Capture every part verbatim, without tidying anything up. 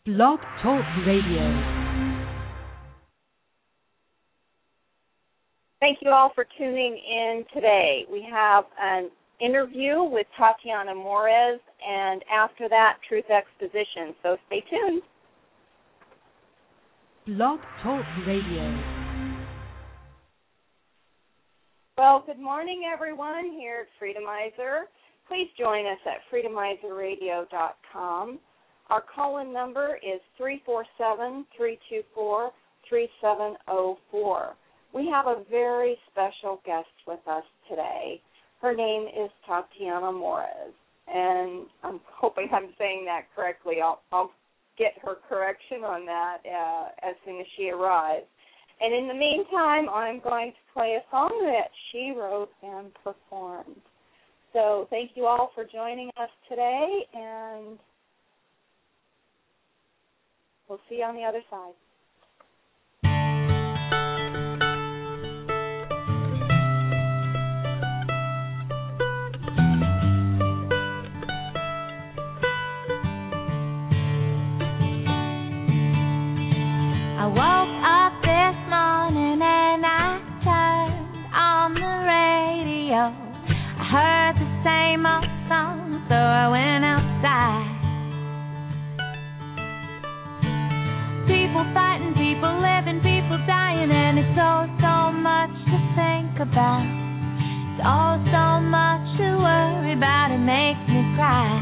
Blog Talk Radio. Thank you all for tuning in today. We have an interview with Tatiana Morez, and after that, Truth Exposition. So stay tuned. Blog Talk Radio. Well, good morning, everyone, here at Freedomizer. Please join us at freedomizer radio dot com. Our call-in number is three four seven, three two four, three seven zero four. We have a very special guest with us today. Her name is Tatiana Morez, and I'm hoping I'm saying that correctly. I'll, I'll get her correction on that uh, as soon as she arrives. And in the meantime, I'm going to play a song that she wrote and performed. So thank you all for joining us today, and we'll see you on the other side. I woke up this morning and I turned on the radio. I heard the same old song, so I went outside. People fighting, people living, people dying, and it's all so much to think about. It's all so much to worry about. It makes me cry.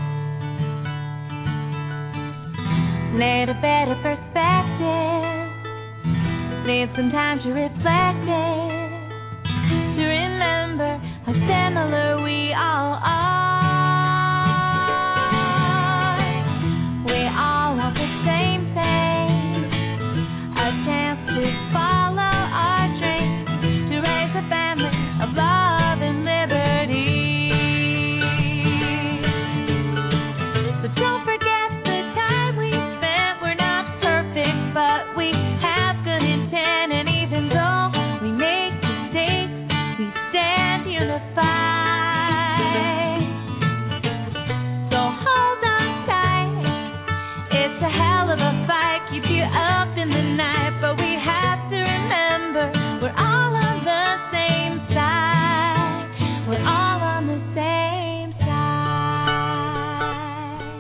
Need a better perspective. Need some time to reflect it. To remember how similar we all are. We all want the same thing. A chance to follow our dreams. To raise a family of love and liberty. So don't forget the time we spent. We're not perfect, but we have good intent. And even though we make mistakes, we stand unified. So hold on tight. It's a hell of a fight. Keep you up in the night, but we have to remember we're all on the same side. We're all on the same side.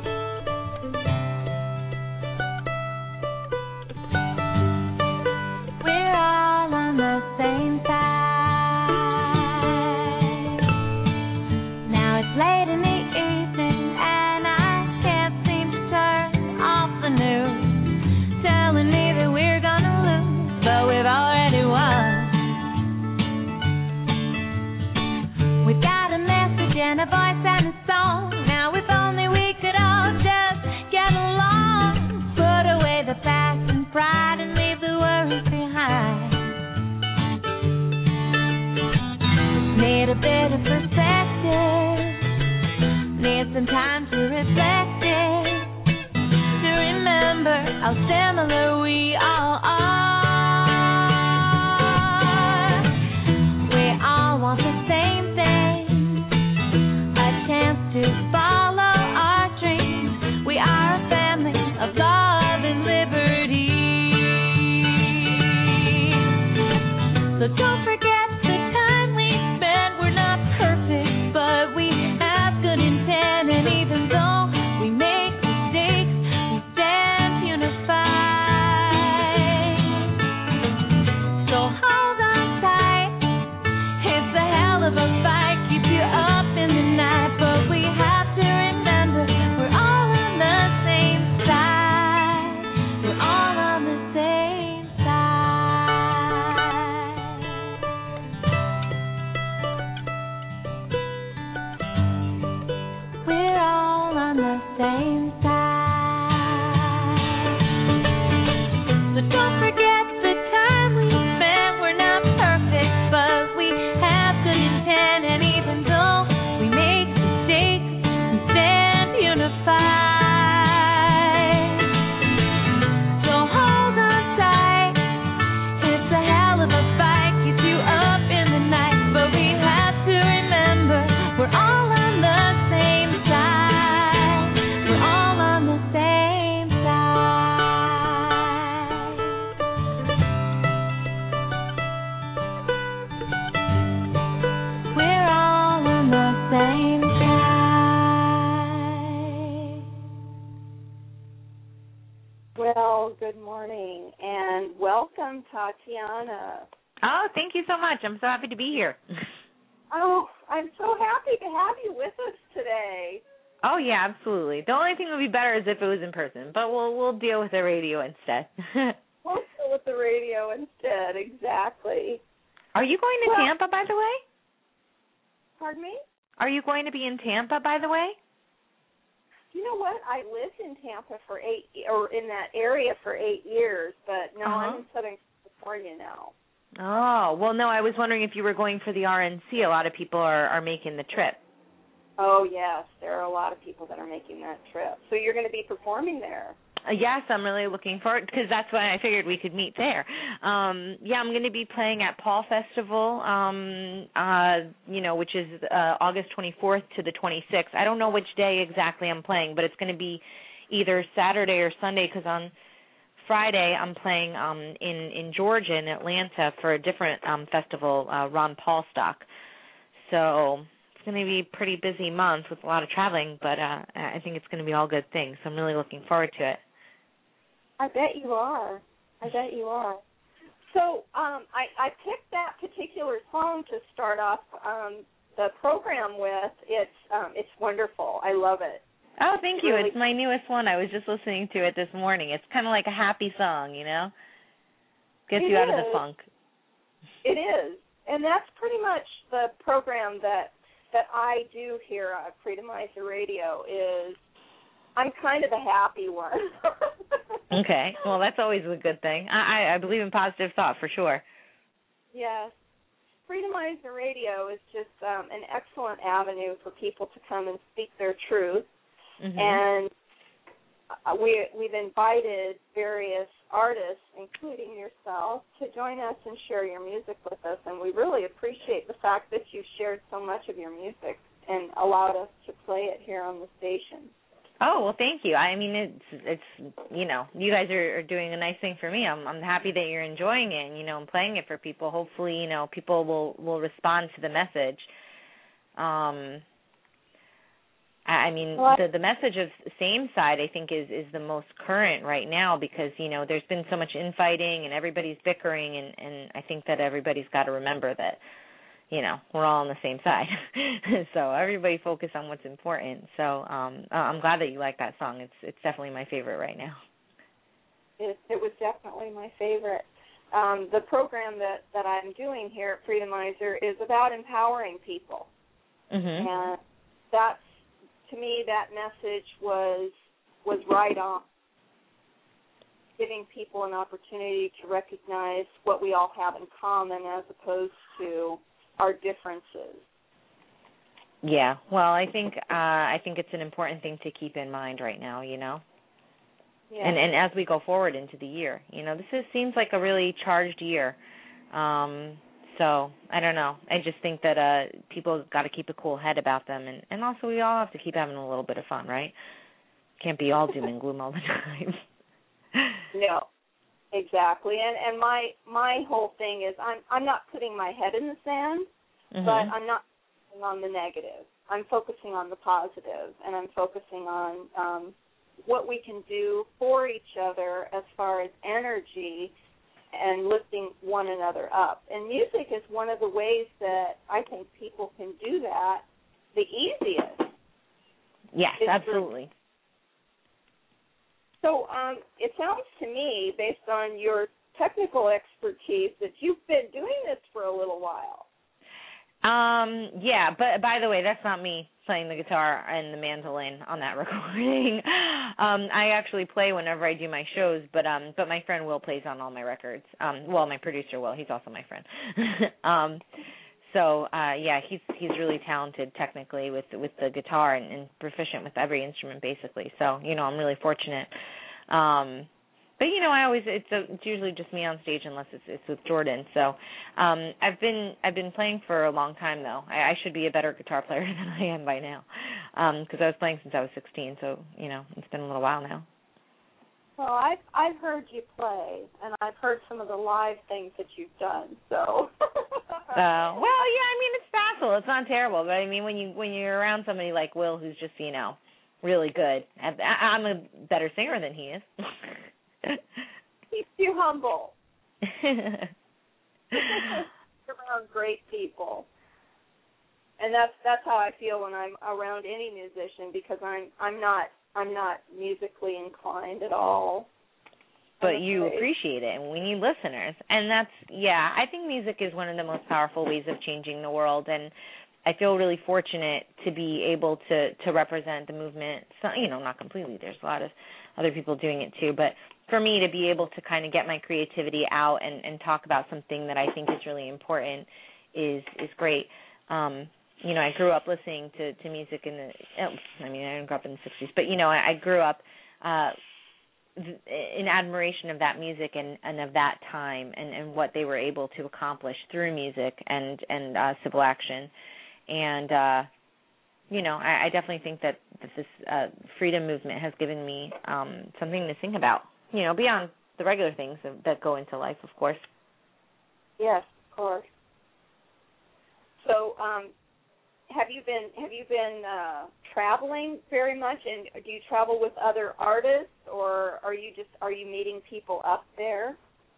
We're all on the same side. Now it's late in the evening and I can't seem to turn off the news, telling me that we're gonna Well, good morning, and welcome, Tatiana. Oh, thank you so much. I'm so happy to be here. Oh, I'm so happy to have you with us today. Oh, yeah, absolutely. The only thing that would be better is if it was in person, but we'll we'll deal with the radio instead. We'll deal with the radio instead, exactly. Are you going to well, Tampa, by the way? Pardon me? Are you going to be in Tampa, by the way? You know what? I lived in Tampa for eight, or in that area for eight years, but no, uh-huh. I'm in Southern California now. Oh, well, no, I was wondering if you were going for the R N C. A lot of people are, are making the trip. Oh, yes, there are a lot of people that are making that trip. So you're going to be performing there. Uh, yes, I'm really looking forward, because that's why I figured we could meet there. Um, yeah, I'm going to be playing at Paul Festival, um, uh, you know, which is uh, August twenty-fourth to the twenty-sixth. I don't know which day exactly I'm playing, but it's going to be either Saturday or Sunday, because on Friday I'm playing um, in, in Georgia, in Atlanta, for a different um, festival, uh, Ron Paul Stock. So it's going to be a pretty busy month with a lot of traveling, but uh, I think it's going to be all good things. So I'm really looking forward to it. I bet you are. I bet you are. So um, I, I picked that particular song to start off um, the program with. It's um, it's wonderful. I love it. Oh, thank you. Really, it's my newest one. I was just listening to it this morning. It's kind of like a happy song, you know? Gets you out of the funk. It is. And that's pretty much the program that that I do here at Freedomizer Radio is I'm kind of the happy one. Okay. Well, that's always a good thing. I, I believe in positive thought for sure. Yes. Freedomizer Radio is just um, an excellent avenue for people to come and speak their truth. Mm-hmm. And uh, we, we've invited various artists, including yourself, to join us and share your music with us. And we really appreciate the fact that you shared so much of your music and allowed us to play it here on the station. Oh, well, thank you. I mean, it's, it's you know, you guys are, are doing a nice thing for me. I'm I'm happy that you're enjoying it and, you know, and playing it for people. Hopefully, you know, people will, will respond to the message. Um, I mean, the, the message of same side, I think, is, is the most current right now because, you know, there's been so much infighting and everybody's bickering, and, and I think that everybody's got to remember that, you know, we're all on the same side. So everybody focus on what's important. So um, I'm glad that you like that song. It's it's definitely my favorite right now. It, it was definitely my favorite. Um, the program that, that I'm doing here at Freedomizer is about empowering people. Mm-hmm. And that's, to me, that message was was right on, giving people an opportunity to recognize what we all have in common as opposed to our differences. Yeah, well, I think uh, I think it's an important thing to keep in mind right now, you know. Yeah. And and as we go forward into the year, you know, this is, seems like a really charged year. Um, so I don't know. I just think that uh, people got to keep a cool head about them, and, and also we all have to keep having a little bit of fun, right? Can't be all doom and gloom all the time. No. Exactly, and and my my whole thing is I'm I'm not putting my head in the sand, mm-hmm. but I'm not focusing on the negative. I'm focusing on the positive, and I'm focusing on um, what we can do for each other as far as energy and lifting one another up. And music is one of the ways that I think people can do that the easiest. Yes, it's absolutely. For, So um, it sounds to me, based on your technical expertise, that you've been doing this for a little while. Um, yeah, but by the way, that's not me playing the guitar and the mandolin on that recording. um, I actually play whenever I do my shows, but um, but my friend Will plays on all my records. Um, well, my producer Will, he's also my friend. um, so uh, yeah, he's he's really talented technically with with the guitar and, and proficient with every instrument basically. So you know, I'm really fortunate. Um, but you know, I always it's, a, it's usually just me on stage unless it's it's with Jordan. So um, I've been I've been playing for a long time though. I, I should be a better guitar player than I am by now because um, I was playing since I was sixteen. So you know, it's been a little while now. Well, I've I've heard you play, and I've heard some of the live things that you've done. So. Uh, well, yeah, I mean it's facile. It's not terrible, but I mean when you when you're around somebody like Will, who's just you know really good, I, I'm a better singer than he is. Keeps you humble. Around great people. And that's that's how I feel when I'm around any musician, because I'm I'm not I'm not musically inclined at all. But you appreciate it, and we need listeners. And that's, yeah, I think music is one of the most powerful ways of changing the world, and I feel really fortunate to be able to, to represent the movement. So, you know, not completely. There's a lot of other people doing it too. But for me to be able to kind of get my creativity out and, and talk about something that I think is really important is is great. Um, you know, I grew up listening to, to music in the, oh, I mean, I didn't grow up in the sixties, but, you know, I, I grew up uh, in admiration of that music and, and of that time and, and what they were able to accomplish through music and, and uh, civil action. And, uh, you know, I, I definitely think that, that this uh, freedom movement has given me um, something to think about, you know, beyond the regular things that, that go into life, of course. Yes, of course. So, um, have you been have you been uh, traveling very much, and do you travel with other artists, or are you just are you meeting people up there?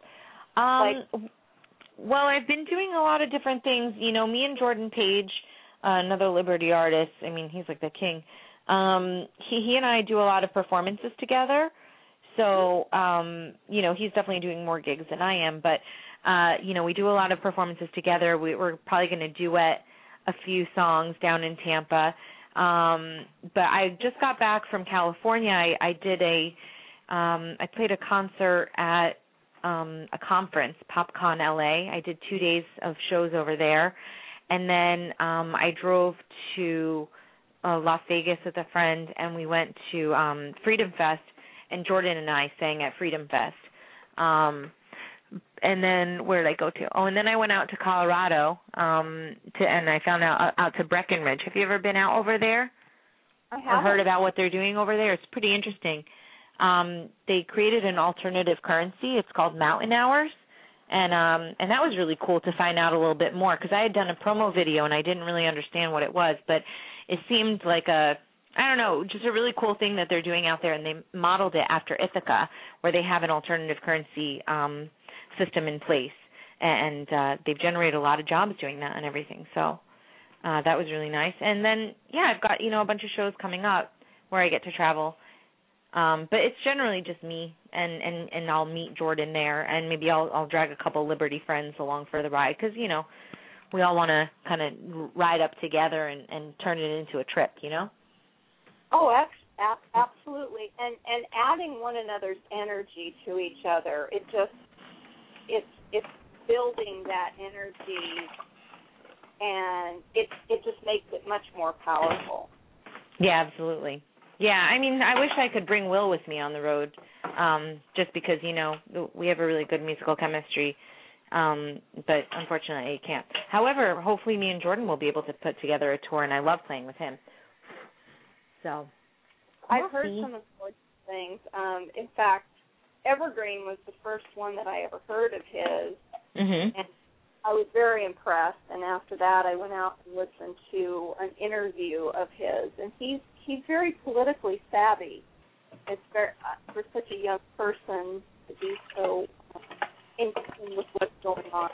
Um, like, well, I've been doing a lot of different things. You know, me and Jordan Page, uh, another Liberty artist. I mean, he's like the king. Um, he he and I do a lot of performances together. So, um, you know, he's definitely doing more gigs than I am. But, uh, you know, we do a lot of performances together. We, we're probably going to duet a few songs down in Tampa. Um, but I just got back from California. I, I did a, um, I played a concert at um, a conference, PopCon L A. I did two days of shows over there. And then um, I drove to uh, Las Vegas with a friend, and we went to um, Freedom Fest, and Jordan and I sang at Freedom Fest. Um And then where did I go to? Oh, and then I went out to Colorado, um, to, and I found out out to Breckenridge. Have you ever been out over there? I have. Or heard about what they're doing over there? It's pretty interesting. Um, they created an alternative currency. It's called Mountain Hours, and um, and that was really cool to find out a little bit more, because I had done a promo video and I didn't really understand what it was, but it seemed like a I don't know, just a really cool thing that they're doing out there, and they modeled it after Ithaca, where they have an alternative currency um, system in place, and uh, they've generated a lot of jobs doing that and everything. So uh, that was really nice. And then, yeah, I've got, you know, a bunch of shows coming up where I get to travel, um, but it's generally just me, and, and, and I'll meet Jordan there, and maybe I'll, I'll drag a couple Liberty friends along for the ride, because, you know, we all want to kind of ride up together and, and turn it into a trip, you know? Oh, absolutely, and and adding one another's energy to each other. It just it's it's building that energy, and it it just makes it much more powerful. Yeah, absolutely. Yeah, I mean, I wish I could bring Will with me on the road, um, just because, you know, we have a really good musical chemistry, um, but unfortunately I can't. However, hopefully me and Jordan will be able to put together a tour, and I love playing with him. So, I've we'll heard see. some of those things. Um, in fact, Evergreen was the first one that I ever heard of his, mm-hmm. and I was very impressed. And after that, I went out and listened to an interview of his, and he's he's very politically savvy. It's very uh, for such a young person to be so in tune with what's going on.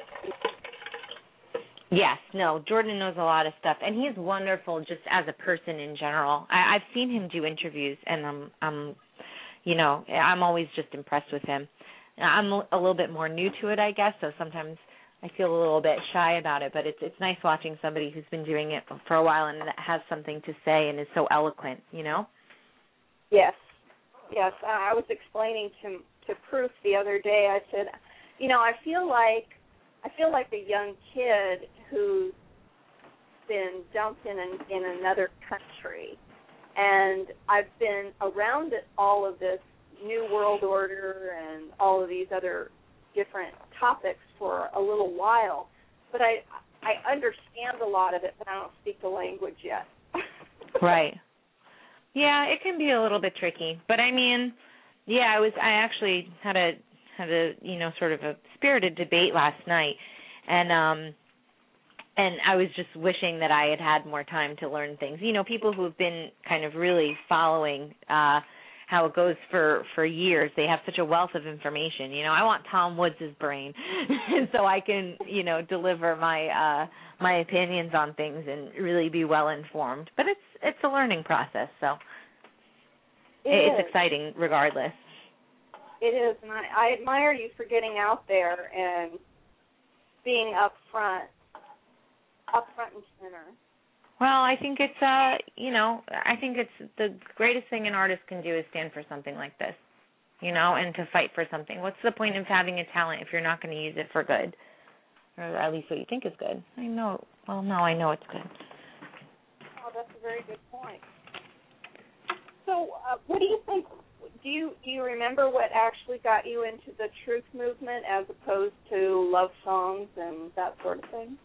Yes, no, Jordan knows a lot of stuff, and he's wonderful just as a person in general. I, I've seen him do interviews, and I'm, I'm, you know, I'm always just impressed with him. I'm a little bit more new to it, I guess, so sometimes I feel a little bit shy about it, but it's it's nice watching somebody who's been doing it for a while and has something to say and is so eloquent, you know? Yes, yes. I was explaining to to Proof the other day. I said, you know, I feel like I feel like a young kid who's been dumped in an, in another country, and I've been around it, all of this New World Order and all of these other different topics for a little while, but I I understand a lot of it, but I don't speak the language yet. Right. Yeah, it can be a little bit tricky, but I mean, yeah, I was I actually had a had a you know sort of a spirited debate last night, and um and I was just wishing that I had had more time to learn things. You know, people who've been kind of really following uh how it goes for, for years. They have such a wealth of information. You know, I want Tom Woods' brain so I can, you know, deliver my uh, my opinions on things and really be well informed. But it's it's a learning process, so it it's is. exciting regardless. It is, and I, I admire you for getting out there and being up front, up front and center. Well, I think it's, uh, you know, I think it's the greatest thing an artist can do is stand for something like this, you know, and to fight for something. What's the point of having a talent if you're not going to use it for good, or at least what you think is good? I know. Well, no, I know it's good. Oh, that's a very good point. So, uh, what do you think? Do you do you remember what actually got you into the truth movement as opposed to love songs and that sort of thing?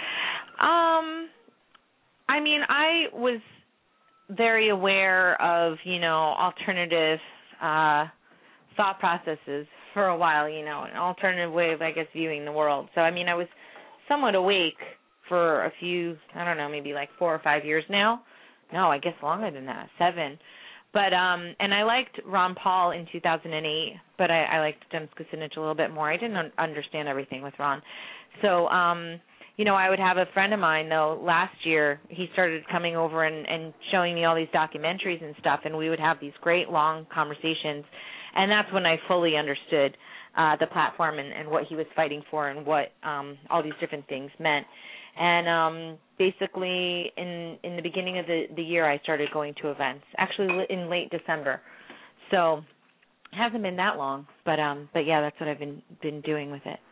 Um, I mean, I was very aware of, you know, alternative uh, thought processes for a while, you know, an alternative way of, I guess, viewing the world. So, I mean, I was somewhat awake for a few, I don't know, maybe like four or five years now. No, I guess longer than that, seven. But um, and I liked Ron Paul in two thousand eight, but I, I liked Denis Kucinich a little bit more. I didn't un- understand everything with Ron. So, um, you know, I would have a friend of mine, though, last year, he started coming over and, and showing me all these documentaries and stuff, and we would have these great long conversations. And that's when I fully understood uh, the platform and, and what he was fighting for and what um, all these different things meant. And um, basically, in in the beginning of the, the year, I started going to events, actually in late December. So it hasn't been that long, but um, but yeah, that's what I've been been doing with it.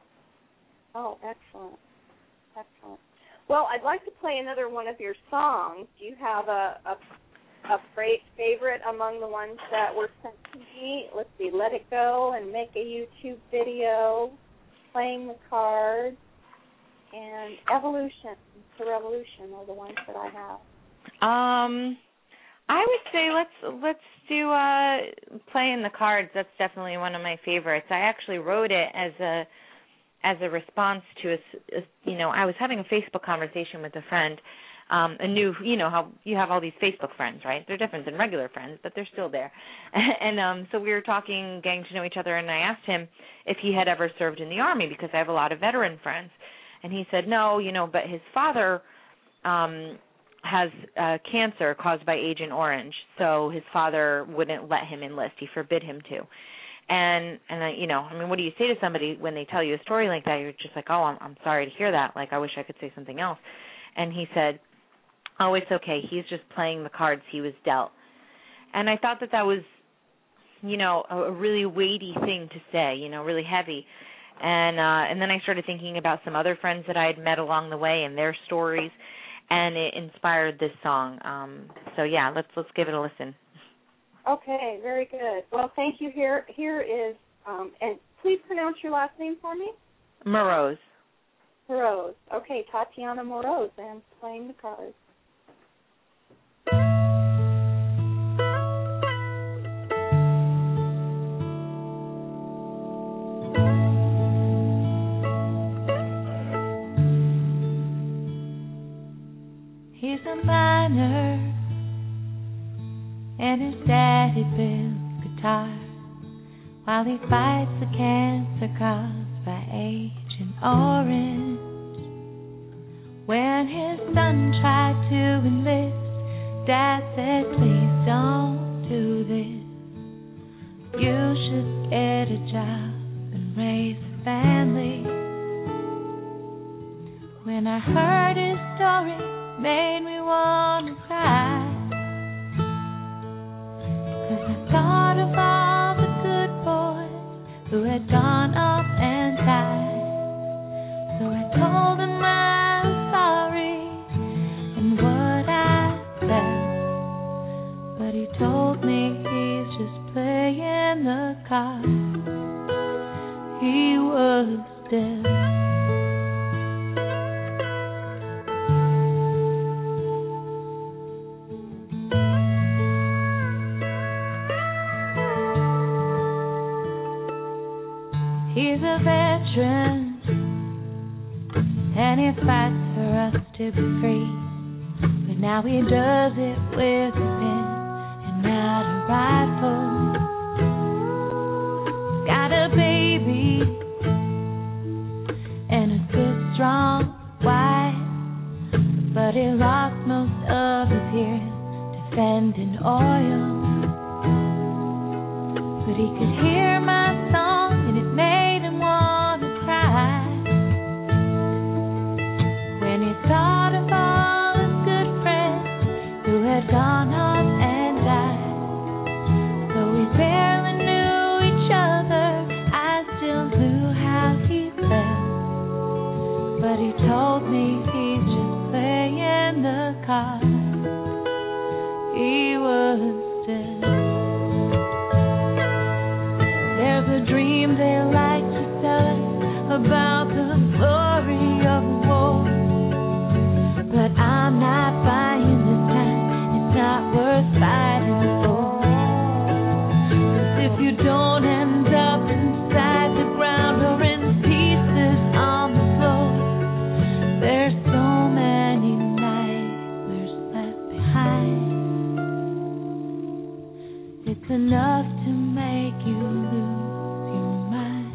Oh, excellent, excellent. Well, I'd like to play another one of your songs. Do you have a a, a great favorite among the ones that were sent to me? Let's see, Let It Go and Make a YouTube Video, Playing the Cards, and Evolution to Revolution are the ones that I have. Um, I would say let's let's do uh, Playing the Cards. That's definitely one of my favorites. I actually wrote it as a as a response to a, a you know I was having a Facebook conversation with a friend, um, a new you know how you have all these Facebook friends, right? They're different than regular friends, but they're still there. And um, so we were talking, getting to know each other, and I asked him if he had ever served in the Army because I have a lot of veteran friends. And he said, no, you know, but his father um, has uh, cancer caused by Agent Orange, so his father wouldn't let him enlist. He forbid him to. And, and I, you know, I mean, what do you say to somebody when they tell you a story like that? You're just like, oh, I'm, I'm sorry to hear that. Like, I wish I could say something else. And he said, oh, it's okay. He's just playing the cards he was dealt. And I thought that that was, you know, a, a really weighty thing to say, you know, really heavy. And uh, and then I started thinking about some other friends that I had met along the way and their stories, and it inspired this song. Um, so yeah, let's let's give it a listen. Okay, very good. Well, thank you. Here here is, um, and please pronounce your last name for me. Moroz. Moroz. Okay, Tatiana Moroz, and Playing the Cards. He's a miner, and his daddy builds guitar while he fights the cancer caused by Agent Orange. When his son tried to enlist, Dad said, please don't do this. You should get a job and raise a family. When I heard his story, made me want to cry, 'cause I thought of all the good boys who had gone off and died. So I told him I was sorry and what I felt, but he told me he's just playing the cards he was dealt. He's a veteran, and he fights for us to be free. But now he does it with a pen and not a rifle. Got a baby and a good strong wife, but he lost most of his years defending oil. But he could hear my song and it made him want to cry when he thought of all his good friends who had gone off and died. So we barely knew each other, I still knew how he felt. But he told me he's just playing the cards he was dead. There's a dream they like to tell us about the glory of war, but I'm not buying this time. It's not worth fighting for. 'Cause if you don't end up inside the ground or in pieces on the floor, there's so many nightmares left behind. It's enough to make you lose your mind.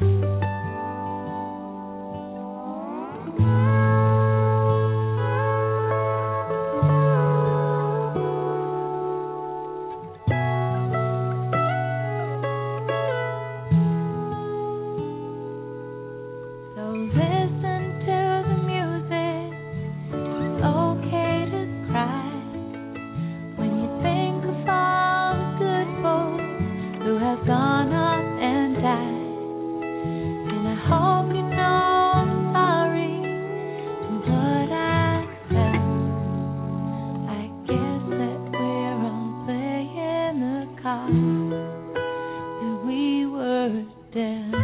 So listen to the music. It's okay to cry when you think of all the good folks who have gone off and died. And I hope you know I'm sorry for what I felt. I guess that we're all playing the cards that we were dealt.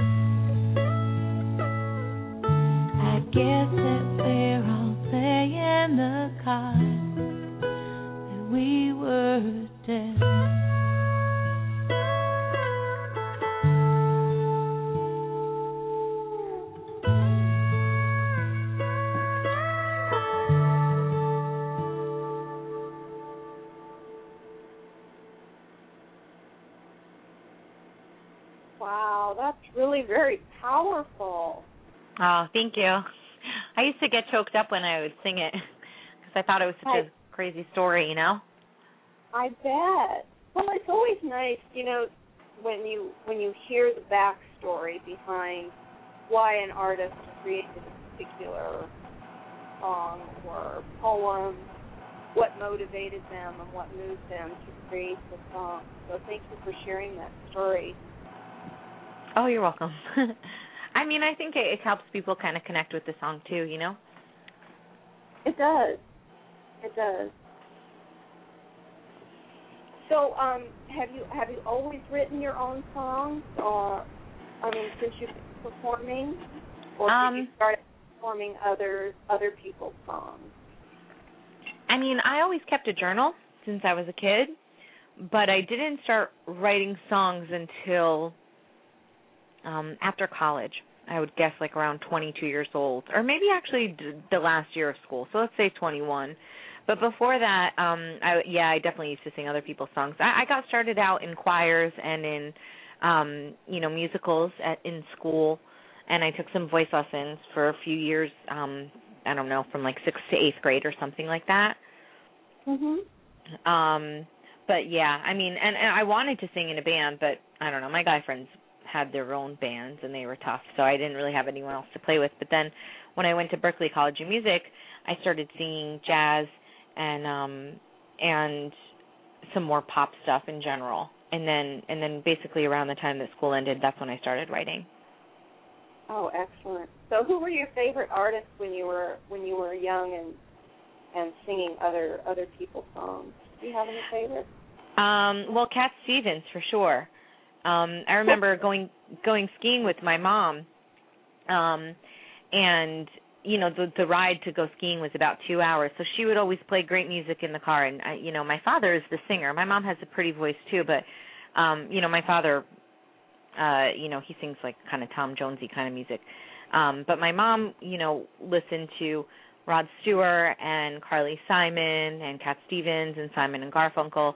I guess that we're all playing the cards that we were dealt. Wow, that's really very powerful. Oh, thank you. I used to get choked up when I would sing it because I thought it was such I, a crazy story, you know? I bet. Well, it's always nice, you know, when you when you hear the backstory behind why an artist created a particular song or poem, what motivated them and what moved them to create the song. So thank you for sharing that story. Oh, you're welcome. I mean, I think it, it helps people kind of connect with the song too, you know? It does. It does. So, um, have you have you always written your own songs, or I mean, since you've been performing, or Um, did you start performing other other people's songs? I mean, I always kept a journal since I was a kid, but I didn't start writing songs until um, after college. I would guess like around twenty-two years old, or maybe actually d- the last year of school. So let's say twenty-one. But before that, um, I, yeah, I definitely used to sing other people's songs. I, I got started out in choirs and in, um, you know, musicals at in school, and I took some voice lessons for a few years. Um, I don't know, from like sixth to eighth grade or something like that. Mhm. Um, but yeah, I mean, and, and I wanted to sing in a band, but I don't know, my guy friends had their own bands and they were tough, so I didn't really have anyone else to play with. But then when I went to Berklee College of Music, I started singing jazz and um and some more pop stuff in general. And then and then basically around the time that school ended, that's when I started writing. Oh, excellent. So, who were your favorite artists when you were when you were young and and singing other other people's songs? Do you have any favorites? Um, well, Cat Stevens for sure. Um, I remember going going skiing with my mom, um, and you know the the ride to go skiing was about two hours. So she would always play great music in the car, and I, you know my father is the singer. My mom has a pretty voice too, but um, you know my father, uh, you know he sings like kind of Tom Jonesy kind of music. Um, but my mom, you know, listened to Rod Stewart and Carly Simon and Cat Stevens and Simon and Garfunkel.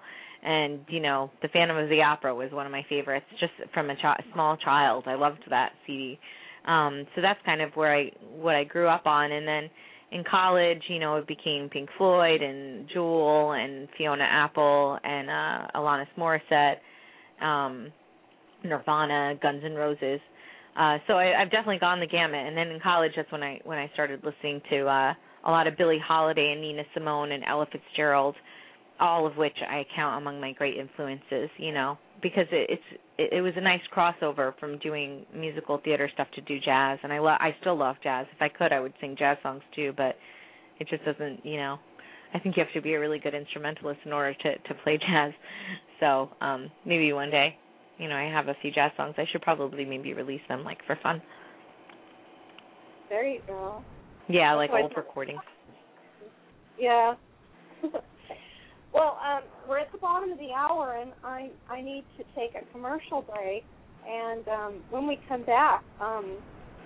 And, you know, The Phantom of the Opera was one of my favorites, just from a ch- small child. I loved that C D. Um, so that's kind of where I what I grew up on. And then in college, you know, it became Pink Floyd and Jewel and Fiona Apple and uh, Alanis Morissette, um, Nirvana, Guns N' Roses. Uh, so I, I've definitely gone the gamut. And then in college, that's when I when I started listening to uh, a lot of Billie Holiday and Nina Simone and Ella Fitzgerald, all of which I count among my great influences, you know, because it, it's it, it was a nice crossover from doing musical theater stuff to do jazz, and I lo- I still love jazz. If I could, I would sing jazz songs too, but it just doesn't, you know. I think you have to be a really good instrumentalist in order to to play jazz. So um, maybe one day, you know, I have a few jazz songs. I should probably maybe release them, like, for fun. There you go. Yeah, That's like old recordings. Yeah. Well, um, we're at the bottom of the hour, and I I need to take a commercial break. And um, when we come back, um,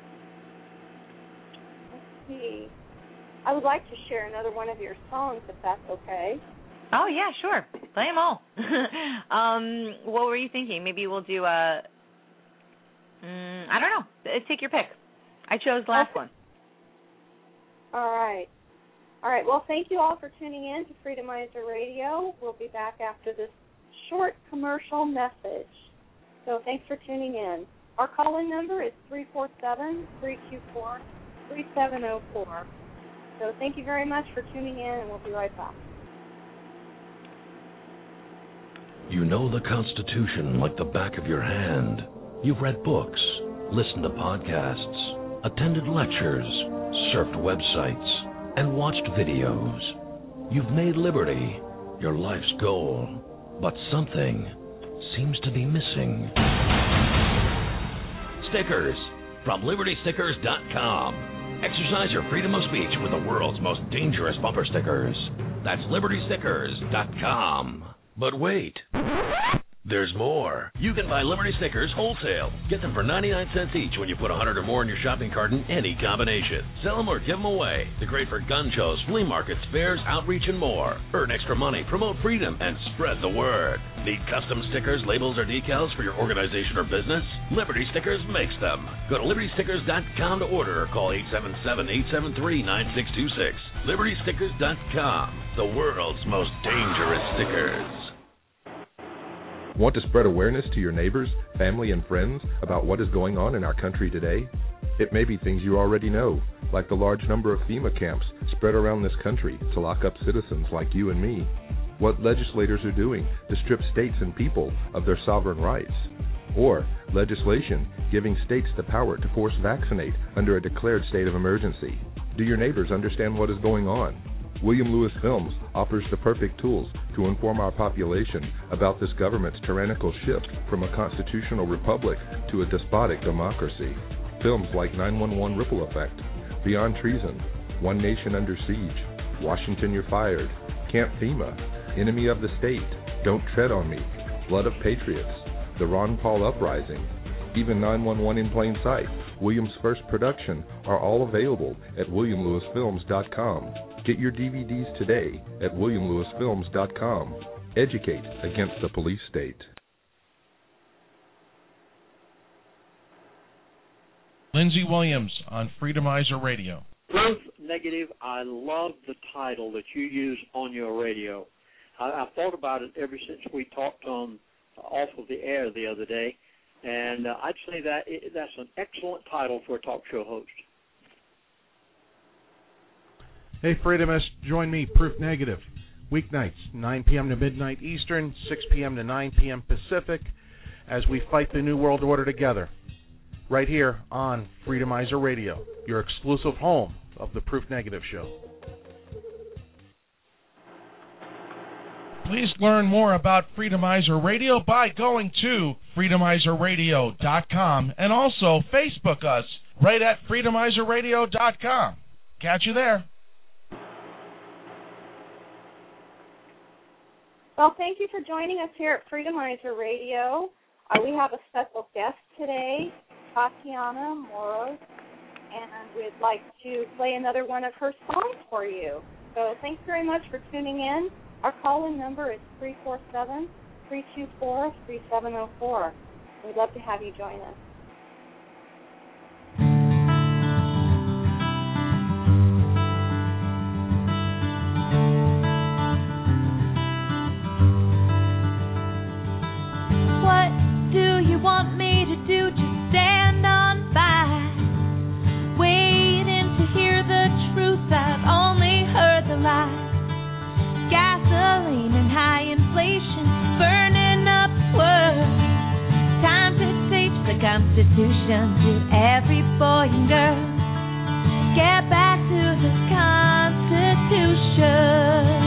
let's see. I would like to share another one of your songs, if that's okay. Oh, yeah, sure. Play them all. um, what were you thinking? Maybe we'll do a, um, I don't know. Take your pick. I chose the last okay. one. All right. All right. Well, thank you all for tuning in to Freedomizer Radio. We'll be back after this short commercial message. So thanks for tuning in. Our call-in number is three four seven, three two four, three seven zero four. So thank you very much for tuning in, and we'll be right back. You know the Constitution like the back of your hand. You've read books, listened to podcasts, attended lectures, surfed websites, and watched videos. You've made liberty your life's goal, but something seems to be missing. Stickers from Liberty Stickers dot com. Exercise your freedom of speech with the world's most dangerous bumper stickers. That's Liberty Stickers dot com. But wait, there's more. You can buy Liberty stickers wholesale. Get them for ninety-nine cents each when you put one hundred or more in your shopping cart in any combination. Sell them or give them away. They're great for gun shows, flea markets, fairs, outreach, and more. Earn extra money, promote freedom, and spread the word. Need custom stickers, labels, or decals for your organization or business? Liberty Stickers makes them. Go to Liberty Stickers dot com to order or call eight seven seven, eight seven three, nine six two six. Liberty Stickers dot com, the world's most dangerous stickers. Want to spread awareness to your neighbors, family, and friends about what is going on in our country today? It may be things you already know, like the large number of FEMA camps spread around this country to lock up citizens like you and me. What legislators are doing to strip states and people of their sovereign rights. Or legislation giving states the power to force vaccinate under a declared state of emergency. Do your neighbors understand what is going on? William Lewis Films offers the perfect tools to inform our population about this government's tyrannical shift from a constitutional republic to a despotic democracy. Films like nine one one Ripple Effect, Beyond Treason, One Nation Under Siege, Washington You're Fired, Camp FEMA, Enemy of the State, Don't Tread on Me, Blood of Patriots, The Ron Paul Uprising, even nine one one in Plain Sight, William's first production, are all available at William Lewis Films dot com. Get your D V Ds today at William Lewis Films dot com. Educate against the police state. Lindsey Williams on Freedomizer Radio. Proof Negative, I love the title that you use on your radio. I, I've thought about it ever since we talked on off of the air the other day, and uh, I'd say that it, that's an excellent title for a talk show host. Hey, Freedomists, join me, Proof Negative, weeknights, nine p.m. to midnight Eastern, six p.m. to nine p.m. Pacific, as we fight the New World Order together, right here on Freedomizer Radio, your exclusive home of the Proof Negative Show. Please learn more about Freedomizer Radio by going to Freedomizer Radio dot com and also Facebook us right at Freedomizer Radio dot com. Catch you there. Well, thank you for joining us here at Freedomizer Radio. Uh, we have a special guest today, Tatiana Moros, and we'd like to play another one of her songs for you. So thanks very much for tuning in. Our call-in number is three four seven, three two four, three seven zero four. We'd love to have you join us. What do you want me to do? Just stand on by, waiting to hear the truth. I've only heard the lies. Gasoline and high inflation burning up world. Time to teach the Constitution to every boy and girl. Get back to the Constitution.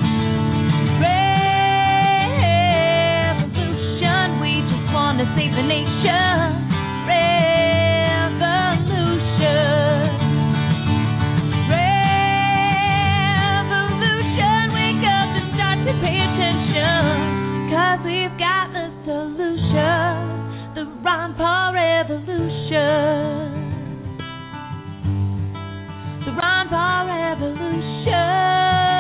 Revolution, we just want to save the nation. Revolution. Revolution, wake up and start to pay attention, 'cause we've got the solution. The Ron Paul Revolution. The Ron Paul Revolution.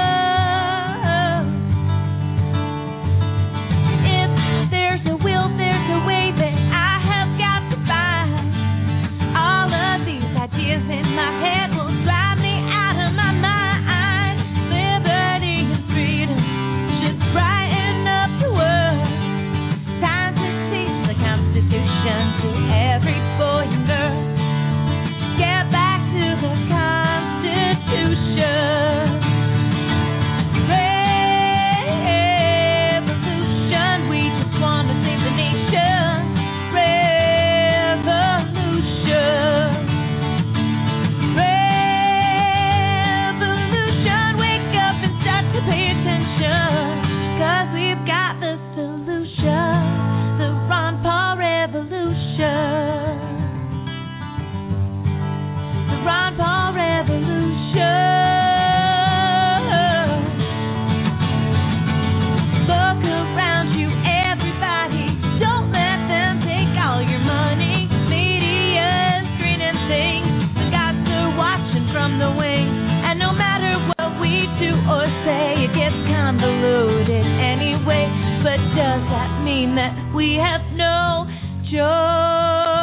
If there's a will, there's a way that I have got to find. All of these ideas in my head will drive me out of my mind. Liberty and freedom should brighten up the world. Time to teach the Constitution to every boy and girl. Get back to the Constitution. Revolution, we just want to save the nation. Revolution. Revolution, wake up and start to pay attention, 'cause we've got the solution. The Ron Paul Revolution. The Ron Paul Revolution. Look around you, everybody. Don't let them take all your money. Media's screening things. The guys are watching from the wings. And no matter what we do or say, it gets convoluted anyway. But does that mean that we have no choice?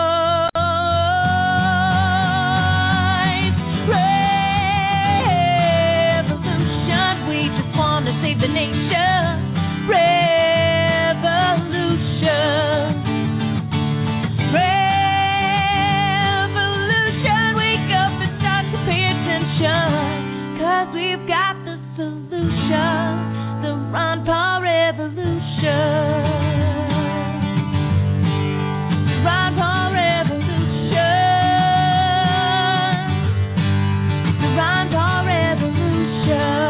Revolution, we just want to save the nation. Revolution. Revolution, wake up and start to pay attention, 'cause we've got the solution. The Ron Paul Revolution. Ron Paul Revolution. The Ron Paul Revolution.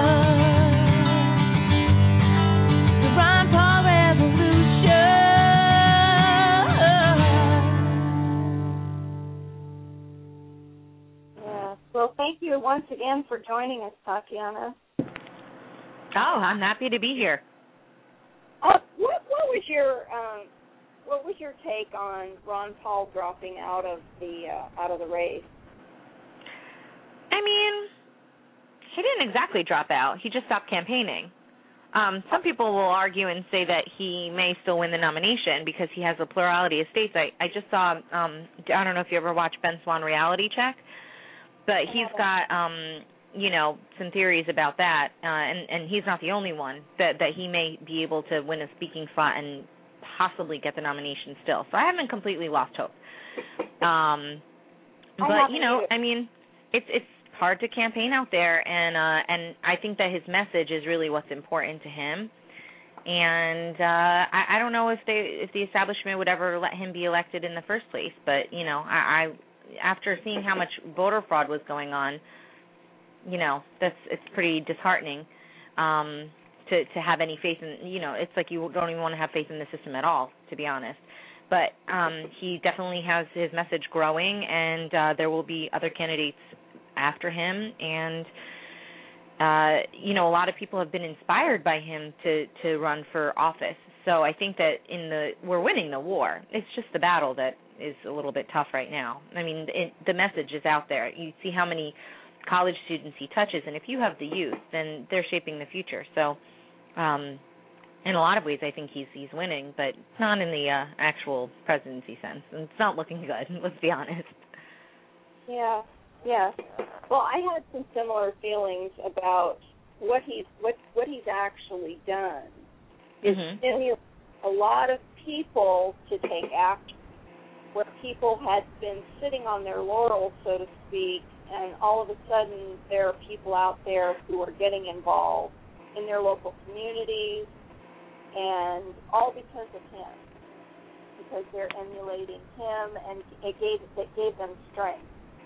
The Ron Paul Revolution. Yes. Well, thank you once again for joining us, Tatiana. Oh, I'm happy to be here. Uh, what, what was your um, what was your take on Ron Paul dropping out of the uh, out of the race? I mean, he didn't exactly drop out. He just stopped campaigning. Um, some people will argue and say that he may still win the nomination because he has a plurality of states. I, I just saw, um, I don't know if you ever watched Ben Swan Reality Check, but he's got, um, you know, some theories about that, uh, and, and he's not the only one, that, that he may be able to win a speaking spot and possibly get the nomination still. So I haven't completely lost hope. Um, but, you know, I mean, it's it's hard to campaign out there, and uh, and I think that his message is really what's important to him. And uh, I, I don't know if they if the establishment would ever let him be elected in the first place, but, you know, I, I after seeing how much voter fraud was going on, you know, that's it's pretty disheartening um, to to have any faith in, you know, it's like you don't even want to have faith in the system at all, to be honest. But um, he definitely has his message growing, and uh, there will be other candidates after him. And, uh, you know, a lot of people have been inspired by him to, to run for office. So I think that in the we're winning the war. It's just the battle that is a little bit tough right now. I mean, it, the message is out there. You see how many college students he touches, and if you have the youth, then they're shaping the future. So Um, in a lot of ways, I think he's he's winning, but not in the uh, actual presidency sense. And it's not looking good. Let's be honest. Yeah, yeah. Well, I had some similar feelings about what he's what what he's actually done. Is Mm-hmm. stimulate a lot of people to take action, where people had been sitting on their laurels, so to speak, and all of a sudden there are people out there who are getting involved in their local communities, and all because of him, because they're emulating him, and it gave it gave them strength.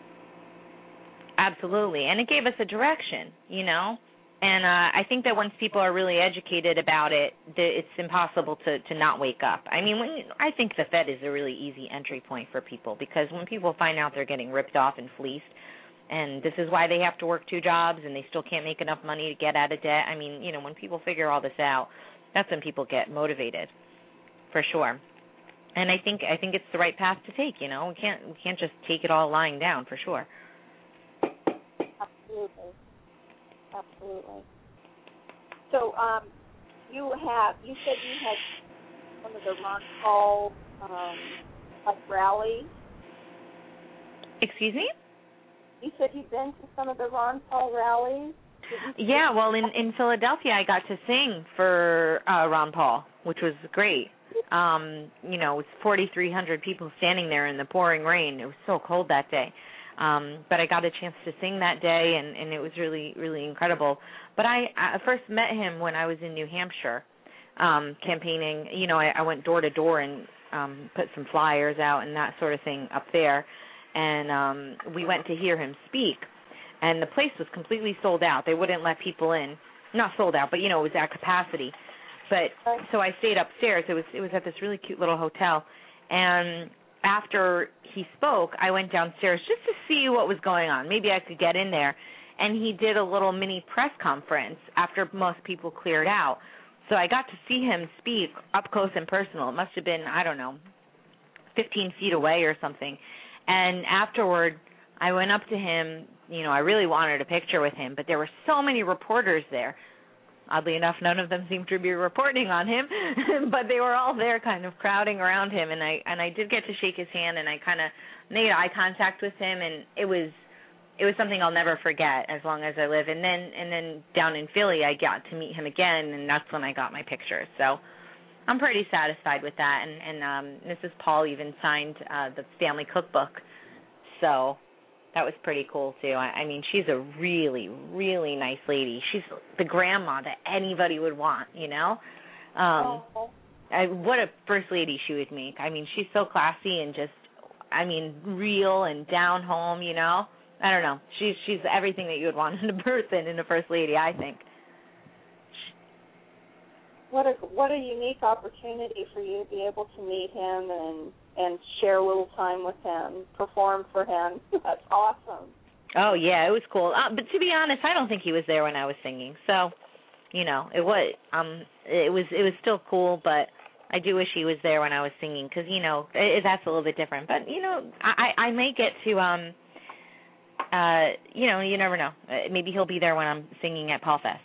Absolutely, and it gave us a direction, you know. And uh, I think that once people are really educated about it, that it's impossible to, to not wake up. I mean, when I think the Fed is a really easy entry point for people, because when people find out they're getting ripped off and fleeced, and this is why they have to work two jobs and they still can't make enough money to get out of debt. I mean, you know, when people figure all this out, that's when people get motivated, for sure. And I think I think it's the right path to take. You know, we can't we can't just take it all lying down, for sure. Absolutely. Absolutely. So, um, you have, you said you had some of the Ron Paul, um, like rallies. Excuse me? You said you've been to some of the Ron Paul rallies? Yeah, well, in, in Philadelphia, I got to sing for uh, Ron Paul, which was great. Um, you know, it was forty-three hundred people standing there in the pouring rain. It was so cold that day. Um, but I got a chance to sing that day, and, and it was really, really incredible. But I, I first met him when I was in New Hampshire um, campaigning. You know, I, I went door to door and um, put some flyers out and that sort of thing up there. And um, we went to hear him speak. And the place was completely sold out. They wouldn't let people in. Not sold out, but, you know, it was at capacity. But so I stayed upstairs. It was it was at this really cute little hotel. And after he spoke, I went downstairs just to see what was going on. Maybe I could get in there. And he did a little mini press conference after most people cleared out. So I got to see him speak up close and personal. It must have been, I don't know, fifteen feet away or something. And afterward, I went up to him. You know, I really wanted a picture with him, but there were so many reporters there. Oddly enough, none of them seemed to be reporting on him, but they were all there kind of crowding around him, and I and I did get to shake his hand, and I kind of made eye contact with him, and it was it was something I'll never forget as long as I live. And then and then down in Philly, I got to meet him again, and that's when I got my picture. So I'm pretty satisfied with that, and, and um, Missus Paul even signed uh, the family cookbook, so that was pretty cool, too. I, I mean, she's a really, really nice lady. She's the grandma that anybody would want, you know? Um, oh. I, what a first lady she would make. I mean, she's so classy and just, I mean, real and down home, you know? I don't know. She's she's everything that you would want in a person in a first lady, I think. What a what a unique opportunity for you to be able to meet him and and share a little time with him, perform for him. That's awesome. Oh yeah, it was cool. Uh, but to be honest, I don't think he was there when I was singing. So, you know, it was um it was it was still cool, but I do wish he was there when I was singing because you know it, that's a little bit different. But you know, I I may get to um uh you know you never know. Uh, maybe he'll be there when I'm singing at Paul Fest.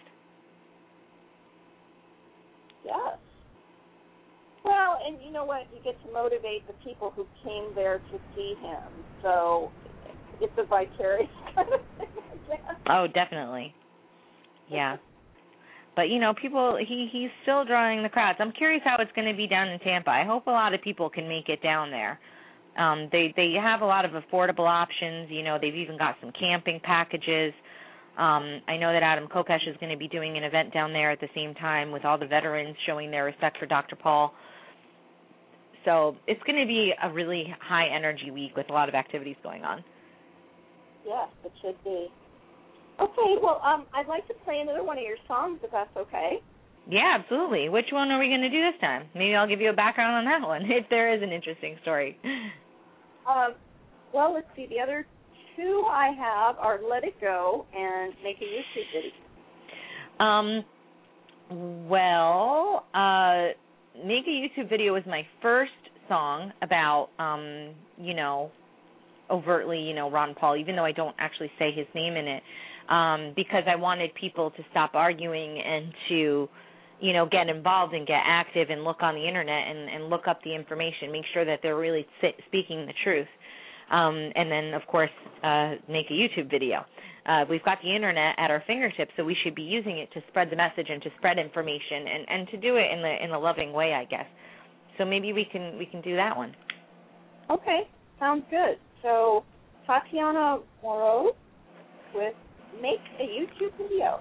Yes. Well, and you know what? You get to motivate the people who came there to see him. So it's a vicarious kind of thing, I guess. Oh, definitely. Yeah. But, you know, people, he, he's still drawing the crowds. I'm curious how it's going to be down in Tampa. I hope a lot of people can make it down there. Um, they, they have a lot of affordable options. You know, they've even got some camping packages. Um, I know that Adam Kokesh is going to be doing an event down there at the same time with all the veterans showing their respect for Doctor Paul. So it's going to be a really high-energy week with a lot of activities going on. Yes, it should be. Okay, well, um, I'd like to play another one of your songs, if that's okay. Yeah, absolutely. Which one are we going to do this time? Maybe I'll give you a background on that one, if there is an interesting story. Um, well, let's see. The other two I have are Let It Go and Make a YouTube Video. Um, well, uh, Make a YouTube Video was my first song about, um, you know, overtly, you know, Ron Paul, even though I don't actually say his name in it, um, because I wanted people to stop arguing and to you know, get involved and get active and look on the internet and, and look up the information, make sure that they're really sit, speaking the truth. Um, and then, of course, uh, make a YouTube video. Uh, we've got the internet at our fingertips, so we should be using it to spread the message and to spread information and, and to do it in the in a loving way, I guess. So maybe we can we can do that one. Okay, sounds good. So Tatiana Moroz with Make a YouTube Video.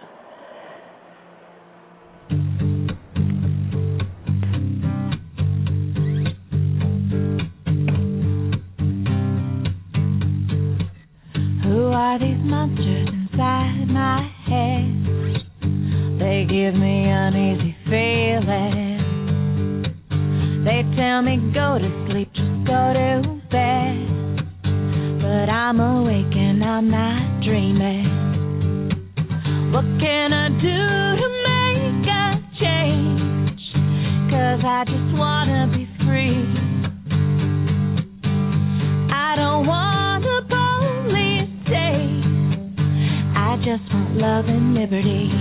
Who are these monsters inside my head? They give me uneasy feelings. They tell me go to sleep, just go to bed. But I'm awake and I'm not dreaming. What can I do to make a change? 'Cause I just wanna be free. I don't want a police state. I just want love and liberty.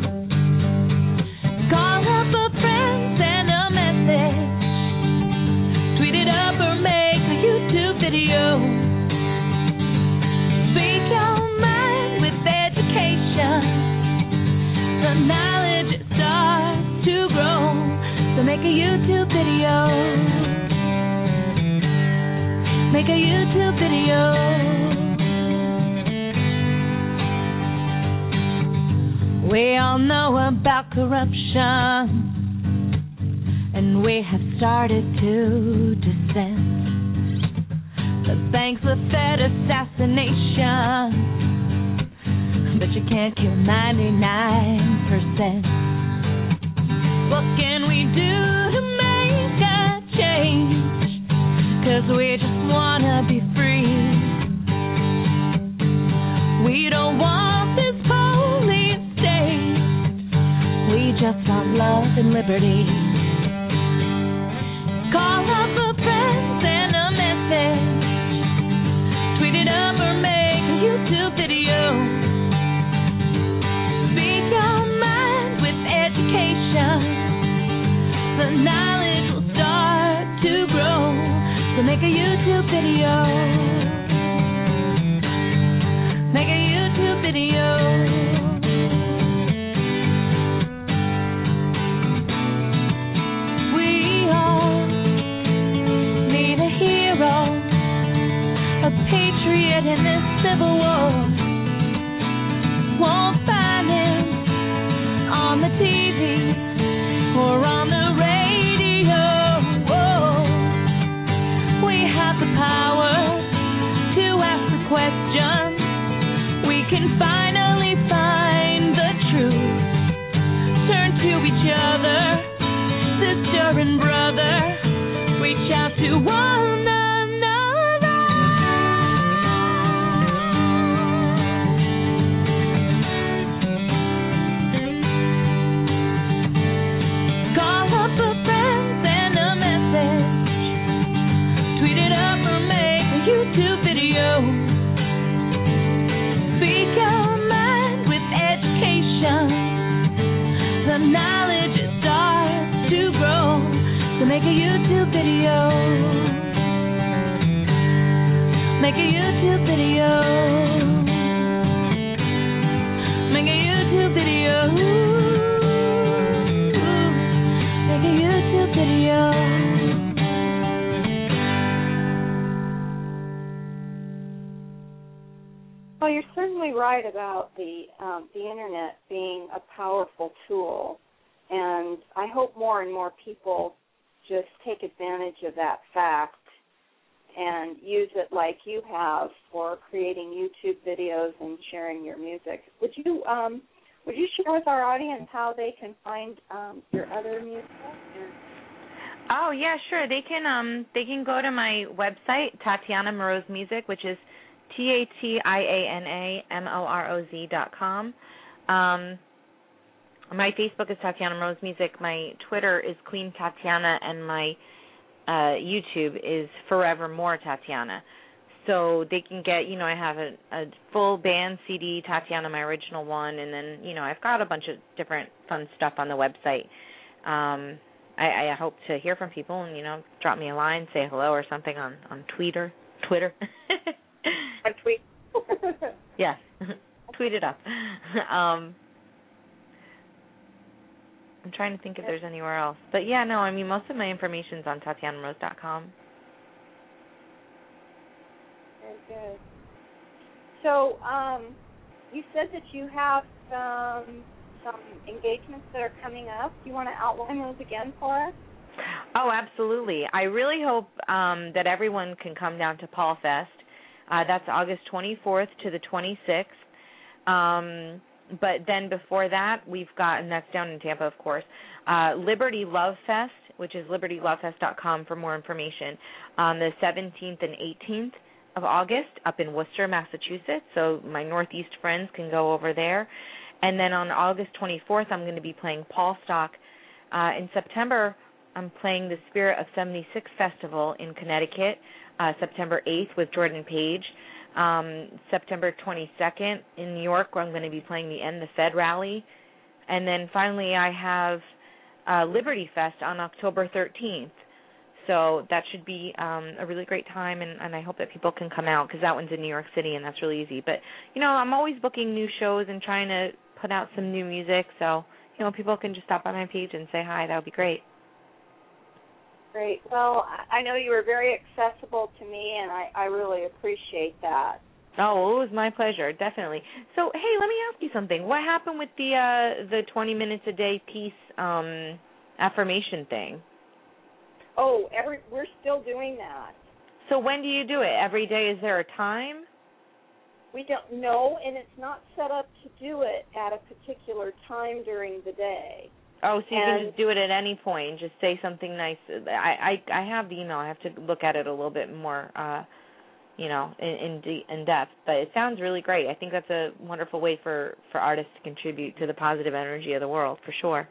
Call up a friend, send a message. Tweet it up or make a YouTube video. Speak your mind with education. The knowledge starts to grow. So make a YouTube video. Make a YouTube video. We all know about corruption, and we have started to descend. The banks have fed assassination, but you can't kill ninety-nine percent. What can we do to make a change? 'Cause we just wanna be free. We don't want this police state. We just want love and liberty. Call up a friend, send a message. Tweet it up or make a YouTube video. Speak your mind with education. The knowledge will start to grow. So make a YouTube video. Make a YouTube video. We all need a hero, a patriot in this civil war. Won't find him on the T V or on the radio. Whoa. We have the power to ask the question. We can finally find the truth. Turn to each other, sister and brother. Reach out to one another. Call up a friend, send a message. Tweet it up or make a YouTube video. Speak your mind with education. The knowledge starts to grow. So make a YouTube video. Make a YouTube video. Make a YouTube video. Make a YouTube video. Well, you're certainly right about the um, the internet being a powerful tool, and I hope more and more people just take advantage of that fact and use it like you have for creating YouTube videos and sharing your music. Would you um, would you share with our audience how they can find um, your other music? Oh yeah, sure. They can um they can go to my website, Tatiana Moroz Music, which is T A T I A N A M O R O Z dot com. Um, my Facebook is Tatiana Moroz Music. My Twitter is Queen Tatiana, and my uh, YouTube is Forevermore Tatiana. so they can get, you know, I have a, a full band C D, Tatiana, my original one, and then, you know, I've got a bunch of different fun stuff on the website. Um, I, I hope to hear from people and, you know, drop me a line, say hello or something on, on Twitter. Twitter. On tweet. Yes. Tweet it up. Um, I'm trying to think if there's anywhere else. But, yeah, no, I mean, most of my information's on Tatiana Rose dot com. Very good. So, um, you said that you have um, some engagements that are coming up. Do you want to outline those again for us? Oh, absolutely. I really hope um, that everyone can come down to Paul Fest. Uh, that's August twenty-fourth to the twenty-sixth. Um, but then before that, we've got, and that's down in Tampa, of course, uh, Liberty Love Fest, which is liberty love fest dot com for more information, on the seventeenth and eighteenth of August up in Worcester, Massachusetts. So my Northeast friends can go over there. And then on August twenty-fourth, I'm going to be playing Paul Stock. Uh, in September, I'm playing the Spirit of seventy-six Festival in Connecticut, uh, September eighth with Jordan Page. Um, September twenty-second in New York, where I'm going to be playing the End the Fed rally. And then finally I have uh, Liberty Fest on October thirteenth. So that should be um, a really great time, and, and I hope that people can come out because that one's in New York City, and that's really easy. But, you know, I'm always booking new shows and trying to put out some new music, so, you know, people can just stop by my page and say hi. That would be great. Great. Well, I know you were very accessible to me, and I, I really appreciate that. Oh, well, it was my pleasure, definitely. So, hey, let me ask you something. What happened with the uh, the twenty minutes a day peace um, affirmation thing? Oh, every we're still doing that. So when do you do it? Every day? Is there a time? We don't know, and it's not set up to do it at a particular time during the day. Oh, so you and, can just do it at any point. Just say something nice. I, I, I have the email. I have to look at it a little bit more, uh, you know, in in, de- in depth. But it sounds really great. I think that's a wonderful way for, for artists to contribute to the positive energy of the world, for sure.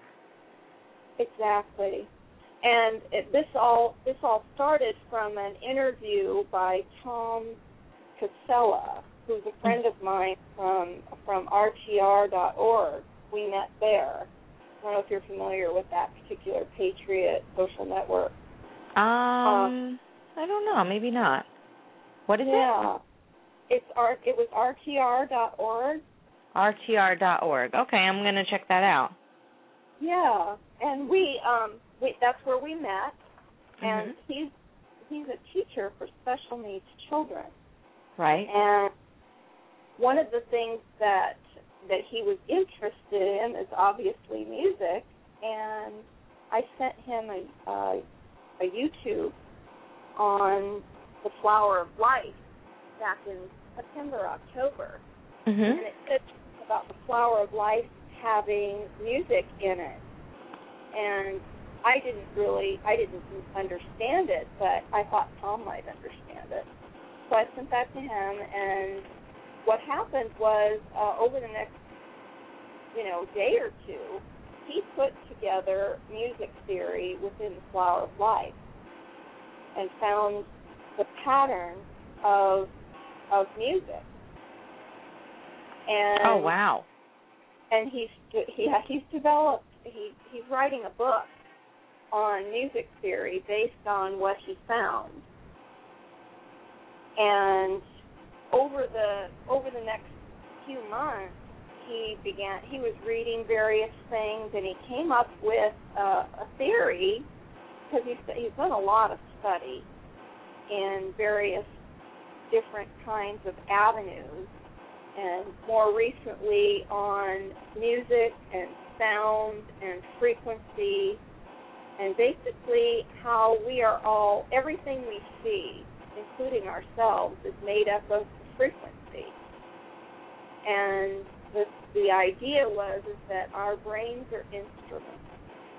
Exactly. And it, this all this all started from an interview by Tom Casella, who's a friend of mine from from R T R dot org. We met there. I don't know if you're familiar with that particular Patriot social network. Um, um I don't know. Maybe not. What is yeah. it? It's R. It was R T R dot org. R T R dot org. Okay, I'm gonna check that out. Yeah, and we um we that's where we met, and mm-hmm. he's he's a teacher for special needs children. Right. And one of the things that that he was interested in is obviously music, and I sent him a uh, a YouTube on the Flower of Life back in September, October, mm-hmm. and it said about the Flower of Life having music in it, and I didn't really, I didn't understand it, but I thought Tom might understand it. So I sent that to him, and what happened was uh, over the next, you know, day or two, he put together music theory within the Flower of Life and found the pattern of of music. And oh wow! And he's he he's developed he he's writing a book on music theory based on what he found. And over the over the next few months, he began he was reading various things, and he came up with uh, a theory because he's he's done a lot of study in various different kinds of avenues, and more recently on music and sound and frequency, and basically how we are all, everything we see, including ourselves, is made up of frequency. And the, the idea was is that our brains are instruments.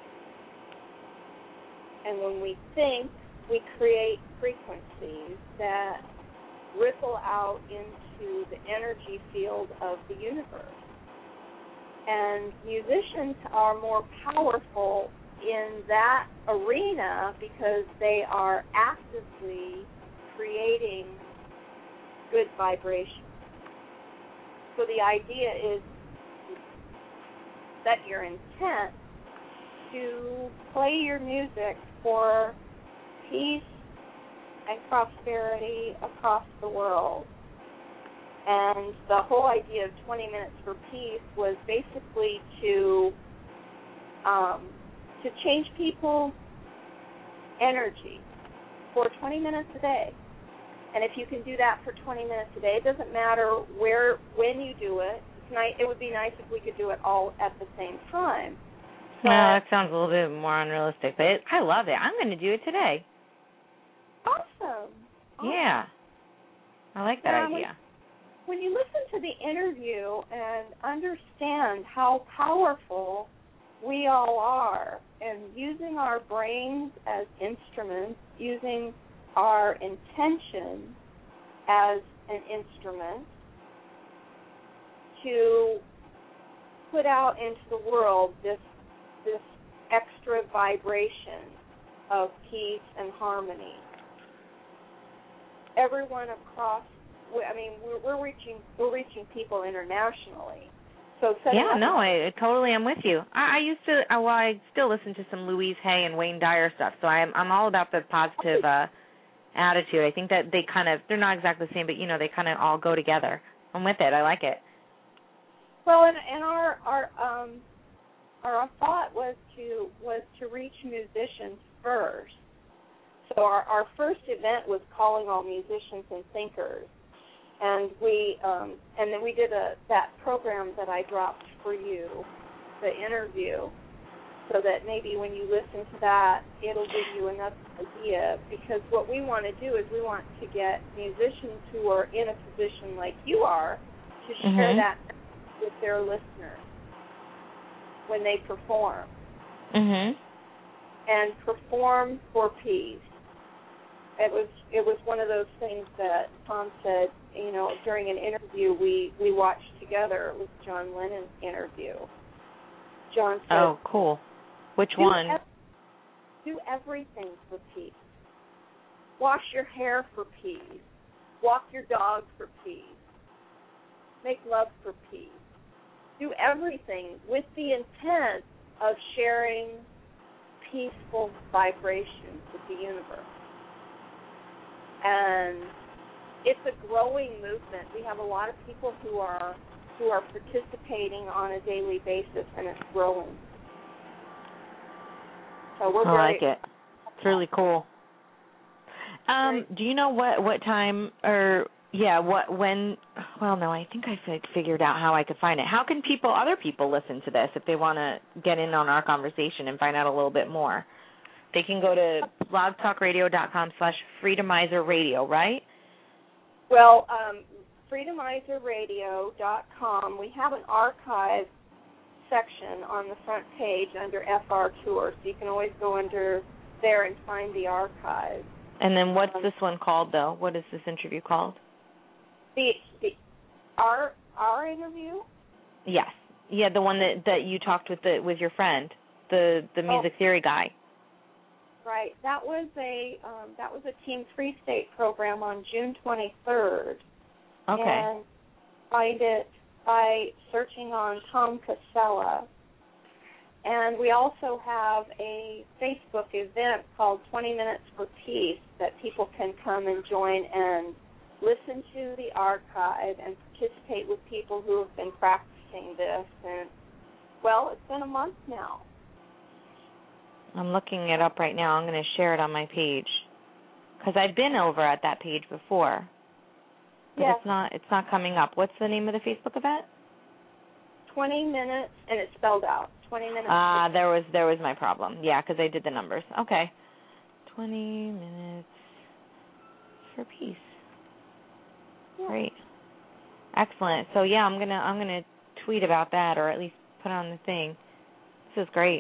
And when we think, we create frequencies that ripple out into the energy field of the universe. And musicians are more powerful in that arena because they are actively creating good vibration. So the idea is set your intent to play your music for peace and prosperity across the world. And the whole idea of twenty minutes for peace was basically to um, to change people's energy for twenty minutes a day. And if you can do that for twenty minutes a day, it doesn't matter where, when you do it. It's nice, it would be nice if we could do it all at the same time. But, well, that sounds a little bit more unrealistic, but it, I love it. I'm going to do it today. Awesome. awesome. Yeah. I like that now, idea. When, when you listen to the interview and understand how powerful we all are, and using our brains as instruments, using our intention as an instrument to put out into the world this this extra vibration of peace and harmony. Everyone across, I mean, we're, we're reaching we're reaching people internationally. So yeah, no, I, I totally am with you. I, I used to, well, I still listen to some Louise Hay and Wayne Dyer stuff, so I'm I'm all about the positive uh, attitude. I think that they kind of, they're not exactly the same, but, you know, they kind of all go together. I'm with it. I like it. Well, and, and our our um our thought was to was to reach musicians first. So our, our first event was calling all musicians and thinkers. And we um, and then we did a that program that I dropped for you, the interview, so that maybe when you listen to that, it'll give you enough idea. Because what we want to do is we want to get musicians who are in a position like you are to share mm-hmm. that with their listeners when they perform. Mhm. And perform for peace. It was it was one of those things that Tom said, you know, during an interview we, we watched together. It was John Lennon's interview. John said, oh, cool. Which do one? Ev- do everything for peace. Wash your hair for peace. Walk your dog for peace. Make love for peace. Do everything with the intent of sharing peaceful vibrations with the universe. And it's a growing movement. We have a lot of people who are who are participating on a daily basis, and it's growing. So we're I very like it. It's really cool. Um, do you know what, what time or yeah, what when? Well, no, I think I fig- figured out how I could find it. How can people, other people, listen to this if they want to get in on our conversation and find out a little bit more? They can go to blogtalkradio.com slash freedomizer radio, right? Well, um, freedomizer radio dot com, we have an archive section on the front page under F R Tour, so you can always go under there and find the archive. And then what's um, this one called, though? What is this interview called? The, the our our interview? Yes. Yeah, the one that, that you talked with the with your friend, the the music oh. theory guy. Right. That was a um, that was a Team Three State program on June twenty-third. Okay. And find it by searching on Tom Casella. And we also have a Facebook event called twenty minutes for Peace that people can come and join and listen to the archive and participate with people who have been practicing this. And, well, it's been a month now. I'm looking it up right now. I'm going to share it on my page because I've been over at that page before, but yes. it's not it's not coming up. What's the name of the Facebook event? Twenty minutes, and it's spelled out. Twenty minutes. Ah, uh, there was there was my problem. Yeah, because I did the numbers. Okay, twenty minutes for peace. Yeah. Great, excellent. So yeah, I'm gonna I'm gonna tweet about that, or at least put it on the thing. This is great.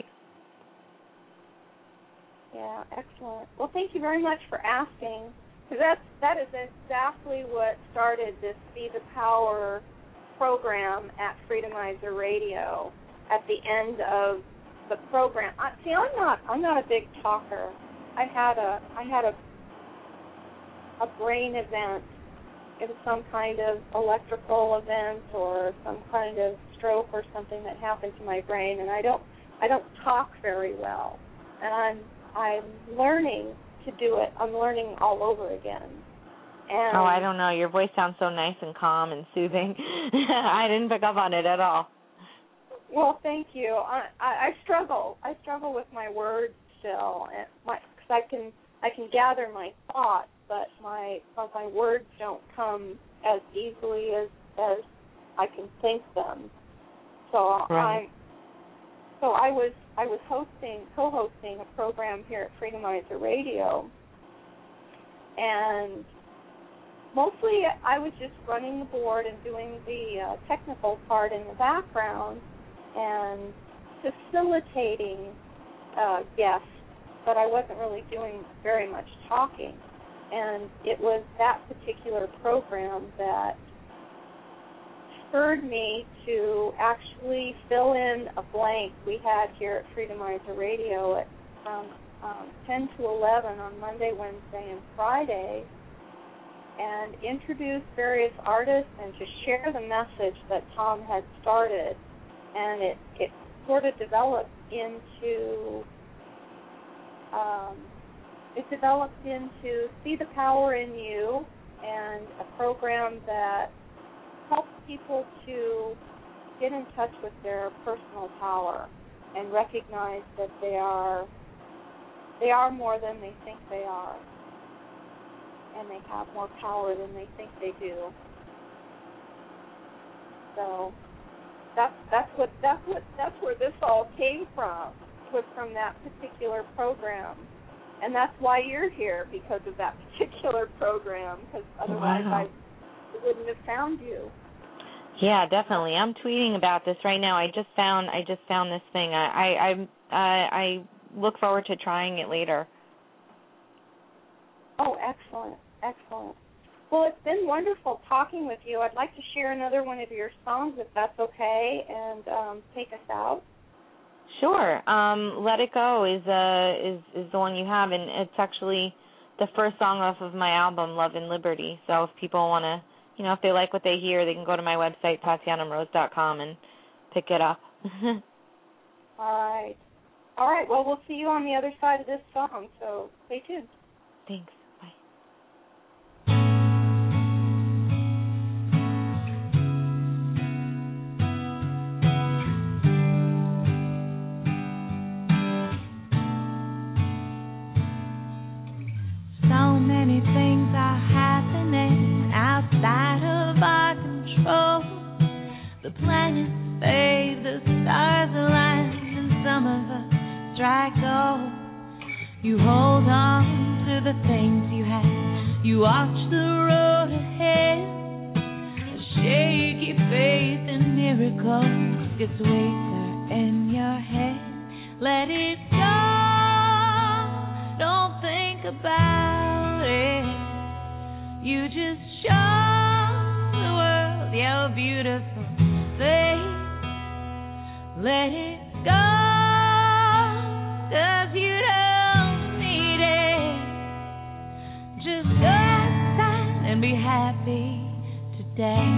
Yeah, excellent. Well, thank you very much for asking, because that's that is exactly what started this Be the Power program at Freedomizer Radio. At the end of the program, I, see, I'm not I'm not a big talker. I had a I had a a brain event it was some kind of electrical event or some kind of stroke or something that happened to my brain, and I don't I don't talk very well, and I'm I'm learning to do it. I'm learning all over again. And oh, I don't know. Your voice sounds so nice and calm and soothing. I didn't pick up on it at all. Well, thank you. I, I, I struggle. I struggle with my words still, and my because I can I can gather my thoughts, but my but my words don't come as easily as as I can think them. So right. I'm. So I was I was hosting co-hosting a program here at Freedomizer Radio, and mostly I was just running the board and doing the uh, technical part in the background and facilitating uh, guests, but I wasn't really doing very much talking. And it was that particular program that spurred me to actually fill in a blank we had here at Freedomizer Radio at um, um, ten to eleven on Monday, Wednesday, and Friday, and introduce various artists and to share the message that Tom had started. And it, it sort of developed into, um, it developed into See the Power in You, and a program that helps people to get in touch with their personal power and recognize that they are they are more than they think they are, and they have more power than they think they do. So that's that's what that's what that's where this all came from, was from that particular program. And that's why you're here, because of that particular program, because otherwise wow. I wouldn't have found you. Yeah, definitely. I'm tweeting about this right now. I just found I just found this thing. I I I, I look forward to trying it later. Oh, excellent, excellent. Well, it's been wonderful talking with you. I'd like to share another one of your songs, if that's okay, and um, take us out. Sure. Um, Let It Go is uh is is the one you have, and it's actually the first song off of my album, Love and Liberty. So if people want to, you know, if they like what they hear, they can go to my website, Tatiana Mrose dot com, and pick it up. All right. All right. Well, we'll see you on the other side of this song, so stay tuned. Thanks. So many things are happening outside of our control. The planets fade, the stars align, and some of us strike gold. You hold on to the things you have. You watch the road ahead. A shaky faith in miracles gets weaker in your head. Let it go. Don't think about it. You just show the world your beautiful face. Let it go, 'cause you don't need it. Just go outside and be happy today.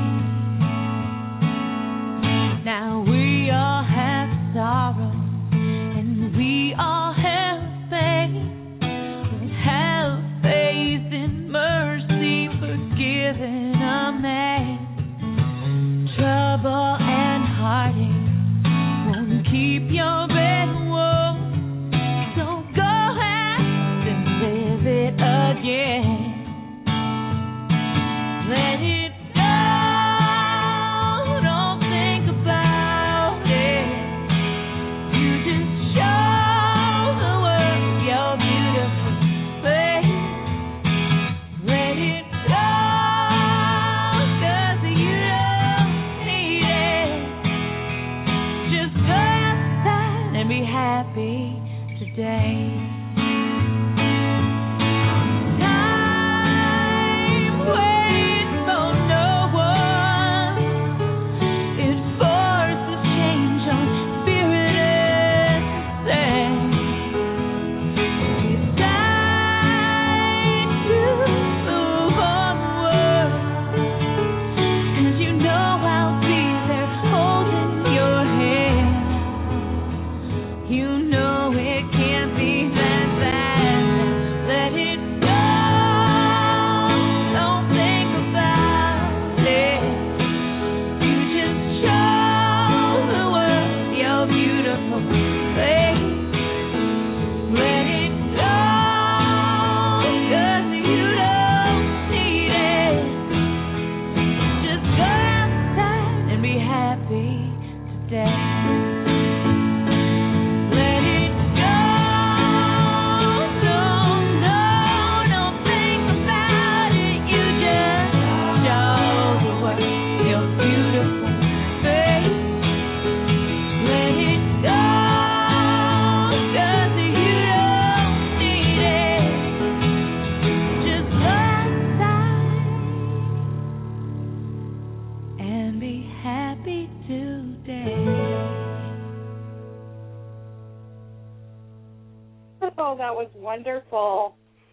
Now we all have sorrow and we all have pain. Have faith in mercy, forgiving a man. Trouble and heartache won't keep your bed warm. So go out and live it again. Let it go, don't think about Oh, that was wonderful.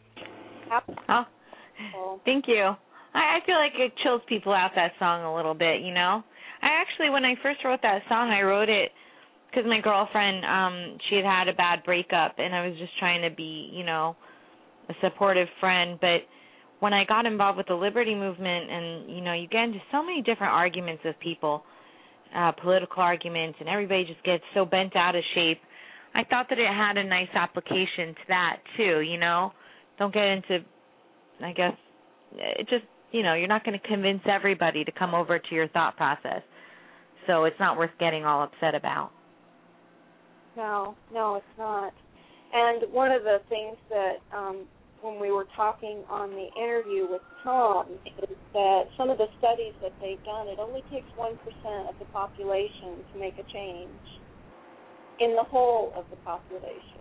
Oh, thank you. I, I feel like it chills people out, that song, a little bit, you know? I actually, when I first wrote that song, I wrote it because my girlfriend, um, she had had a bad breakup, and I was just trying to be, you know, a supportive friend. But when I got involved with the Liberty Movement, and, you know, you get into so many different arguments with people, uh, political arguments, and everybody just gets so bent out of shape, I thought that it had a nice application to that, too, you know? Don't get into, I guess, it just, you know, you're not going to convince everybody to come over to your thought process. So it's not worth getting all upset about. No, no, it's not. And one of the things that um, when we were talking on the interview with Tom is that some of the studies that they've done, it only takes one percent of the population to make a change in the whole of the population.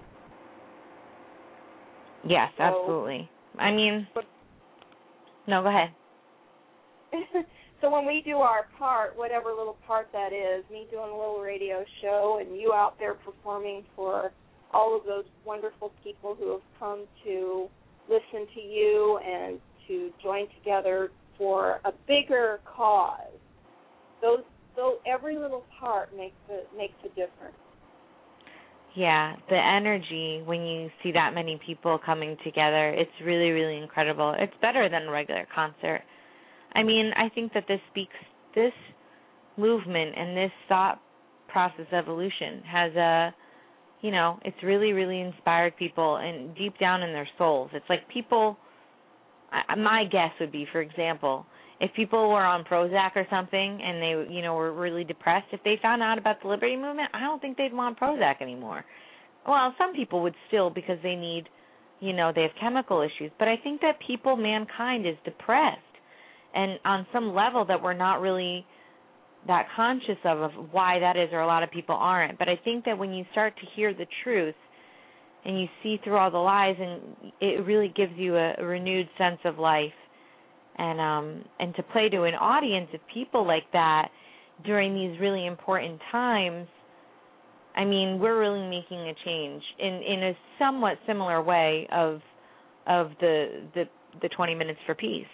Yes, so, absolutely. I mean, no, go ahead. So when we do our part, whatever little part that is, me doing a little radio show and you out there performing for all of those wonderful people who have come to listen to you and to join together for a bigger cause, those, those every little part makes a, makes a difference. Yeah, the energy when you see that many people coming together, it's really, really incredible. It's better than a regular concert. I mean, I think that this speaks, this movement and this thought process evolution has a, you know, it's really, really inspired people and deep down in their souls. It's like people, I, my guess would be, for example, if people were on Prozac or something and they, you know, were really depressed, if they found out about the Liberty Movement, I don't think they'd want Prozac anymore. Well, some people would still because they need, you know, they have chemical issues. But I think that people, mankind, is depressed. And on some level that we're not really that conscious of, of why that is, or a lot of people aren't. But I think that when you start to hear the truth and you see through all the lies, and it really gives you a, a renewed sense of life. And um, and to play to an audience of people like that during these really important times, I mean, we're really making a change in, in a somewhat similar way of of the the, the twenty minutes for peace.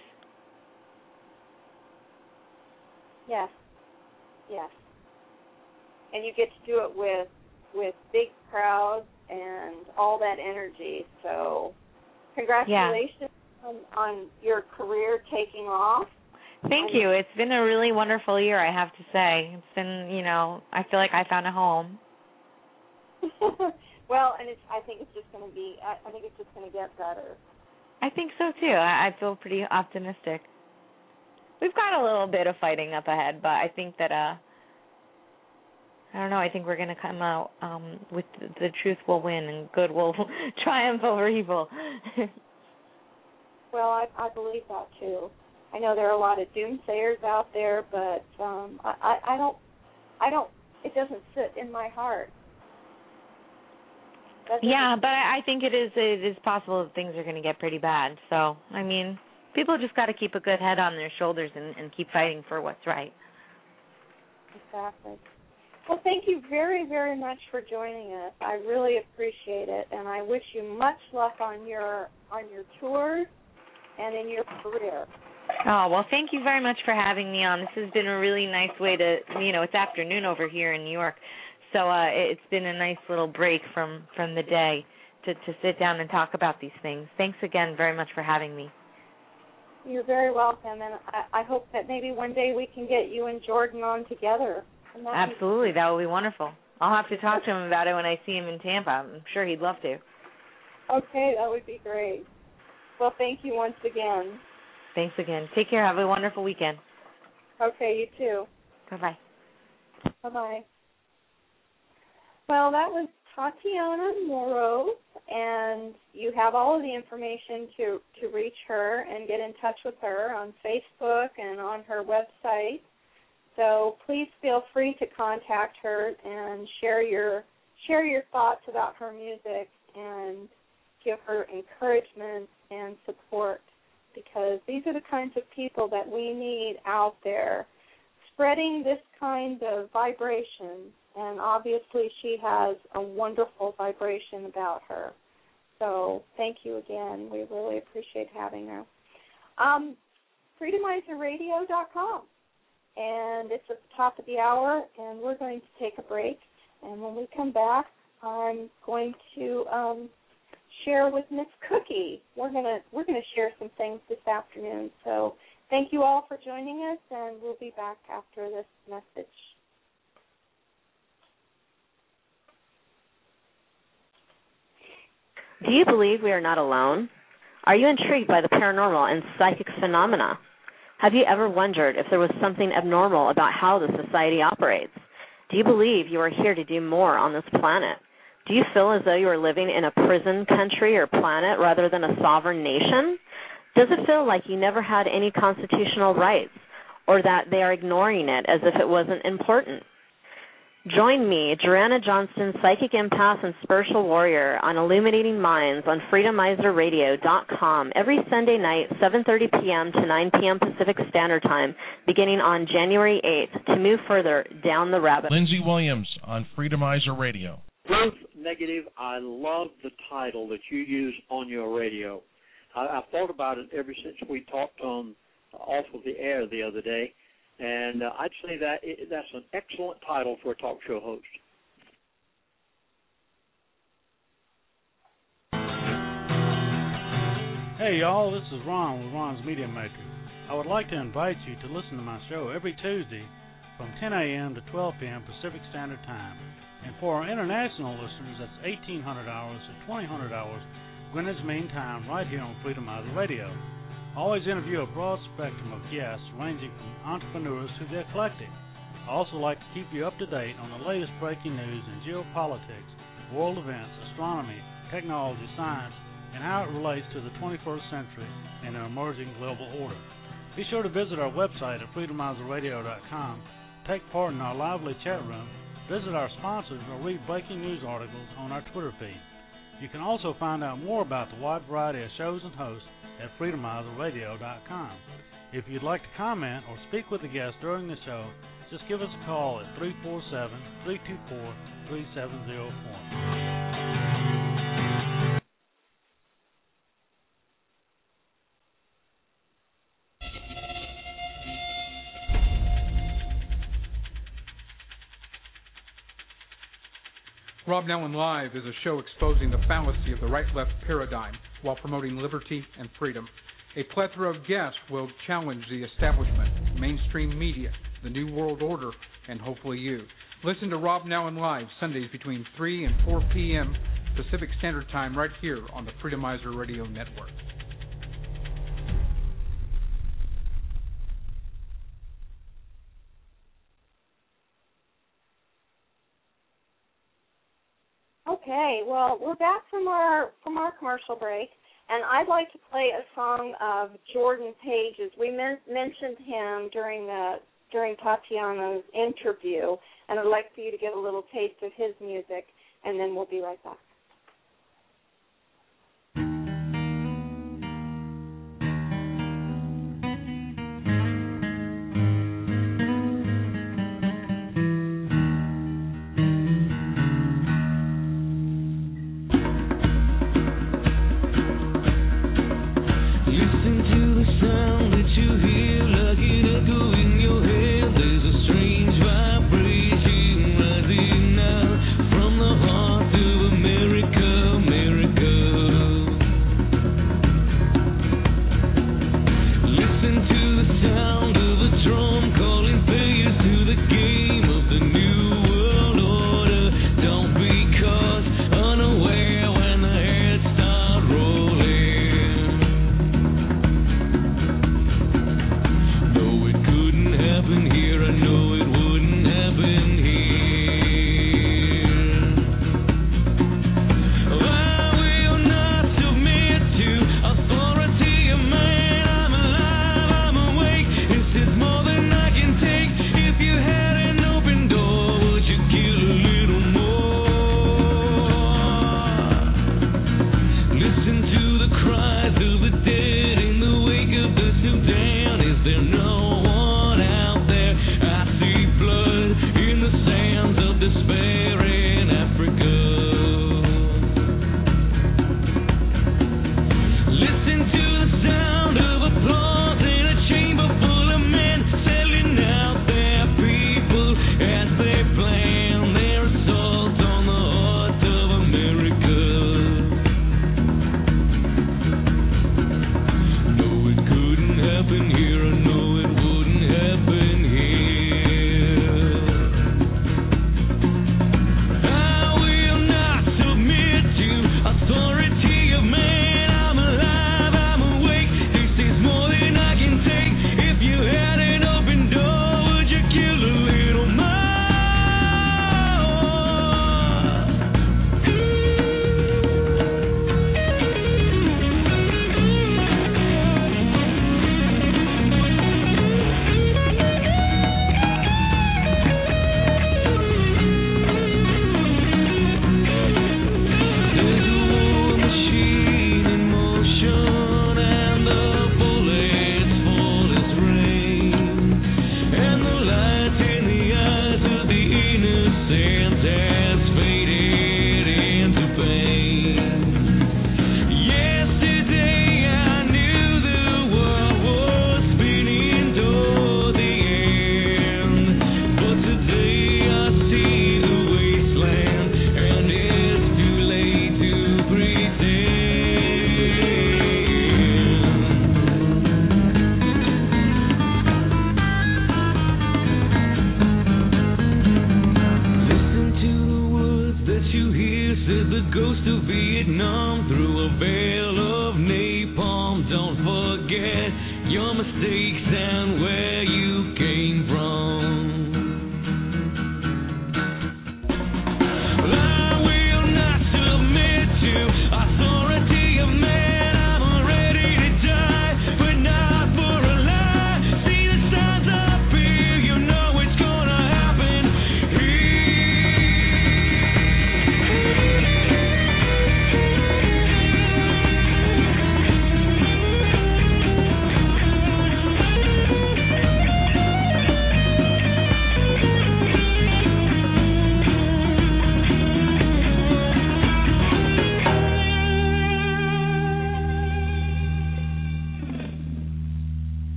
Yes, yes. And you get to do it with with big crowds and all that energy. So congratulations. Yeah. On, on your career taking off. Thank you. It's been a really wonderful year, I have to say. It's been, you know, I feel like I found a home. Well, and it's, I think it's just going to be, I, I think it's just going to get better. I think so, too. I, I feel pretty optimistic. We've got a little bit of fighting up ahead, but I think that, uh, I don't know, I think we're going to come out um, with the, the truth will win and good will triumph over evil. Well, I, I believe that, too. I know there are a lot of doomsayers out there, but um, I, I, I don't, I don't, it doesn't sit in my heart. Yeah, but I think it is, it is possible that things are going to get pretty bad. So, I mean, people just got to keep a good head on their shoulders and, and keep fighting for what's right. Exactly. Well, thank you very, very much for joining us. I really appreciate it, and I wish you much luck on your on your tours and in your career. Oh, well, thank you very much for having me on. This has been a really nice way to, you know, it's afternoon over here in New York, so uh, it's been a nice little break from, from the day to, to sit down and talk about these things. Thanks again very much for having me. You're very welcome, and I, I hope that maybe one day we can get you and Jordan on together. Absolutely, that would be wonderful. I'll have to talk to him about it when I see him in Tampa. I'm sure he'd love to. Okay, that would be great. Well, thank you once again. Thanks again. Take care. Have a wonderful weekend. Okay, you too. Bye-bye. Bye-bye. Well, that was Tatiana Moroz, and you have all of the information to, to reach her and get in touch with her on Facebook and on her website. So please feel free to contact her and share your share your thoughts about her music and give her encouragement and support, because these are the kinds of people that we need out there spreading this kind of vibration, and obviously she has a wonderful vibration about her. So thank you again. We really appreciate having her. Um, freedomizer radio dot com. And it's at the top of the hour, and we're going to take a break. And when we come back, I'm going to um, share with Miss Cookie. We're gonna we're gonna share some things this afternoon. So thank you all for joining us, and we'll be back after this message. Do you believe we are not alone? Are you intrigued by the paranormal and psychic phenomena? Have you ever wondered if there was something abnormal about how the society operates? Do you believe you are here to do more on this planet? Do you feel as though you are living in a prison country or planet rather than a sovereign nation? Does it feel like you never had any constitutional rights, or that they are ignoring it as if it wasn't important? Join me, Joanna Johnston, Psychic Empath and Spiritual Warrior, on Illuminating Minds on freedomizer radio dot com every Sunday night, seven thirty p.m. to nine p.m. Pacific Standard Time, beginning on January eighth, to move further down the rabbit. Lindsay Williams on Freedomizer Radio. Proof Negative, I love the title that you use on your radio. I, I've thought about it ever since we talked on off of the air the other day. And uh, I'd say that it, that's an excellent title for a talk show host. Hey, y'all, this is Ron with Ron's Media Maker. I would like to invite you to listen to my show every Tuesday from ten a.m. to twelve p.m. Pacific Standard Time. And for our international listeners, that's eighteen hundred hours to twenty hundred hours Greenwich Mean Time right here on Freedomizer Radio. I always interview a broad spectrum of guests ranging from entrepreneurs to the eclectic. I also like to keep you up to date on the latest breaking news in geopolitics, world events, astronomy, technology, science, and how it relates to the twenty-first century and an emerging global order. Be sure to visit our website at freedomizer radio dot com, take part in our lively chat room, visit our sponsors, or read breaking news articles on our Twitter feed. You can also find out more about the wide variety of shows and hosts at freedomizer radio dot com. If you'd like to comment or speak with a guest during the show, just give us a call at three four seven, three two four, three seven zero four. Rob Nellen Live is a show exposing the fallacy of the right-left paradigm while promoting liberty and freedom. A plethora of guests will challenge the establishment, mainstream media, the New World Order, and hopefully you. Listen to Rob Nellen Live Sundays between three and four p.m. Pacific Standard Time right here on the Freedomizer Radio Network. Okay, well, we're back from our from our commercial break, and I'd like to play a song of Jordan Page's. We men- mentioned him during the during Tatiana's interview, and I'd like for you to get a little taste of his music, and then we'll be right back. Authority, a man, I'm alive, I'm awake.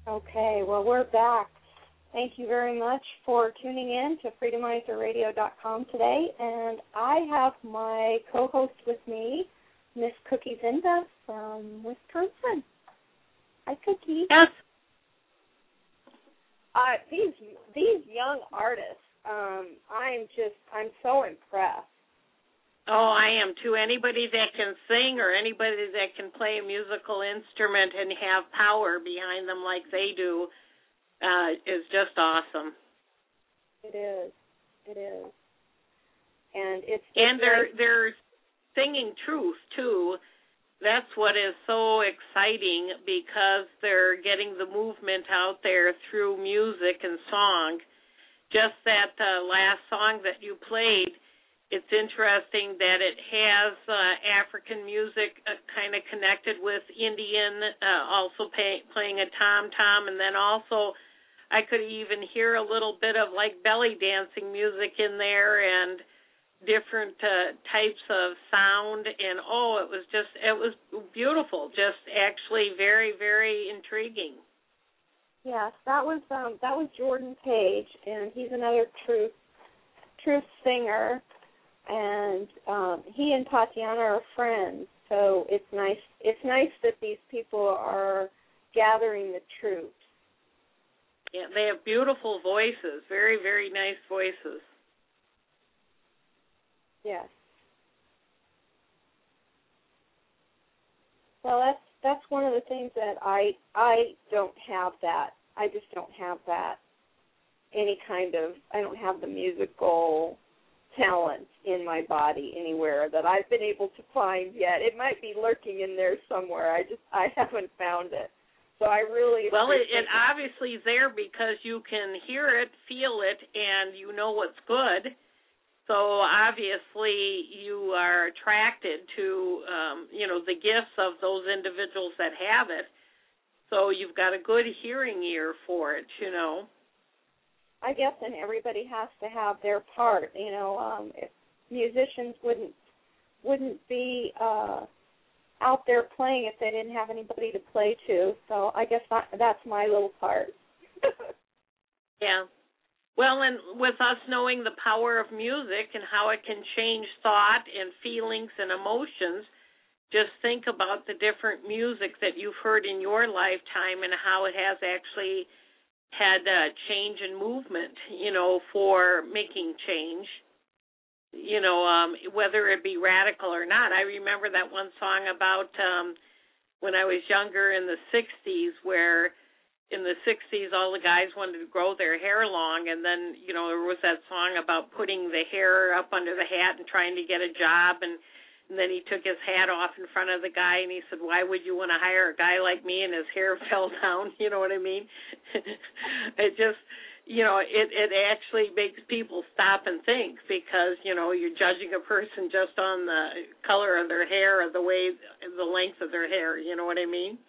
Okay, well, we're back. Thank you very much for tuning in to freedomizer radio dot com today. And I have my co-host with me, Miss Cookie Zinda from Wisconsin. Hi, Cookie. Yes. Uh, these these young artists, um, I'm just, I'm so impressed. Oh, I am too. Anybody that can sing or anybody that can play a musical instrument and have power behind them like they do uh, is just awesome. It is. It is. And it's just and they're nice. they're singing truth too. That's what is so exciting, because they're getting the movement out there through music and song. Just that uh, last song that you played, it's interesting that it has uh, African music uh, kind of connected with Indian, uh, also pay, playing a tom-tom, and then also I could even hear a little bit of like belly dancing music in there and different uh, types of sound, and oh, it was just, it was beautiful, just actually very, very intriguing. Yes, that was um, that was Jordan Page, and he's another truth truth singer. And um, he and Tatiana are friends, so it's nice. It's nice that these people are gathering the troops. Yeah, they have beautiful voices, very, very nice voices. Yes. Well, that's that's one of the things that I I don't have that. I just don't have that. Any kind of I don't have the musical talent in my body anywhere that I've been able to find yet. It might be lurking in there somewhere. I just I haven't found it. So I really well, it, it it. obviously is there because you can hear it, feel it, and you know what's good. So obviously you are attracted to um, you know the gifts of those individuals that have it. So you've got a good hearing ear for it, you know. I guess, and everybody has to have their part. You know, um, if musicians wouldn't wouldn't be uh, out there playing if they didn't have anybody to play to. So I guess that, that's my little part. Yeah. Well, and with us knowing the power of music and how it can change thought and feelings and emotions, just think about the different music that you've heard in your lifetime and how it has actually had uh, change and movement, you know, for making change, you know, um, whether it be radical or not. I remember that one song about um, when I was younger in the sixties, where in the sixties all the guys wanted to grow their hair long, and then, you know, there was that song about putting the hair up under the hat and trying to get a job, and And then he took his hat off in front of the guy, and he said, why would you want to hire a guy like me? And his hair fell down, you know what I mean? It just, you know, it, it actually makes people stop and think because, you know, you're judging a person just on the color of their hair or the way, the length of their hair, you know what I mean?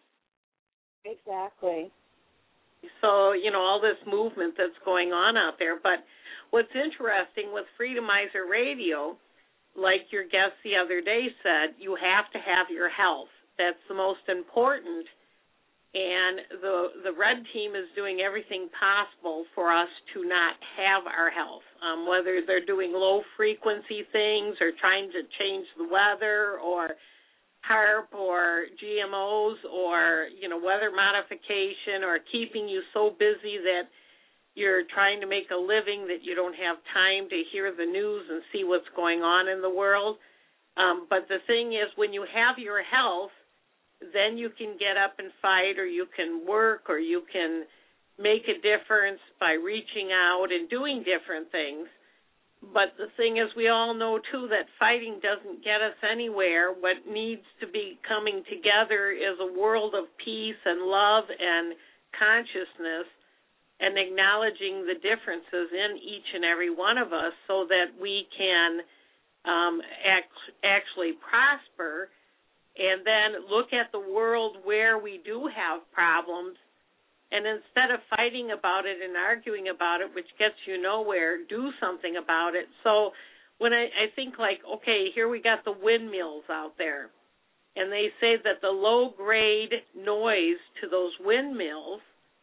Exactly. So, you know, all this movement that's going on out there. But what's interesting with Freedomizer Radio, like your guest the other day said, you have to have your health. That's the most important. And the the Red Team is doing everything possible for us to not have our health, um, whether they're doing low-frequency things or trying to change the weather or HAARP or G M Os or, you know, weather modification or keeping you so busy that you're trying to make a living that you don't have time to hear the news and see what's going on in the world. Um, but the thing is, when you have your health, then you can get up and fight, or you can work, or you can make a difference by reaching out and doing different things. But the thing is, we all know, too, that fighting doesn't get us anywhere. What needs to be coming together is a world of peace and love and consciousness, and acknowledging the differences in each and every one of us so that we can um, act, actually prosper, and then look at the world where we do have problems, and instead of fighting about it and arguing about it, which gets you nowhere, do something about it. So when I, I think like, okay, here we got the windmills out there, and they say that the low-grade noise to those windmills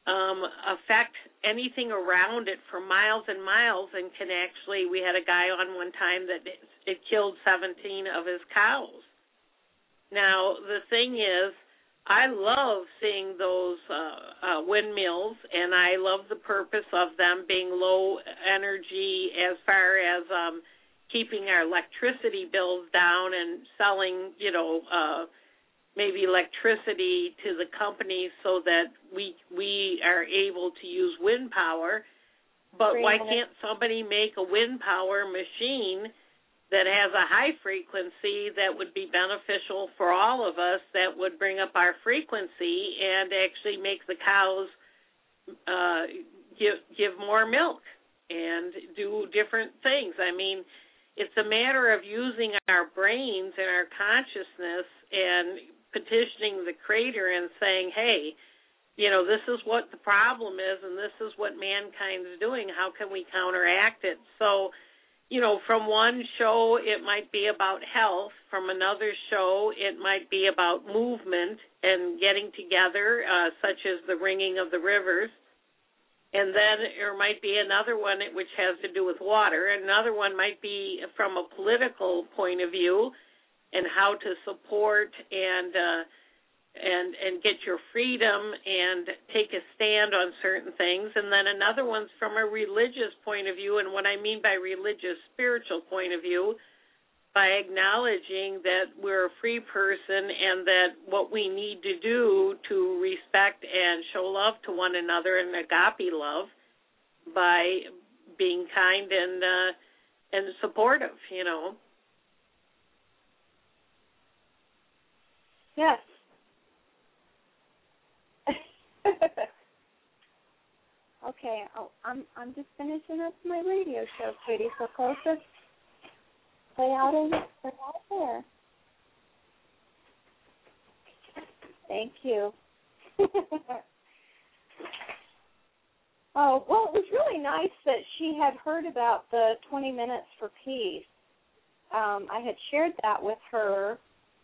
um, affect anything around it for miles and miles, and can actually, we had a guy on one time that it, it killed seventeen of his cows. Now, the thing is, I love seeing those uh, uh, windmills, and I love the purpose of them being low energy as far as um, keeping our electricity bills down and selling, you know, uh, maybe electricity to the companies so that we we are able to use wind power. But why can't somebody make a wind power machine that has a high frequency that would be beneficial for all of us, that would bring up our frequency and actually make the cows uh, give give more milk and do different things? I mean, it's a matter of using our brains and our consciousness and petitioning the Creator and saying, hey, you know, this is what the problem is and this is what mankind is doing. How can we counteract it? So, you know, from one show, it might be about health. From another show, it might be about movement and getting together, uh, such as the ringing of the rivers. And then there might be another one which has to do with water. Another one might be from a political point of view and how to support and uh, and and get your freedom and take a stand on certain things. And then another one's from a religious point of view, and what I mean by religious, spiritual point of view, by acknowledging that we're a free person and that what we need to do to respect and show love to one another, and agape love, by being kind and uh, and supportive, you know. Yes. Okay, oh, I'm I'm just finishing up my radio show, Katie. So closest, play out in play out there. Thank you. Oh, well, it was really nice that she had heard about the twenty minutes for peace. Um, I had shared that with her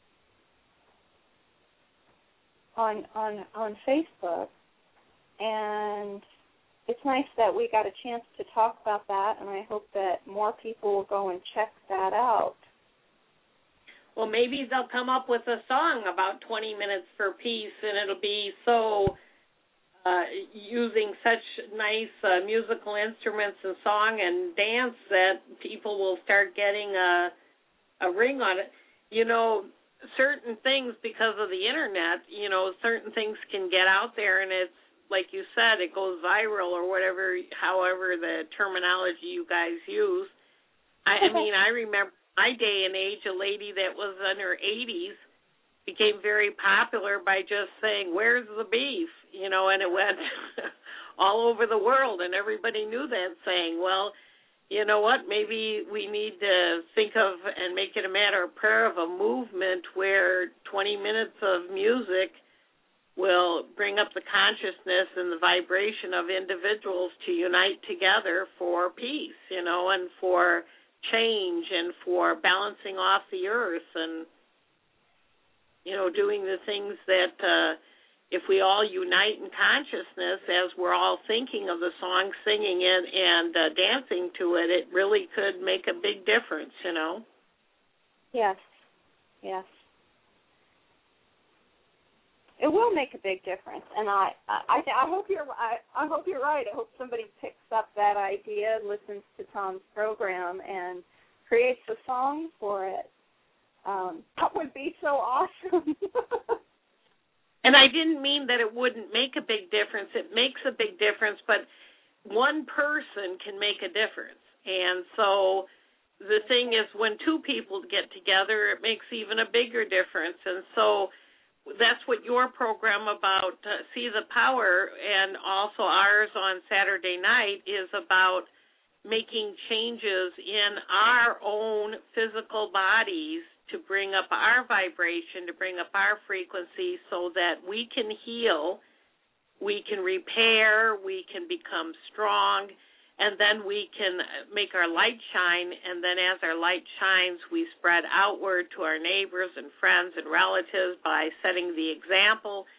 on on on Facebook, and it's nice that we got a chance to talk about that, and I hope that more people will go and check that out. Well, maybe they'll come up with a song about twenty minutes for peace, and it'll be so uh, using such nice uh, musical instruments and song and dance that people will start getting a, a ring on it. You know, certain things, because of the internet, you know, certain things can get out there, and it's, like you said, it goes viral or whatever, however the terminology you guys use. I, I mean, I remember my day and age, a lady that was in her eighties became very popular by just saying, "Where's the beef?" You know, and it went all over the world, and everybody knew that saying. Well, you know what, maybe we need to think of and make it a matter of prayer of a movement where twenty minutes of music will bring up the consciousness and the vibration of individuals to unite together for peace, you know, and for change and for balancing off the earth and, you know, doing the things that uh, if we all unite in consciousness as we're all thinking of the song, singing it, and uh, dancing to it, it really could make a big difference, you know? Yes, yes. It will make a big difference, and I, I, I hope you're, I, I hope you're right. I hope somebody picks up that idea, listens to Tom's program, and creates a song for it. Um, that would be so awesome. And I didn't mean that it wouldn't make a big difference. It makes a big difference, but one person can make a difference. And so the thing is, when two people get together, it makes even a bigger difference. And so that's what your program about uh, See the Power, and also ours on Saturday night, is about making changes in our own physical bodies to bring up our vibration, to bring up our frequency so that we can heal, we can repair, we can become strong, and then we can make our light shine, and then as our light shines, we spread outward to our neighbors and friends and relatives by setting the example,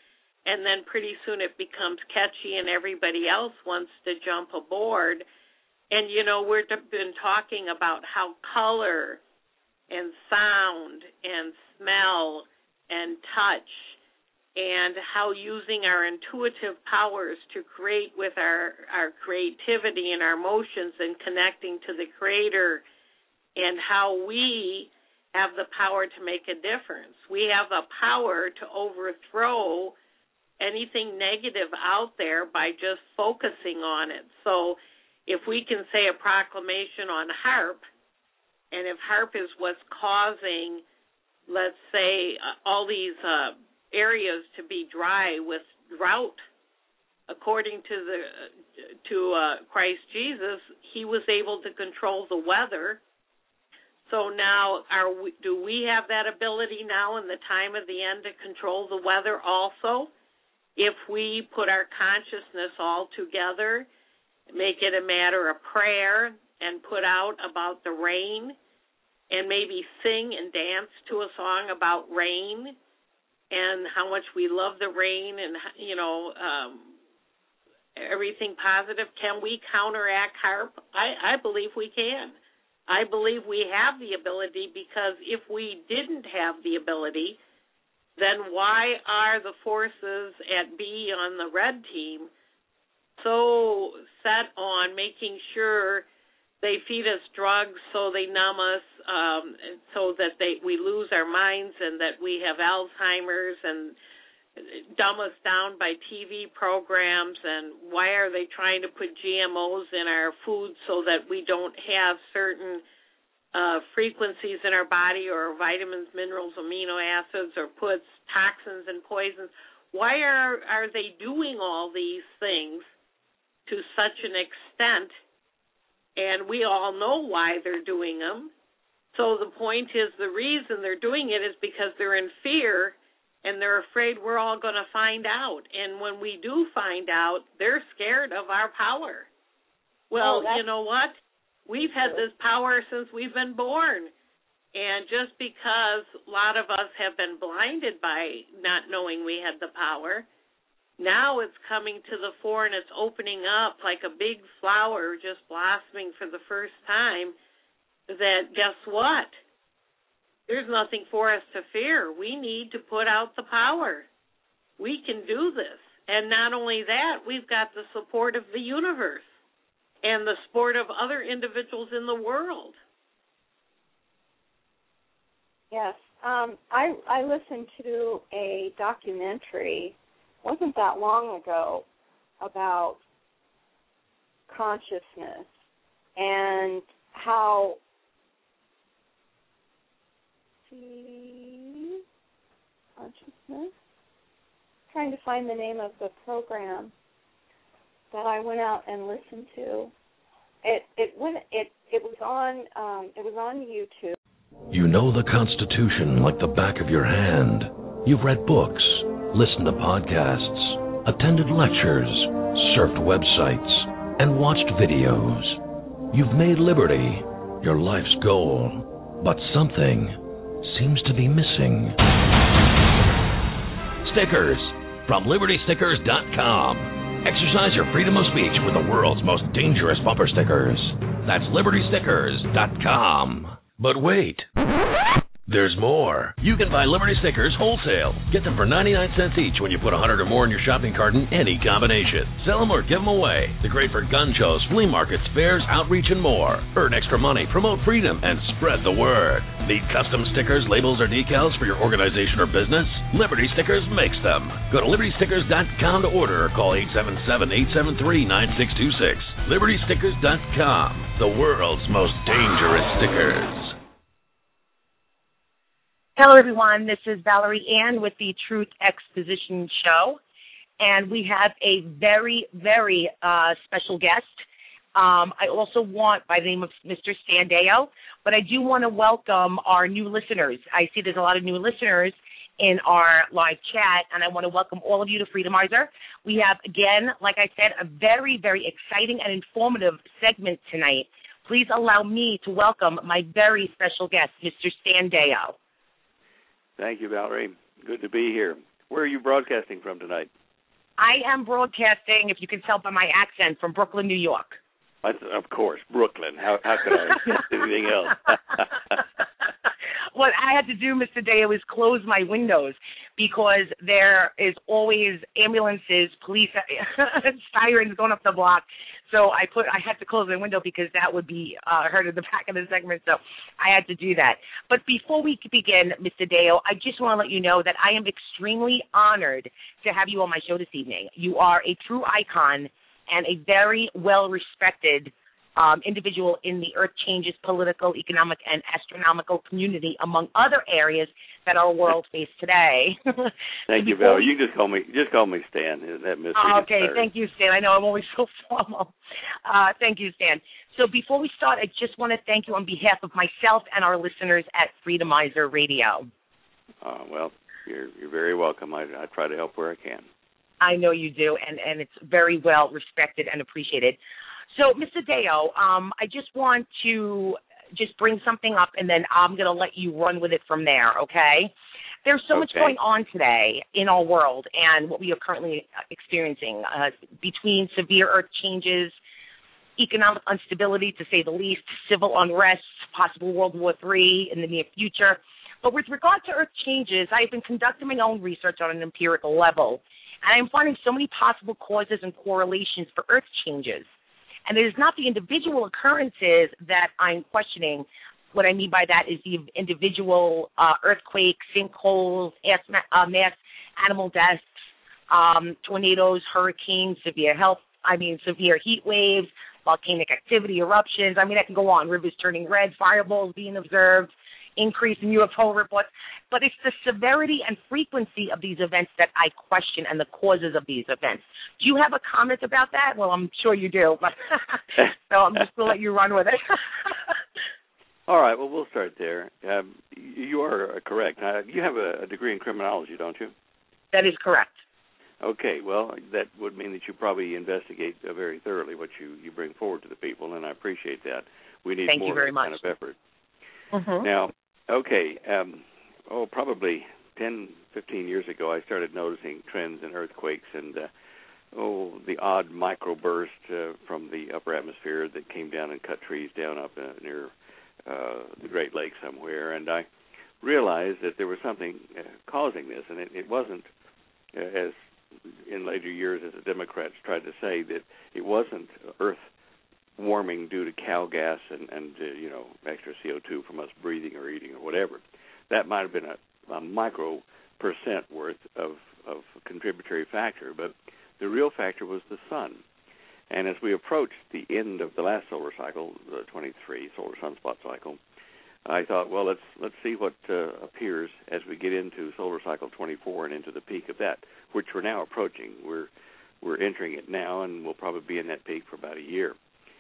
and then pretty soon it becomes catchy and everybody else wants to jump aboard. And, you know, we've been talking about how color and sound and smell and touch and how using our intuitive powers to create with our, our creativity and our emotions and connecting to the Creator, and how we have the power to make a difference. We have the power to overthrow anything negative out there by just focusing on it. So if we can say a proclamation on HAARP, and if HAARP is what's causing, let's say, uh, all these uh, areas to be dry with drought, according to the to uh, Christ Jesus, he was able to control the weather. So now, are we, do we have that ability now in the time of the end to control the weather also? If we put our consciousness all together, make it a matter of prayer, and put out about the rain, and maybe sing and dance to a song about rain and how much we love the rain and, you know, um, everything positive. Can we counteract HAARP? I, I believe we can. I believe we have the ability, because if we didn't have the ability, then why are the forces at B on the red team so set on making sure they feed us drugs so they numb us, um, so that they we lose our minds and that we have Alzheimer's, and dumb us down by T V programs? And why are they trying to put G M Os in our food so that we don't have certain uh, frequencies in our body, or vitamins, minerals, amino acids, or puts toxins and poisons? Why are, are they doing all these things to such an extent? And we all know why they're doing them. So the point is, the reason they're doing it is because they're in fear, and they're afraid we're all going to find out. And when we do find out, they're scared of our power. Well, oh, you know what? We've had this power since we've been born. And just because a lot of us have been blinded by not knowing we had the power, now it's coming to the fore, and it's opening up like a big flower just blossoming for the first time, that guess what? There's nothing for us to fear. We need to put out the power. We can do this. And not only that, we've got the support of the universe and the support of other individuals in the world. Yes. Um, I, I listened to a documentary wasn't that long ago about consciousness and how see, consciousness trying to find the name of the program that I went out and listened to. It it went it it was on um, it was on YouTube. You know the Constitution like the back of your hand. You've read books, listened to podcasts, attended lectures, surfed websites, and watched videos. You've made liberty your life's goal, but something seems to be missing. Stickers from Liberty Stickers dot com. Exercise your freedom of speech with the world's most dangerous bumper stickers. That's Liberty Stickers dot com. But wait, there's more. You can buy Liberty Stickers wholesale. Get them for ninety-nine cents each when you put one hundred or more in your shopping cart in any combination. Sell them or give them away. They're great for gun shows, flea markets, fairs, outreach, and more. Earn extra money, promote freedom, and spread the word. Need custom stickers, labels, or decals for your organization or business? Liberty Stickers makes them. Go to Liberty Stickers dot com to order or call eight seven seven, eight seven three, nine six two six. Liberty Stickers dot com, the world's most dangerous stickers. Hello, everyone. This is Valerie Ann with the Truth Exposition Show, and we have a very, very uh, special guest. Um, I also want, by the name of Mister Standeo, but I do want to welcome our new listeners. I see there's a lot of new listeners in our live chat, and I want to welcome all of you to Freedomizer. We have, again, like I said, a very, very exciting and informative segment tonight. Please allow me to welcome my very special guest, Mister Standeo. Thank you, Valerie. Good to be here. where are you broadcasting from tonight? I am broadcasting, if you can tell by my accent, from Brooklyn, New York. Of course, Brooklyn. How, how could I expect anything else? What I had to do, Mister Deo, is close my windows because there is always ambulances, police, sirens going up the block. So I put I had to close my window because that would be uh, heard in the back of the segment. So I had to do that. But before we begin, Mister Deo, I just want to let you know that I am extremely honored to have you on my show this evening. You are a true icon and a very well-respected Um, individual in the Earth Changes political, economic, and astronomical community, among other areas that our world faces today. Thank you, Val. You can just call me just call me Stan. That Mister Uh, okay, thank you, Stan. I know I'm always so formal. Uh, thank you, Stan. So before we start, I just want to thank you on behalf of myself and our listeners at Freedomizer Radio. Uh, well, you're you're very welcome. I, I try to help where I can. I know you do, and, and it's very well respected and appreciated. So, Mister Deo, um, I just want to just bring something up, and then I'm going to let you run with it from there, okay? There's so okay. much going on today in our world and what we are currently experiencing uh, between severe Earth changes, economic instability, to say the least, civil unrest, possible World War Three in the near future. But with regard to Earth changes, I've been conducting my own research on an empirical level, and I'm finding so many possible causes and correlations for Earth changes. And it is not the individual occurrences that I'm questioning. What I mean by that is the individual uh, earthquakes, sinkholes, uh, mass animal deaths, um, tornadoes, hurricanes, severe health, I mean, severe heat waves, volcanic activity, eruptions. I mean, I can go on. Rivers turning red, fireballs being observed, increase in U F O reports. But it's the severity and frequency of these events that I question and the causes of these events. Do you have a comment about that? Well, I'm sure you do, but so I'm just going to let you run with it. All right, well, we'll start there. Um, you are correct. Uh, you have a, a degree in criminology, don't you? That is correct. Okay, well, that would mean that you probably investigate uh, very thoroughly what you, you bring forward to the people, and I appreciate that. We need Thank more you very of that much. kind of effort. Mm-hmm. Now, okay, um, oh, probably ten, fifteen years ago, I started noticing trends in earthquakes and, uh, oh, the odd microburst uh, from the upper atmosphere that came down and cut trees down up uh, near uh, the Great Lakes somewhere. And I realized that there was something uh, causing this, and it, it wasn't, uh, as in later years as the Democrats tried to say, that it wasn't Earth warming due to cow gas and, and uh, you know, extra C O two from us breathing or eating or whatever. That might have been a, a micro percent worth of, of contributory factor, but the real factor was the sun. And as we approached the end of the last solar cycle, the twenty-three solar sunspot cycle, I thought, well, let's let's see what uh, appears as we get into solar cycle twenty-four and into the peak of that, which we're now approaching. We're we're entering it now, and we'll probably be in that peak for about a year.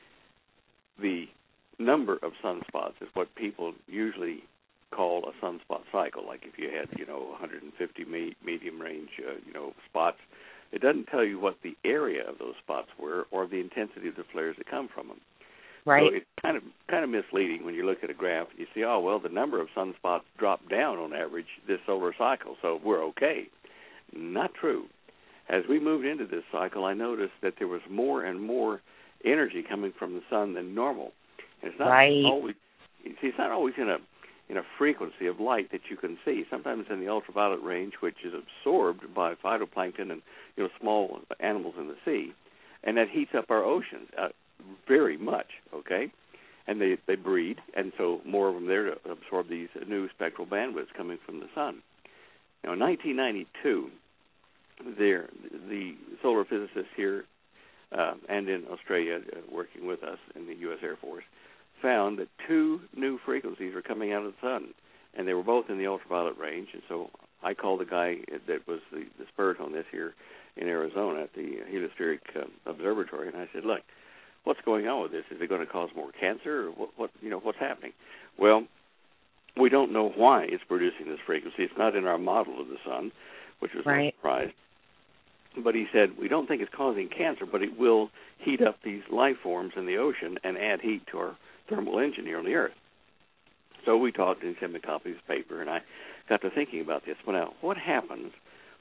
The number of sunspots is what people usually call a sunspot cycle. Like if you had, you know, one hundred fifty me- medium range, uh, you know, spots, it doesn't tell you what the area of those spots were or the intensity of the flares that come from them. Right. So it's kind of kind of misleading when you look at a graph. You see, oh well, the number of sunspots dropped down on average this solar cycle, so we're okay. Not true. As we moved into this cycle, I noticed that there was more and more energy coming from the sun than normal. And it's not right. always. See, it's not always in a in a frequency of light that you can see. Sometimes in the ultraviolet range, which is absorbed by phytoplankton and you know small animals in the sea, and that heats up our oceans uh, very much. Okay, and they they breed, and so more of them there to absorb these new spectral bandwidths coming from the sun. Now, in nineteen ninety-two, there the solar physicists here uh, and in Australia, uh, working with us in the U S Air Force, found that two new frequencies were coming out of the sun, and they were both in the ultraviolet range. And so I called the guy that was the, the expert on this here in Arizona at the Heliospheric uh, Observatory, and I said, "Look, what's going on with this? Is it going to cause more cancer, or what? what you know, what's happening?" Well, we don't know why it's producing this frequency. It's not in our model of the sun, which was right. no surprise. But he said, we don't think it's causing cancer, but it will heat up these life forms in the ocean and add heat to our thermal engine here on the Earth. So we talked and sent me a copy of his paper, and I got to thinking about this. But now, what happens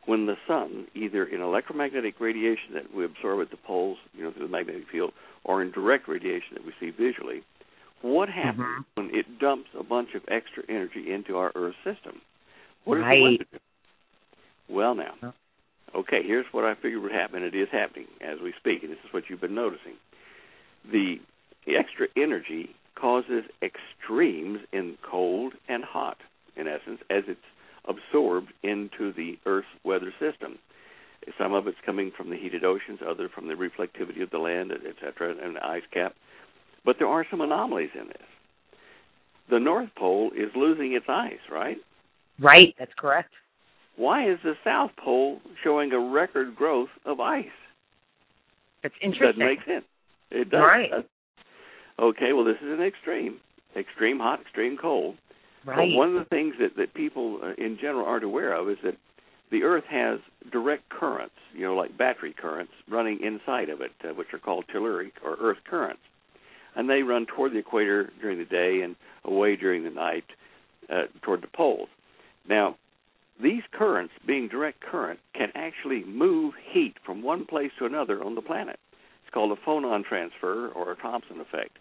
when the sun, either in electromagnetic radiation that we absorb at the poles, you know, through the magnetic field, or in direct radiation that we see visually, what happens mm-hmm. when it dumps a bunch of extra energy into our Earth system? What does right. it want to do? Well, now, okay, here's what I figured would happen. It is happening as we speak, and this is what you've been noticing. The, the extra energy causes extremes in cold and hot, in essence, as it's absorbed into the Earth's weather system. Some of it's coming from the heated oceans, other from the reflectivity of the land, et cetera, and the ice cap. But there are some anomalies in this. The North Pole is losing its ice, right? Right, that's correct. Why is the South Pole showing a record growth of ice? That's interesting. Doesn't make sense. It does. Right. Does. Okay, well, this is an extreme. Extreme hot, extreme cold. Right. But one of the things that, that people uh, in general aren't aware of is that the Earth has direct currents, you know, like battery currents, running inside of it, uh, which are called telluric or Earth currents. And they run toward the equator during the day and away during the night uh, toward the poles. Now, these currents, being direct current, can actually move heat from one place to another on the planet. It's called a phonon transfer or a Thomson effect.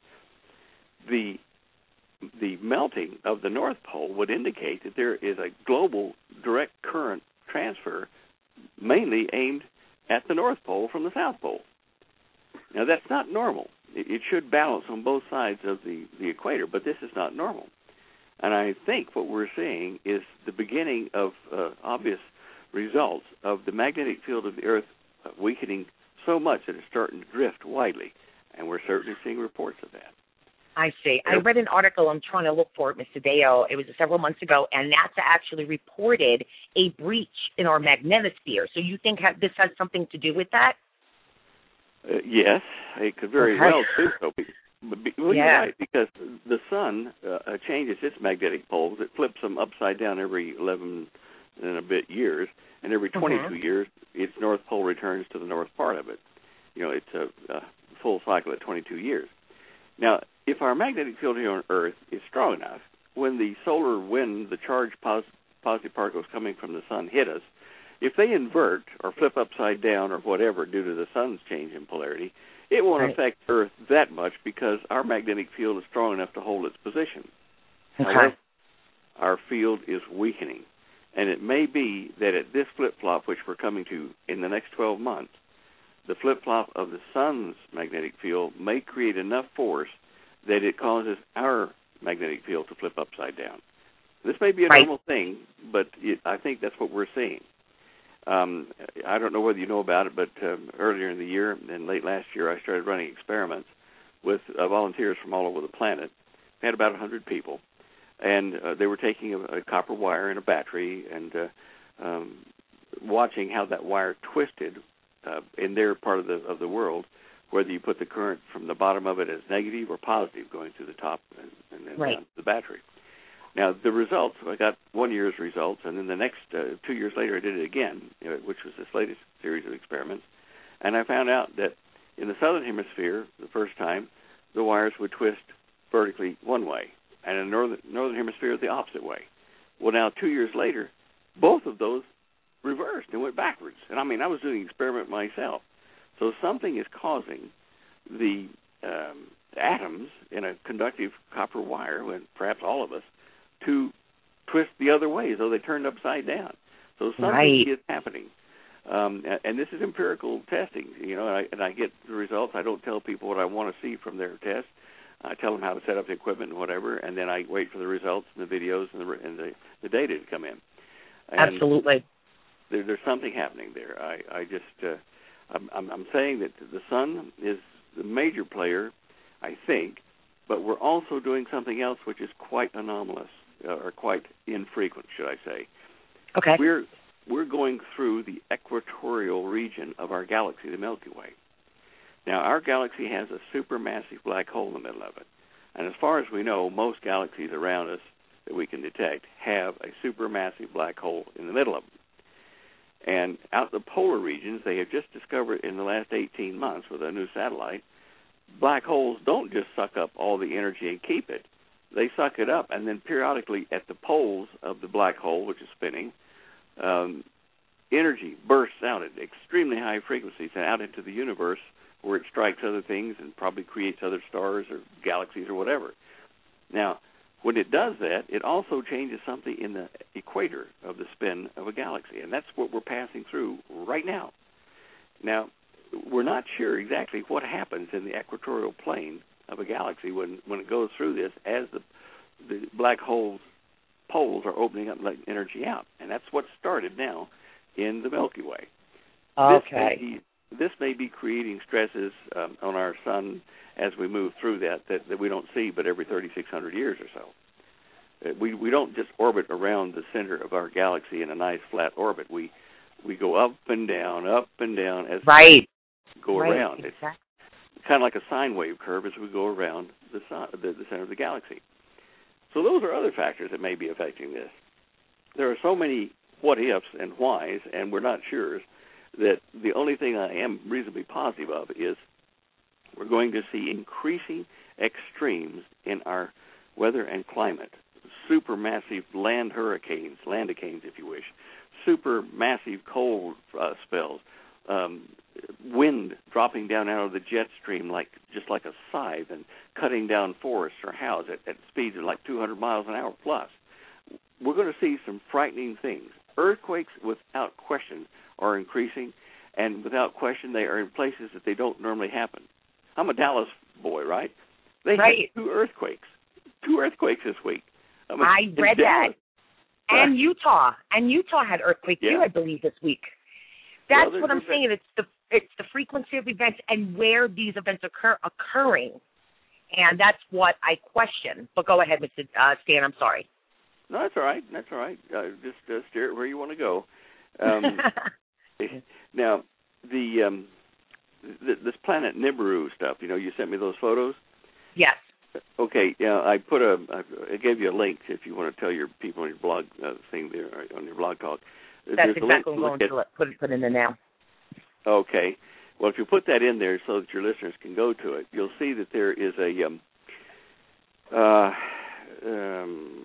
The the melting of the North Pole would indicate that there is a global direct current transfer mainly aimed at the North Pole from the South Pole. Now, that's not normal. It should balance on both sides of the, the equator, but this is not normal. And I think what we're seeing is the beginning of uh, obvious results of the magnetic field of the Earth weakening so much that it's starting to drift widely, and we're certainly seeing reports of that. I see. I read an article, I'm trying to look for it, Mister Deo, it was several months ago, and NASA actually reported a breach in our magnetosphere. So you think ha- this has something to do with that? Uh, yes, it could very okay. well do so. But be, well, yeah. You're right, because the sun uh, changes its magnetic poles. It flips them upside down every eleven and a bit years, and every twenty-two mm-hmm. years, its north pole returns to the north part of it. You know, it's a, a full cycle at twenty-two years. Now, if our magnetic field here on Earth is strong enough, when the solar wind, the charged pos- positive particles coming from the sun hit us, if they invert or flip upside down or whatever due to the sun's change in polarity, it won't right. affect Earth that much because our magnetic field is strong enough to hold its position. Okay. However, our field is weakening. And it may be that at this flip-flop, which we're coming to in the next twelve months, the flip-flop of the sun's magnetic field may create enough force that it causes our magnetic field to flip upside down. This may be a right. normal thing, but it, I think that's what we're seeing. Um, I don't know whether you know about it, but um, earlier in the year and late last year, I started running experiments with uh, volunteers from all over the planet. We had about one hundred people, and uh, they were taking a, a copper wire and a battery and uh, um, watching how that wire twisted uh, in their part of the of the world, whether you put the current from the bottom of it as negative or positive going through the top and, and then right. down to the battery. Now, the results, I got one year's results, and then the next uh, two years later I did it again, you know, which was this latest series of experiments, and I found out that in the southern hemisphere, the first time, the wires would twist vertically one way, and in the northern, northern hemisphere the opposite way. Well, now, two years later, both of those reversed and went backwards. And, I mean, I was doing the experiment myself. So something is causing the um, atoms in a conductive copper wire, and perhaps all of us, to twist the other way as though they turned upside down. So something right. is happening. Um, and this is empirical testing, you know, and I, and I get the results. I don't tell people what I want to see from their test. I tell them how to set up the equipment and whatever, and then I wait for the results and the videos and the, and the, the data to come in. And absolutely. There, there's something happening there. I, I just, uh, I'm, I'm saying that the sun is the major player, I think, but we're also doing something else which is quite anomalous, uh, or quite infrequent, should I say. Okay. We're we're going through the equatorial region of our galaxy, the Milky Way. Now, our galaxy has a supermassive black hole in the middle of it. And as far as we know, most galaxies around us that we can detect have a supermassive black hole in the middle of them. And out in the polar regions, they have just discovered in the last eighteen months with a new satellite, black holes don't just suck up all the energy and keep it. They suck it up, and then periodically at the poles of the black hole, which is spinning, um, energy bursts out at extremely high frequencies and out into the universe where it strikes other things and probably creates other stars or galaxies or whatever. Now, when it does that, it also changes something in the equator of the spin of a galaxy, and that's what we're passing through right now. Now, we're not sure exactly what happens in the equatorial plane of a galaxy when, when it goes through this as the, the black hole's poles are opening up and letting energy out, and that's what started now in the Milky Way. Okay. This may be, this may be creating stresses um, on our sun as we move through that, that that we don't see but every thirty-six hundred years or so. Uh, we we don't just orbit around the center of our galaxy in a nice flat orbit. We we go up and down, up and down as right. we go right. around. Exactly. It's kind of like a sine wave curve as we go around the, sun, the the center of the galaxy. So those are other factors that may be affecting this. There are so many what-ifs and whys, and we're not sures, that the only thing I am reasonably positive of is we're going to see increasing extremes in our weather and climate. Supermassive land hurricanes, landicanes if you wish, supermassive cold uh, spells, um, wind dropping down out of the jet stream like just like a scythe and cutting down forests or houses at, at speeds of like two hundred miles an hour plus. We're going to see some frightening things. Earthquakes, without question, are increasing, and without question, they are in places that they don't normally happen. I'm a Dallas boy, right? They right. had two earthquakes, two earthquakes this week. I, mean, I read that. And Utah, and Utah had earthquake yeah. too, I believe, this week. That's well, what I'm saying. It's the it's the frequency of events and where these events occur occurring, and that's what I question. But go ahead, Mister Uh, Stan. I'm sorry. No, that's all right. That's all right. Uh, just uh, steer it where you want to go. Um, now, the, um, the this planet Nibiru stuff. You know, you sent me those photos. Yes. Okay. Yeah, I put a. I gave you a link if you want to tell your people on your blog uh, thing there on your blog talk. That's There's exactly what I'm going to put it put in there now. Okay. Well, if you put that in there so that your listeners can go to it, you'll see that there is a um, uh, um,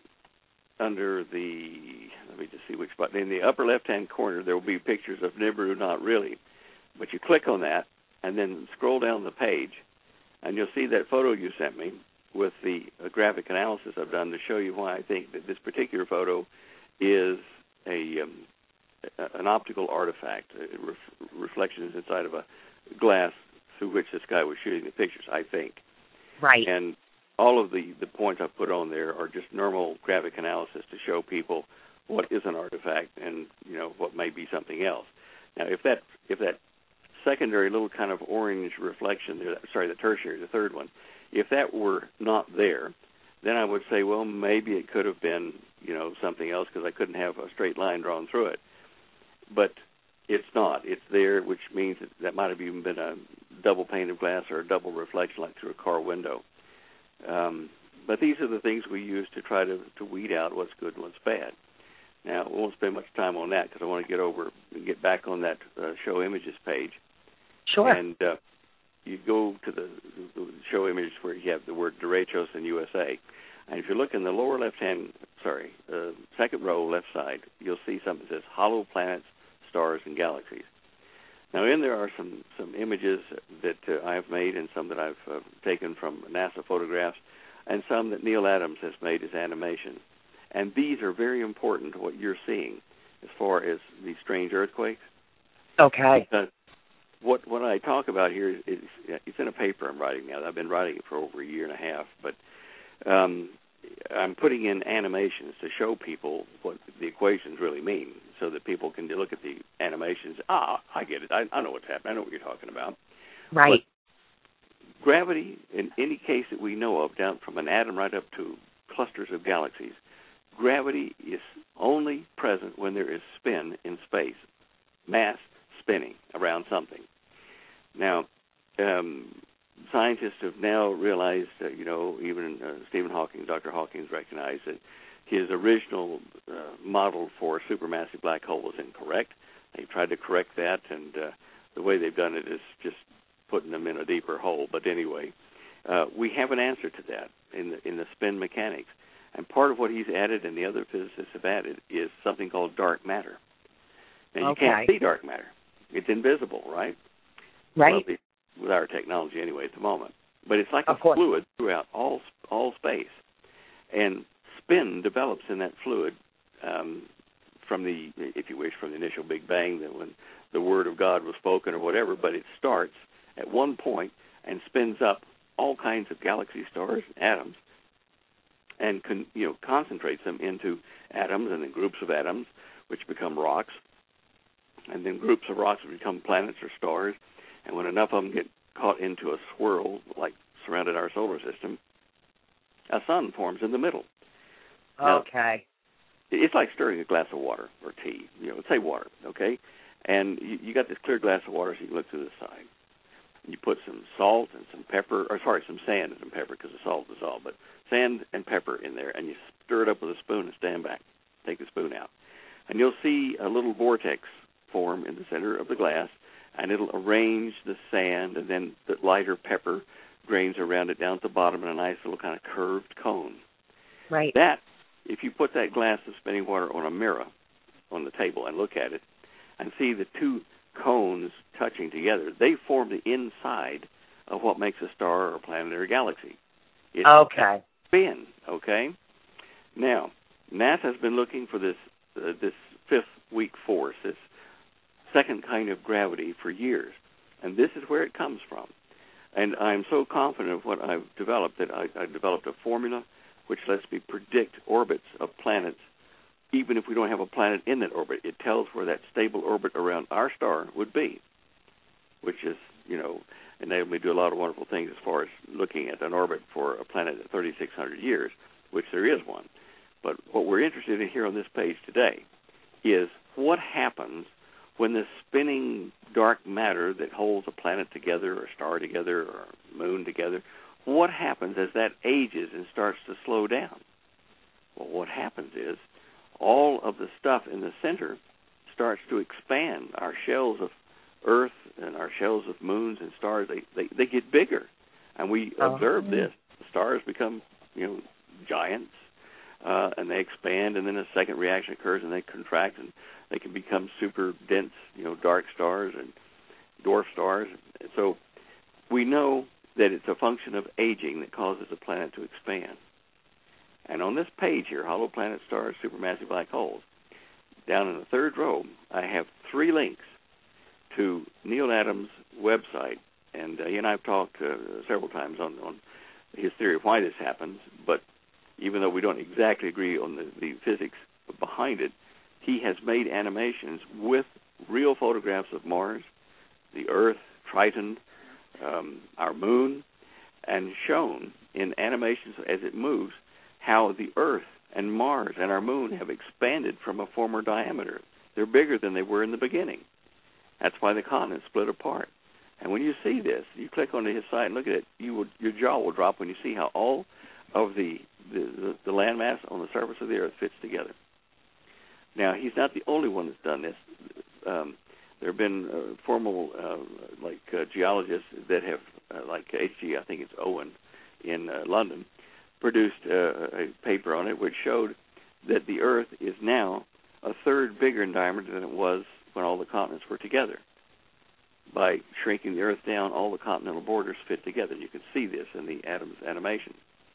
under the, let me just see which button, in the upper left-hand corner there will be pictures of Nibiru, not really. But you click on that and then scroll down the page, and you'll see that photo you sent me with the uh, graphic analysis I've done to show you why I think that this particular photo is a um, an optical artifact, uh, ref- reflections inside of a glass through which this guy was shooting the pictures, I think. Right. And all of the, the points I've put on there are just normal graphic analysis to show people what is an artifact and, you know, what may be something else. Now, if that if that secondary little kind of orange reflection there, sorry, the tertiary, the third one, if that were not there, then I would say, well, maybe it could have been, you know, something else because I couldn't have a straight line drawn through it. But it's not. It's there, which means that, that might have even been a double pane of glass or a double reflection like through a car window. Um, but these are the things we use to try to, to weed out what's good and what's bad. Now, we won't spend much time on that because I want to get over and get back on that uh, show images page. Sure. And uh, you go to the, the show images where you have the word Derechos and U S A. And if you look in the lower left-hand, sorry, uh, second row, left side, you'll see something that says Hollow Planets, Stars, and Galaxies. Now, in there are some, some images that uh, I have made and some that I've uh, taken from NASA photographs and some that Neil Adams has made as animation. And these are very important to what you're seeing as far as these strange earthquakes. Okay. Because what, what I talk about here is, is it's in a paper I'm writing now. I've been writing it for over a year and a half, but Um, I'm putting in animations to show people what the equations really mean so that people can look at the animations. Ah, I get it. I, I know what's happening. I know what you're talking about. Right. But gravity, in any case that we know of, down from an atom right up to clusters of galaxies, gravity is only present when there is spin in space, mass spinning around something. Now, um, scientists have now realized that, you know, even uh, Stephen Hawking, Doctor Hawking, recognized that his original uh, model for a supermassive black hole was incorrect. They've tried to correct that, and uh, the way they've done it is just putting them in a deeper hole. But anyway, uh, we have an answer to that in the, in the spin mechanics. And part of what he's added and the other physicists have added is something called dark matter. And you okay. can't see dark matter. It's invisible, right? Right. Well, with our technology anyway at the moment. But it's like of a course. fluid throughout all all space. And spin develops in that fluid um, from the, if you wish, from the initial Big Bang, that when the Word of God was spoken or whatever, but it starts at one point and spins up all kinds of galaxy stars and atoms and con, you know concentrates them into atoms and then groups of atoms, which become rocks, and then groups of rocks become planets or stars, and when enough of them get caught into a swirl, like surrounded our solar system, a sun forms in the middle. Now, okay. it's like stirring a glass of water or tea, you know, say water, okay? And you, you got this clear glass of water, so you can look through the side. You put some salt and some pepper, or sorry, some sand and some pepper, because the salt is all, but sand and pepper in there, and you stir it up with a spoon and stand back. Take the spoon out. And you'll see a little vortex form in the center of the glass, and it'll arrange the sand, and then the lighter pepper drains around it down at the bottom in a nice little kind of curved cone. Right. That, if you put that glass of spinning water on a mirror on the table and look at it and see the two cones touching together, they form the inside of what makes a star or a planet or a galaxy. It's okay. spin, okay? Now, NASA's been looking for this uh, this fifth weak force, this second kind of gravity for years, and this is where it comes from. And I'm so confident of what I've developed that I, I developed a formula which lets me predict orbits of planets, even if we don't have a planet in that orbit. It tells where that stable orbit around our star would be, which is, you know, enabled me to do a lot of wonderful things as far as looking at an orbit for a planet at thirty-six hundred years, which there is one. But what we're interested in here on this page today is what happens when the spinning dark matter that holds a planet together or a star together or a moon together, what happens as that ages and starts to slow down? Well, what happens is all of the stuff in the center starts to expand. Our shells of Earth and our shells of moons and stars, they, they, they get bigger. And we oh. observe this. The stars become, you know, giants, uh, and they expand, and then a second reaction occurs, and they contract, and they can become super dense, you know, dark stars and dwarf stars. So we know that it's a function of aging that causes a planet to expand. And on this page here, hollow planet stars, supermassive black holes, down in the third row, I have three links to Neil Adams' website. And uh, he and I have talked uh, several times on, on his theory of why this happens, but even though we don't exactly agree on the, the physics behind it, he has made animations with real photographs of Mars, the Earth, Triton, um, our moon, and shown in animations as it moves how the Earth and Mars and our moon have expanded from a former diameter. They're bigger than they were in the beginning. That's why the continents split apart. And when you see this, you click onto his site and look at it, you will, your jaw will drop when you see how all of the, the, the, the landmass on the surface of the Earth fits together. Now, he's not the only one that's done this. Um, there have been uh, formal, uh, like, uh, geologists that have, uh, like H G, I think it's Owen in uh, London, produced uh, a paper on it which showed that the Earth is now a third bigger in diameter than it was when all the continents were together. By shrinking the Earth down, all the continental borders fit together. You can see this in the Adams animation.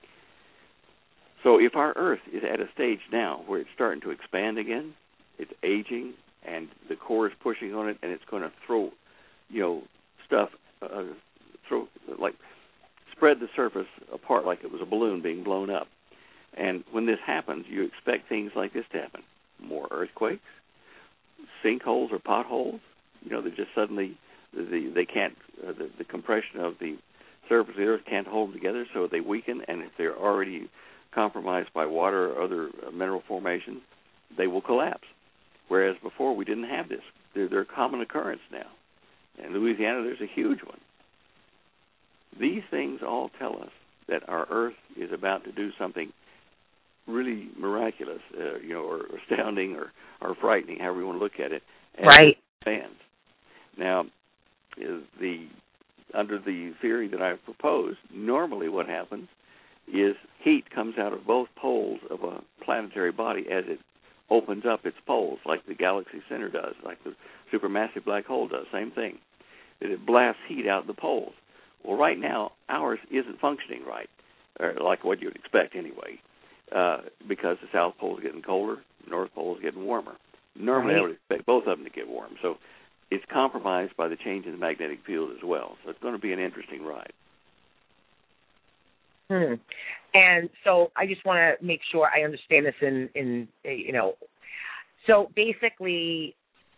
So if our Earth is at a stage now where it's starting to expand again, it's aging, and the core is pushing on it, and it's going to throw, you know, stuff, uh, throw like spread the surface apart like it was a balloon being blown up. And when this happens, you expect things like this to happen: more earthquakes, sinkholes or potholes. You know, they just suddenly the, they can't uh, the, the compression of the surface of the Earth can't hold them together, so they weaken, and if they're already compromised by water or other mineral formations, they will collapse. Whereas before we didn't have this. They're, they're a common occurrence now. In Louisiana, there's a huge one. These things all tell us that our Earth is about to do something really miraculous, uh, you know, or astounding, or, or frightening, however you want to look at it. As right. It expands. Now, is the under the theory that I've proposed, normally what happens is heat comes out of both poles of a planetary body as it opens up its poles like the galaxy center does, like the supermassive black hole does. Same thing. That it blasts heat out the poles. Well, right now, ours isn't functioning right, or like what you'd expect anyway, uh, because the South Pole is getting colder, the North Pole is getting warmer. Normally, right. I would expect both of them to get warm. So it's compromised by the change in the magnetic field as well. So it's going to be an interesting ride. Hmm. And so I just want to make sure I understand this in, in you know, so basically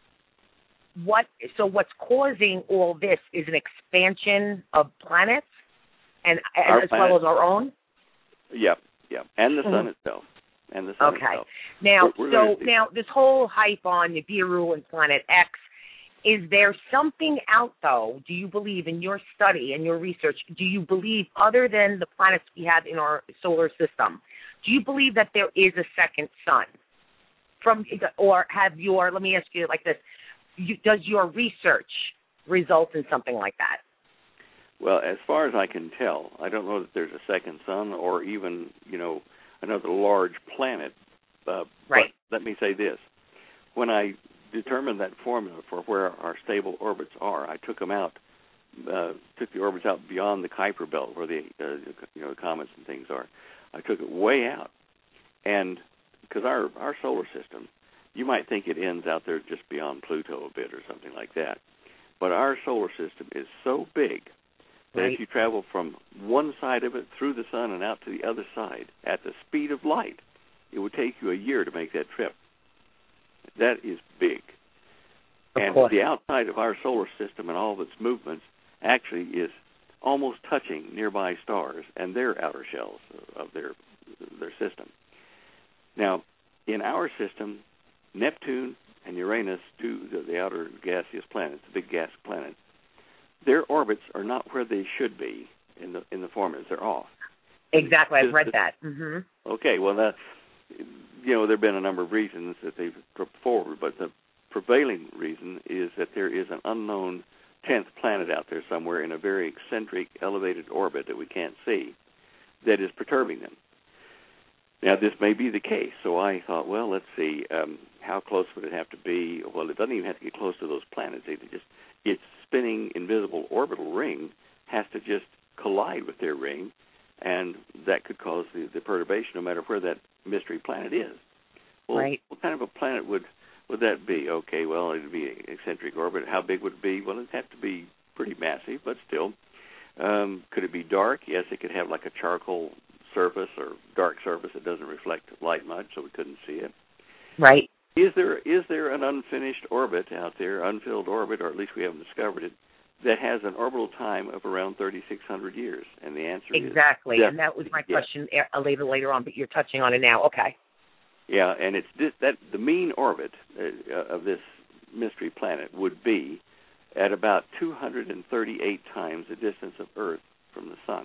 what, so what's causing all this is an expansion of planets and Our as planet, well as our own? Yep, yep, and the sun mm-hmm. itself. And the sun okay. itself. Now, we're, we're so now this whole hype on Nibiru and Planet X, is there something out, though, do you believe in your study and your research, do you believe other than the planets we have in our solar system, do you believe that there is a second sun? From or have your, let me ask you like this, you, does your research result in something like that? Well, as far as I can tell, I don't know that there's a second sun or even, you know, another large planet. Uh, right. But let me say this. When I determined that formula for where our stable orbits are, I took them out, uh, took the orbits out beyond the Kuiper belt where the, uh, you know, the comets and things are. I took it way out. And because our, our solar system, you might think it ends out there just beyond Pluto a bit or something like that. But our solar system is so big that right. if you travel from one side of it through the sun and out to the other side at the speed of light, it would take you a year to make that trip. That is big. Of and course. The outside of our solar system and all of its movements actually is almost touching nearby stars and their outer shells of their their system. Now, in our system, Neptune and Uranus, two the, the outer gaseous planets, the big gas planets, their orbits are not where they should be in the in the formulas. They're off. Exactly, I've read that. Mm-hmm. Okay, well, that, you know, there have been a number of reasons that they've put forward, but the prevailing reason is that there is an unknown tenth planet out there somewhere in a very eccentric, elevated orbit that we can't see that is perturbing them. Now, this may be the case, so I thought, well, let's see, um, how close would it have to be? Well, it doesn't even have to get close to those planets. It just its spinning invisible orbital ring has to just collide with their ring, and that could cause the, the perturbation no matter where that mystery planet is. Well, right. What kind of a planet would, would that be? Okay, well, it would be an eccentric orbit. How big would it be? Well, it would have to be pretty massive, but still. Um, could it be dark? Yes, it could have like a charcoal surface or dark surface that doesn't reflect light much, so we couldn't see it. Right. Is there is there an unfinished orbit out there, unfilled orbit, or at least we haven't discovered it, that has an orbital time of around thirty-six hundred years? And the answer exactly. is exactly, and that was my question yeah. later later on, but you're touching on it now. Okay. Yeah, and it's this, that the mean orbit uh, of this mystery planet would be at about two hundred thirty-eight times the distance of Earth from the sun.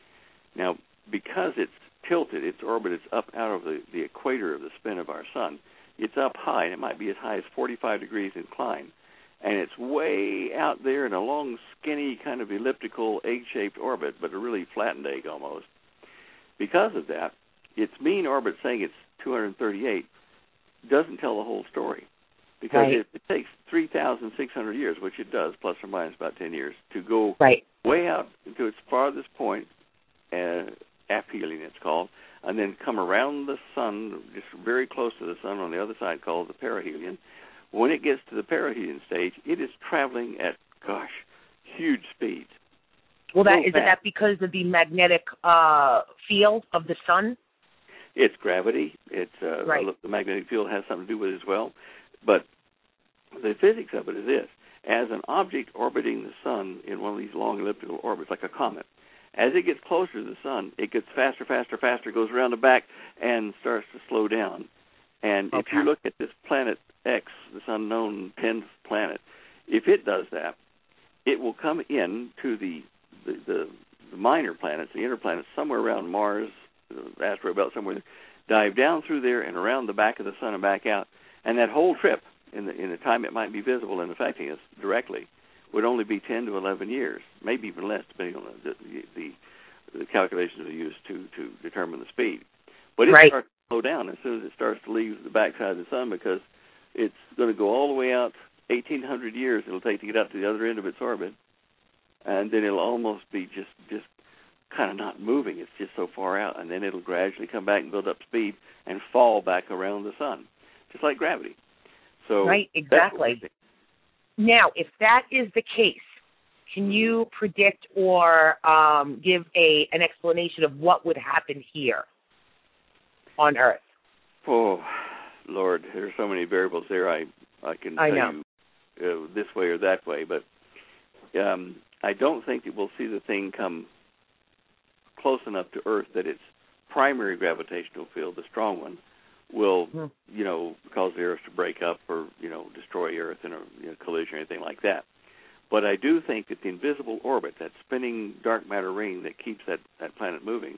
Now, because it's tilted, its orbit is up out of the, the equator of the spin of our sun, it's up high, and it might be as high as forty-five degrees incline. And it's way out there in a long, skinny, kind of elliptical, egg-shaped orbit, but a really flattened egg almost. Because of that, its mean orbit, saying it's two hundred thirty-eight, doesn't tell the whole story. Because right. it, it takes three thousand six hundred years, which it does, plus or minus about ten years, to go right. way out to its farthest point, uh, aphelion it's called, and then come around the sun, just very close to the sun on the other side, called the perihelion. When it gets to the perihelion stage, it is traveling at, gosh, huge speeds. Well, that so is that because of the magnetic uh, field of the sun? It's gravity. It's uh, right. the magnetic field has something to do with it as well. But the physics of it is this. As an object orbiting the sun in one of these long elliptical orbits, like a comet, as it gets closer to the sun, it gets faster, faster, faster, goes around the back, and starts to slow down. And okay. if you look at this planet X, this unknown tenth planet, if it does that, it will come in to the the, the, the minor planets, the inner planets, somewhere around Mars, the asteroid belt somewhere, dive down through there and around the back of the sun and back out. And that whole trip, in the, in the time it might be visible and affecting us directly, would only be ten to eleven years, maybe even less, depending on the the, the, the calculations we use to, to determine the speed. But it right. starts slow down as soon as it starts to leave the backside of the sun, because it's going to go all the way out eighteen hundred years it'll take to get out to the other end of its orbit, and then it'll almost be just, just kind of not moving. It's just so far out, and then it'll gradually come back and build up speed and fall back around the sun, just like gravity. So right, exactly. Now, if that is the case, can you predict or um, give a an explanation of what would happen here on Earth? Oh, Lord, there's so many variables there. I I can I tell know. you uh, this way or that way, but um, I don't think that we'll see the thing come close enough to Earth that its primary gravitational field, the strong one, will, hmm. you know, cause the Earth to break up or, you know, destroy Earth in a you know, collision or anything like that. But I do think that the invisible orbit, that spinning dark matter ring that keeps that, that planet moving,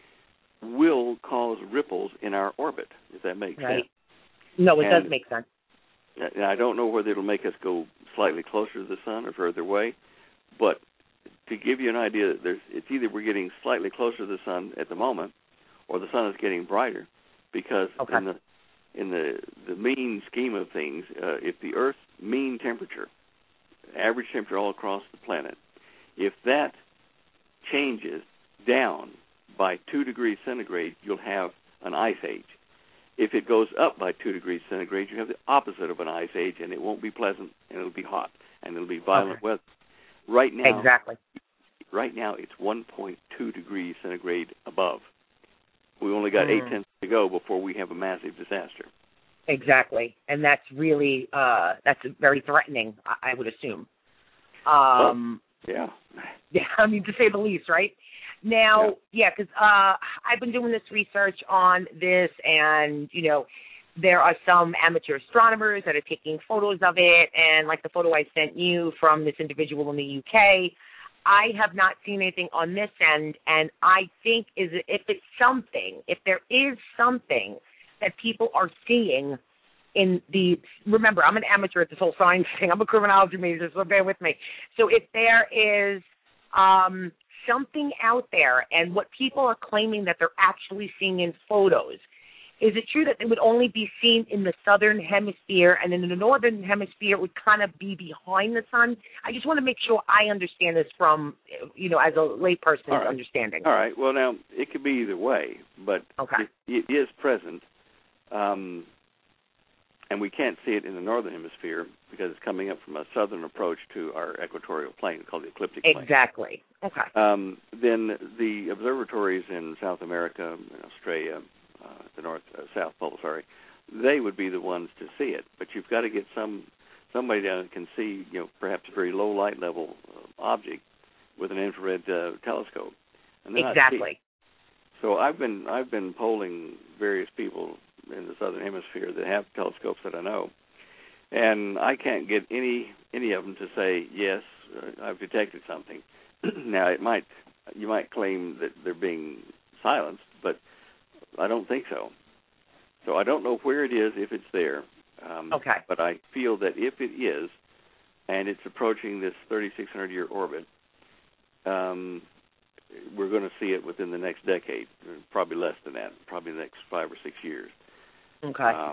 will cause ripples in our orbit, if that makes right. sense. No, it and, does make sense. And I don't know whether it'll make us go slightly closer to the sun or further away, but to give you an idea, there's, it's either we're getting slightly closer to the sun at the moment, or the sun is getting brighter, because okay. in the in the the mean scheme of things, uh, if the Earth's mean temperature, average temperature all across the planet, if that changes down by two degrees centigrade, you'll have an ice age. If it goes up by two degrees centigrade, you have the opposite of an ice age, and it won't be pleasant, and it'll be hot, and it'll be violent okay. weather. Right now, exactly. Right now, it's one point two degrees centigrade above. We only got mm. eight tenths to go before we have a massive disaster. Exactly, and that's really uh, that's very threatening, I, I would assume. Um, oh, yeah. Yeah, I mean, to say the least, right? Now, yeah, because yeah, uh, I've been doing this research on this, and, you know, there are some amateur astronomers that are taking photos of it, and like the photo I sent you from this individual in the U K, I have not seen anything on this end, and I think is if it's something, if there is something that people are seeing in the, remember, I'm an amateur at this whole science thing. I'm a criminology major, so bear with me. So if there is um, something out there and what people are claiming that they're actually seeing in photos, is it true that it would only be seen in the southern hemisphere, and in the northern hemisphere it would kind of be behind the sun? I just want to make sure I understand this from, you know, as a layperson's right. understanding. All right. Well, now, it could be either way, but okay. it, it is present, um, and we can't see it in the northern hemisphere because it's coming up from a southern approach to our equatorial plane called the ecliptic plane. Exactly. Okay. Um, then the observatories in South America, in Australia, Uh, the North uh, South Pole, sorry, they would be the ones to see it. But you've got to get some somebody down that can see, you know, perhaps a very low light level uh, object with an infrared uh, telescope. And exactly. So I've been I've been polling various people in the southern hemisphere that have telescopes that I know, and I can't get any any of them to say yes, uh, I've detected something. Now it might you might claim that they're being silenced, but I don't think so. So I don't know where it is, if it's there. Um, okay. But I feel that if it is, and it's approaching this thirty-six hundred year orbit, um, we're going to see it within the next decade, probably less than that, probably the next five or six years. Okay. Uh,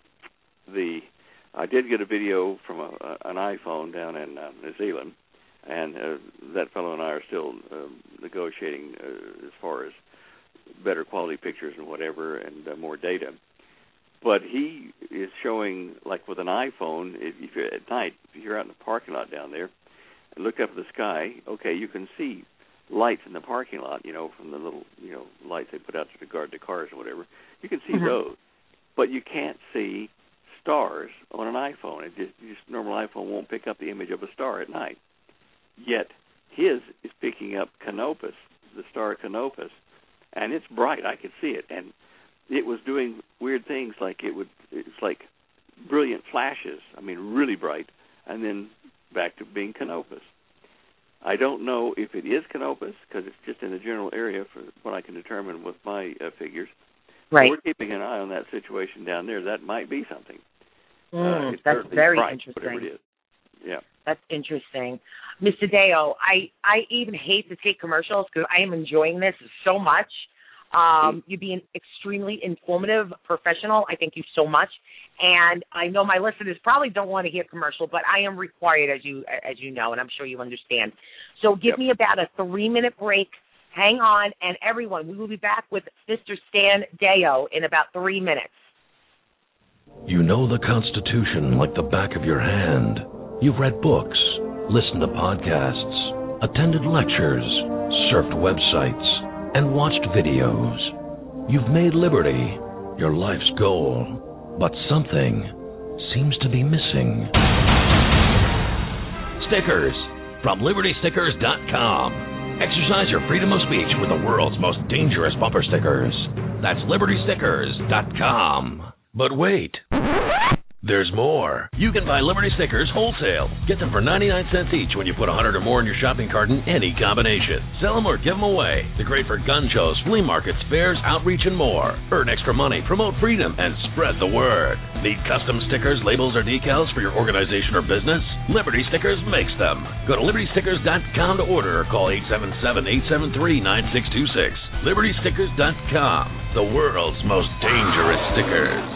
the I did get a video from a, a, an iPhone down in uh, New Zealand, and uh, that fellow and I are still uh, negotiating uh, as far as better quality pictures and whatever, and uh, more data. But he is showing, like with an iPhone, if you're at night, if you're out in the parking lot down there, and look up at the sky, okay, you can see lights in the parking lot, you know, from the little, you know, lights they put out to guard the cars or whatever. You can see mm-hmm. those, but you can't see stars on an iPhone. It just, just normal iPhone won't pick up the image of a star at night. Yet his is picking up Canopus, the star Canopus, and it's bright. I could see it, and it was doing weird things, like it would. It's like brilliant flashes. I mean, really bright, and then back to being Canopus. I don't know if it is Canopus because it's just in the general area for what I can determine with my uh, figures. Right. So we're keeping an eye on that situation down there. That might be something. Mm, uh, that's very bright, interesting. Whatever it is. Yeah. That's interesting. Mister Deo, I, I even hate to take commercials because I am enjoying this so much. Um, you're being extremely informative, professional. I thank you so much. And I know my listeners probably don't want to hear commercial, but I am required, as you as you know, and I'm sure you understand. So give yep. me about a three-minute break. Hang on, and everyone, we will be back with Mister Stan Deyo in about three minutes. You know the Constitution like the back of your hand. You've read books, listened to podcasts, attended lectures, surfed websites, and watched videos. You've made liberty your life's goal, but something seems to be missing. Stickers from Liberty Stickers dot com. Exercise your freedom of speech with the world's most dangerous bumper stickers. That's Liberty Stickers dot com. But wait, there's more. You can buy Liberty Stickers wholesale. Get them for ninety-nine cents each when you put one hundred or more in your shopping cart in any combination. Sell them or give them away. They're great for gun shows, flea markets, fairs, outreach, and more. Earn extra money, promote freedom, and spread the word. Need custom stickers, labels, or decals for your organization or business? Liberty Stickers makes them. Go to Liberty Stickers dot com to order or call eight seven seven, eight seven three, nine six two six. Liberty Stickers dot com, the world's most dangerous stickers.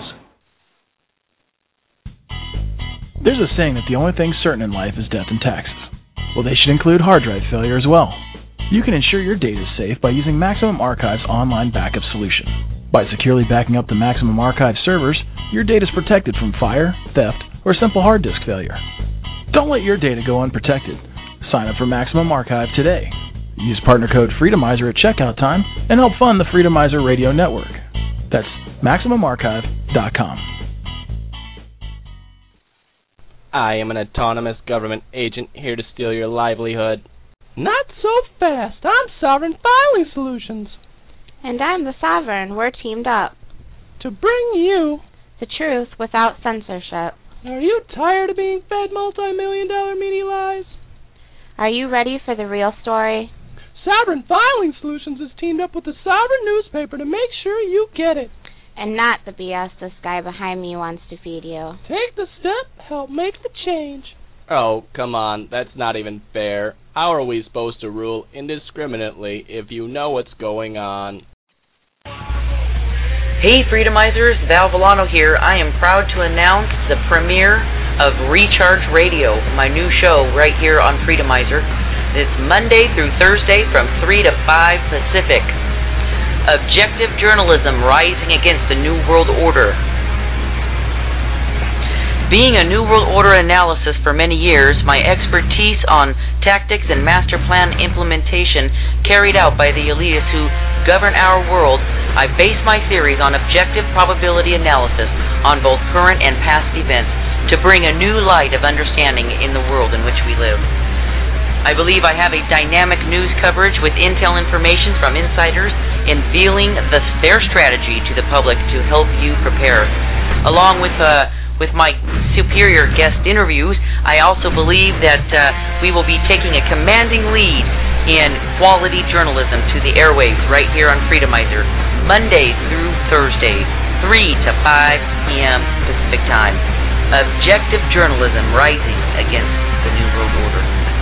There's a saying that the only thing certain in life is death and taxes. Well, they should include hard drive failure as well. You can ensure your data is safe by using Maximum Archive's online backup solution. By securely backing up the Maximum Archive servers, your data is protected from fire, theft, or simple hard disk failure. Don't let your data go unprotected. Sign up for Maximum Archive today. Use partner code Freedomizer at checkout time and help fund the Freedomizer Radio Network. That's Maximum Archive dot com. I am an autonomous government agent here to steal your livelihood. Not so fast. I'm Sovereign Filing Solutions. And I'm the Sovereign. We're teamed up to bring you the truth without censorship. Are you tired of being fed multi-million dollar media lies? Are you ready for the real story? Sovereign Filing Solutions has teamed up with the Sovereign newspaper to make sure you get it. And not the B S this guy behind me wants to feed you. Take the step, help make the change. Oh, come on, that's not even fair. How are we supposed to rule indiscriminately if you know what's going on? Hey Freedomizers, Val Villano here. I am proud to announce the premiere of Recharge Radio, my new show right here on Freedomizer. It's Monday through Thursday from three to five Pacific. Objective journalism rising against the New World Order. Being a New World Order analysis for many years, my expertise on tactics and master plan implementation carried out by the elitists who govern our world, I base my theories on objective probability analysis on both current and past events to bring a new light of understanding in the world in which we live. I believe I have a dynamic news coverage with intel information from insiders unveiling the, their strategy to the public to help you prepare. Along with uh, with my superior guest interviews, I also believe that uh, we will be taking a commanding lead in quality journalism to the airwaves right here on Freedomizer, Mondays through Thursdays, three to five p.m. Pacific Time. Objective journalism rising against the New World Order.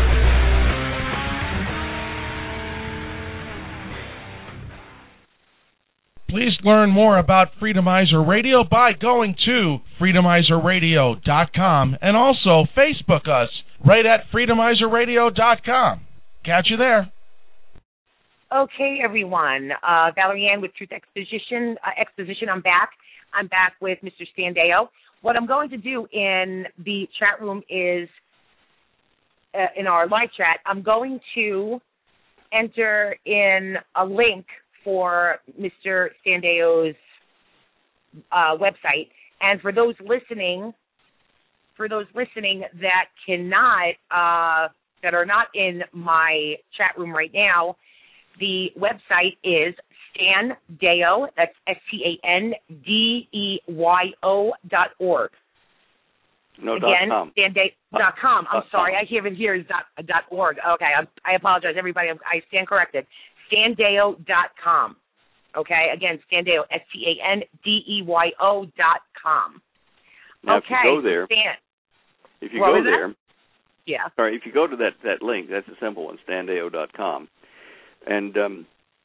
Please learn more about Freedomizer Radio by going to Freedomizer Radio dot com and also Facebook us right at Freedomizer Radio dot com. Catch you there. Okay, everyone. Uh, Valerie Ann with Truth Exposition. Uh, Exposition. I'm back. I'm back with Mister Stan Deyo. What I'm going to do in the chat room is, uh, in our live chat, I'm going to enter in a link for Mister Stan Deyo's uh, website. And for those listening, for those listening that cannot, uh, that are not in my chat room right now, the website is Stan Deyo, that's S T A N D E Y O dot org. No, Again, dot com. Stan Deyo dot com. I'm sorry, I hear it here is dot, dot org. Okay, I, I apologize, everybody. I stand corrected. Stan Deyo dot com. Okay, again, Stan Deyo, S T A N D E Y O dot com. Now, okay, if you go there, Stan. if you What go was there, that? Yeah. All right, if you go to that, that link, that's a simple one, Stan Deyo dot com. And um,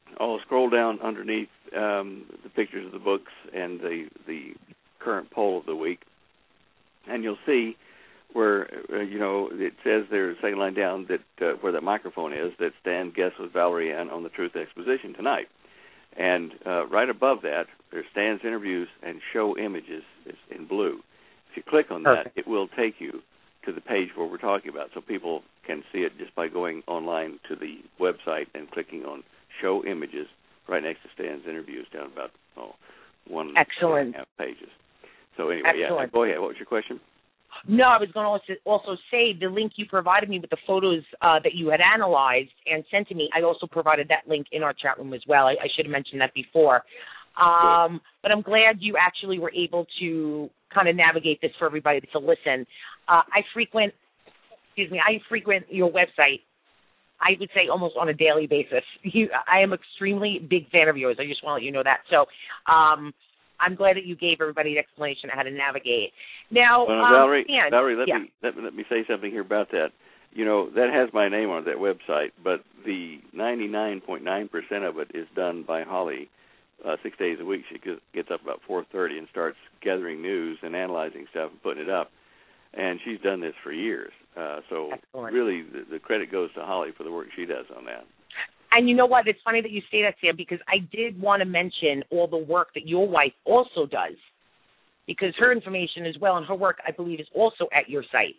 Oh, scroll down underneath um, the pictures of the books and the the current poll of the week, and you'll see where uh, you know it says there, second line down, that uh, where that microphone is, that Stan guests with Valerie Ann on the Truth Exposition tonight. And uh, right above that, there's Stan's interviews and show images in blue. If you click on that, Perfect. it will take you to the page where we're talking about, so people can see it just by going online to the website and clicking on show images right next to Stan's interviews down about oh, one Excellent. and a half pages. So anyway, Excellent. yeah, go ahead. What was your question? No, I was going to also, also say the link you provided me with the photos uh, that you had analyzed and sent to me, I also provided that link in our chat room as well. I, I should have mentioned that before. Um, but I'm glad you actually were able to kind of navigate this for everybody to listen. Uh, I frequent, excuse me, I frequent your website, I would say almost on a daily basis. You, I am extremely big fan of yours. I just want to let you know that. So um, I'm glad that you gave everybody an explanation of how to navigate. Now, well, um, Valerie, Stan, Valerie, let yeah. me let me let me say something here about that. You know, that has my name on that website, but the ninety-nine point nine percent of it is done by Holly. Uh, six days a week, she gets up about four thirty and starts gathering news and analyzing stuff and putting it up. And she's done this for years. Uh, so Excellent. really, the, the credit goes to Holly for the work she does on that. And you know what? It's funny that you say that, Sam, because I did want to mention all the work that your wife also does, because her information as well and her work, I believe, is also at your site.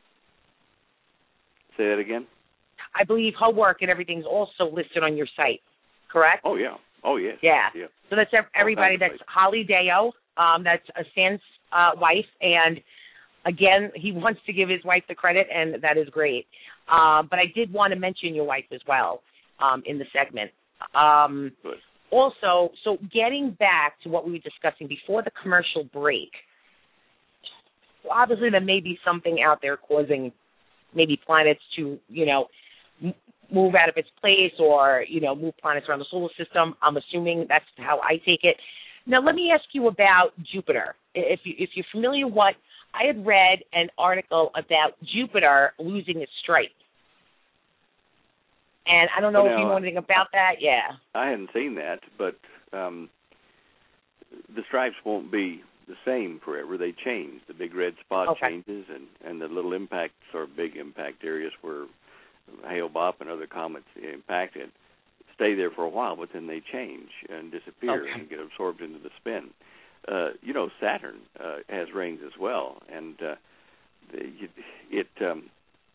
Say that again? I believe her work and everything's also listed on your site, correct? Oh, yeah. Oh, yes. Yeah. yeah. So that's everybody. That's Holly Deo. Um, that's a Stan's uh, wife. And, again, he wants to give his wife the credit, and that is great. Um, but I did want to mention your wife as well um, in the segment. Um, Good. Also, so getting back to what we were discussing before the commercial break, obviously there may be something out there causing maybe planets to, you know, m- move out of its place or, you know, move planets around the solar system. I'm assuming that's how I take it. Now, let me ask you about Jupiter. If, you, if you're familiar what, I had read an article about Jupiter losing its stripe. And I don't know well, if you know anything about that. Yeah. I hadn't seen that, but um, the stripes won't be the same forever. They change. The big red spot okay. changes, and, and the little impacts or big impact areas where Hale-Bopp and other comets impacted stay there for a while, but then they change and disappear okay. and get absorbed into the spin. Uh, you know, Saturn uh, has rings as well, and uh, the, it. Um,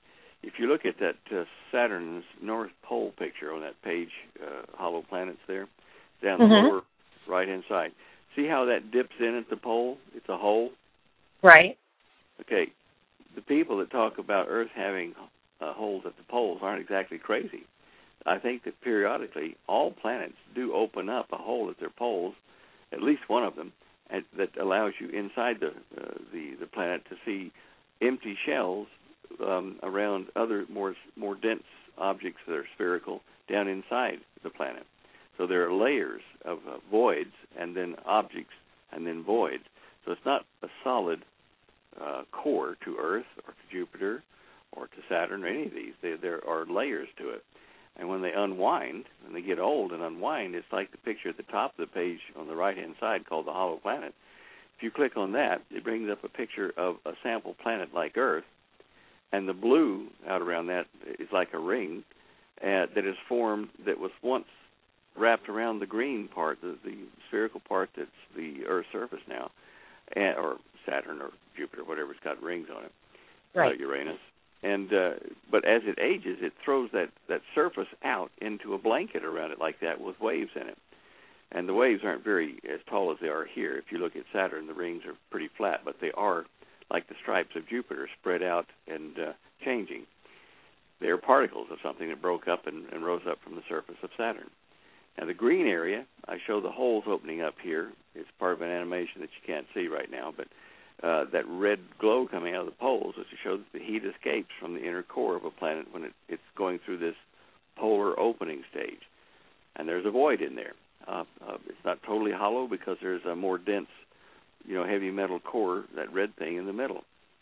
if you look at that uh, Saturn's North Pole picture on that page, uh, hollow planets there, down mm-hmm. the lower right-hand side, see how that dips in at the pole? It's a hole. Right. Okay. The people that talk about Earth having uh, holes at the poles aren't exactly crazy. I think that periodically all planets do open up a hole at their poles, at least one of them, and that allows you inside the uh, the the planet to see empty shells um, around other more more dense objects that are spherical down inside the planet. So there are layers of uh, voids and then objects and then voids. So it's not a solid uh, core to Earth or to Jupiter or to Saturn or any of these. They, there are layers to it. And when they unwind, when they get old and unwind, it's like the picture at the top of the page on the right-hand side called the hollow planet. If you click on that, it brings up a picture of a sample planet like Earth, and the blue out around that is like a ring uh, that is formed that was once wrapped around the green part, the, the spherical part that's the Earth's surface now, and, or Saturn or Jupiter, whatever's got rings on it, right. uh, Uranus. And uh, but as it ages, it throws that, that surface out into a blanket around it like that with waves in it. And the waves aren't very as tall as they are here. If you look at Saturn, the rings are pretty flat, but they are, like the stripes of Jupiter, spread out and uh, changing. They are particles of something that broke up and, and rose up from the surface of Saturn. Now, the green area, I show the holes opening up here. It's part of an animation that you can't see right now, but uh, that red glow coming out of the poles is to show that the heat escapes from the inner core of a planet when it, it's going through this polar opening stage. And there's a void in there. Uh, uh, it's not totally hollow because there's a more dense, you know, heavy metal core, that red thing in the middle.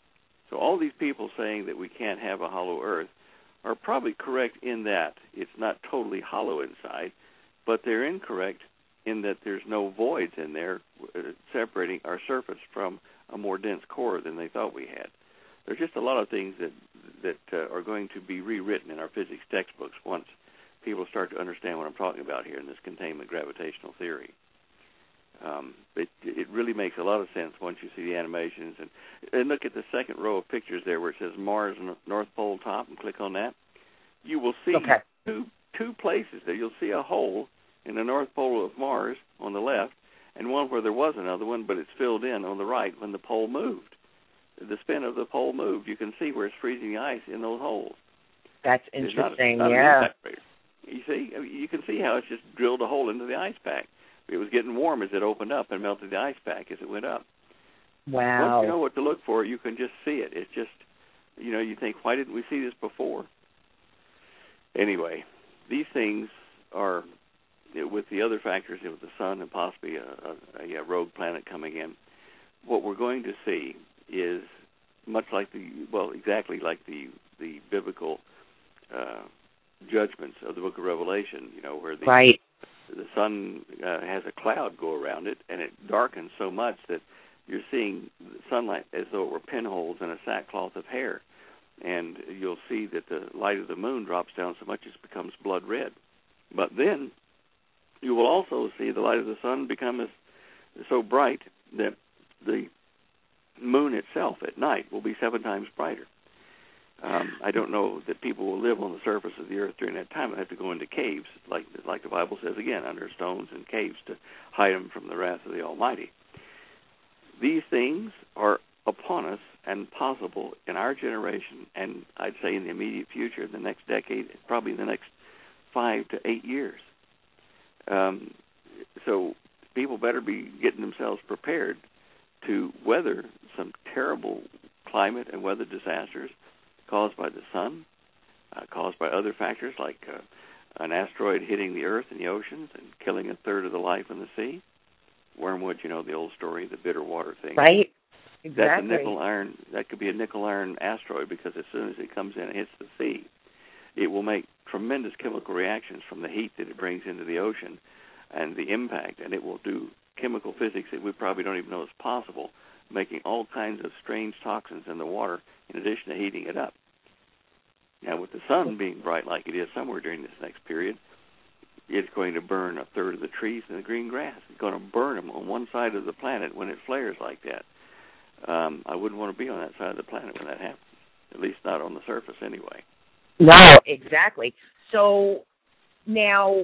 So all these people saying that we can't have a hollow Earth are probably correct in that it's not totally hollow inside. but they're incorrect in that there's no voids in there uh, separating our surface from a more dense core than they thought we had. There's just a lot of things that that uh, are going to be rewritten in our physics textbooks once people start to understand what I'm talking about here in this containment gravitational theory. Um, it, it really makes a lot of sense once you see the animations. And, and look at the second row of pictures there where it says Mars North Pole top, and click on that. You will see okay. two two places there. You'll see a hole in the North Pole of Mars on the left, and one where there was another one, but it's filled in on the right when the pole moved. The spin of the pole moved. You can see where it's freezing the ice in those holes. That's It's interesting, not a, not yeah. an impact crater. You see, I mean, you can see how it's just drilled a hole into the ice pack. It was getting warm as it opened up and melted the ice pack as it went up. Wow. Once you know what to look for, you can just see it. It's just, you know, you think, why didn't we see this before? Anyway, these things are, with the other factors, with the sun and possibly a, a, a rogue planet coming in, what we're going to see is much like the, well, exactly like the, the biblical uh, judgments of the book of Revelation, you know, where the, right. the sun uh, has a cloud go around it, and it darkens so much that you're seeing sunlight as though it were pinholes in a sackcloth of hair. And you'll see that the light of the moon drops down so much it becomes blood red. But then you will also see the light of the sun become as, so bright that the moon itself at night will be seven times brighter. Um, I don't know that people will live on the surface of the earth during that time. They have to go into caves, like like the Bible says again, under stones and caves to hide them from the wrath of the Almighty. These things are upon us and possible in our generation, and I'd say in the immediate future, in the next decade, probably in the next five to eight years. Um, so people better be getting themselves prepared to weather some terrible climate and weather disasters caused by the sun, uh, caused by other factors like uh, an asteroid hitting the earth and the oceans and killing a third of the life in the sea. Wormwood, you know, the old story, the bitter water thing. Right. Exactly. That's a nickel iron. That could be a nickel iron asteroid because as soon as it comes in and hits the sea, it will make tremendous chemical reactions from the heat that it brings into the ocean and the impact, and it will do chemical physics that we probably don't even know is possible, making all kinds of strange toxins in the water in addition to heating it up. Now, with the sun being bright like it is somewhere during this next period, it's going to burn a third of the trees and the green grass. It's going to burn them on one side of the planet when it flares like that. Um, I wouldn't want to be on that side of the planet when that happens, at least not on the surface anyway. No, exactly. So now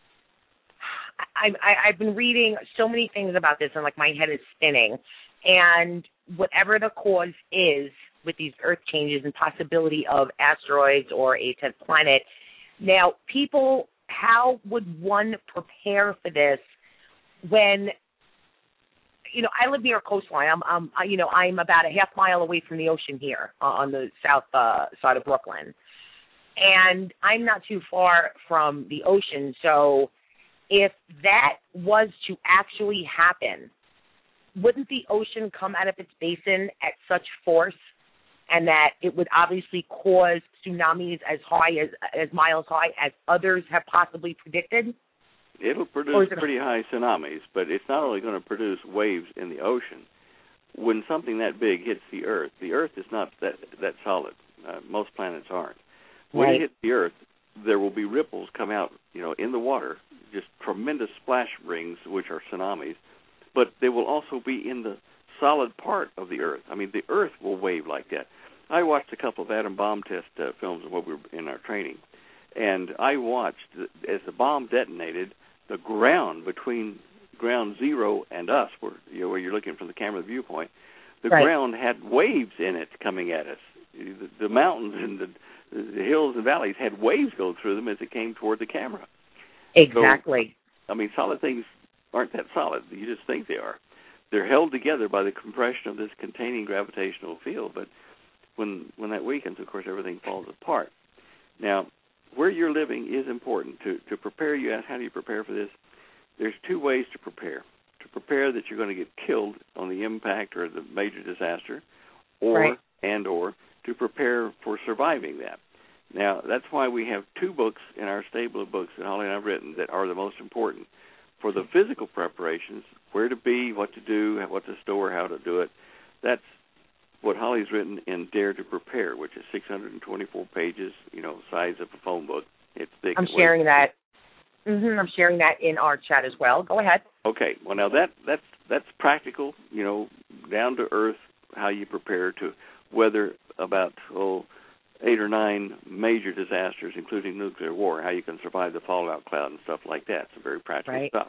I, I, I've been reading so many things about this, and like my head is spinning. And whatever the cause is with these Earth changes and possibility of asteroids or a tenth planet, now people, how would one prepare for this when, you know, I live near a coastline. I'm, I'm, you know, I'm about a half mile away from the ocean here uh, on the south uh, side of Brooklyn, and I'm not too far from the ocean. So, if that was to actually happen, wouldn't the ocean come out of its basin at such force, and that it would obviously cause tsunamis as high as as miles high as others have possibly predicted? It'll produce pretty high tsunamis, but it's not only going to produce waves in the ocean. When something that big hits the Earth, the Earth is not that that solid. Uh, most planets aren't. When Right. it hits the Earth, there will be ripples come out, you know, in the water, just tremendous splash rings, which are tsunamis, but they will also be in the solid part of the Earth. I mean, the Earth will wave like that. I watched a couple of atom bomb test uh, films while we were in our training, and I watched, as the bomb detonated, the ground between ground zero and us, where, you know, where you're looking from the camera viewpoint, the Right. ground had waves in it coming at us. The, the mountains and the, the hills and valleys had waves go through them as it came toward the camera. Exactly. So, I mean, solid things aren't that solid. You just think they are. They're held together by the compression of this containing gravitational field, but when when that weakens, of course, everything falls apart. Now, where you're living is important. To, to prepare, you ask, how do you prepare for this? There's two ways to prepare. To prepare that you're going to get killed on the impact or the major disaster, or Right. and or to prepare for surviving that. Now, that's why we have two books in our stable of books that Holly and I have written that are the most important. For the physical preparations, where to be, what to do, what to store, how to do it, that's what Holly's written in Dare to Prepare, which is six hundred twenty-four pages, you know, size of a phone book. It's thick. I'm sharing that. Mm-hmm, I'm sharing that in our chat as well. Go ahead. Okay. Well, now that that's that's practical, you know, down to earth, how you prepare to weather about oh, eight or nine major disasters, including nuclear war, how you can survive the fallout cloud and stuff like that. It's very practical right. stuff.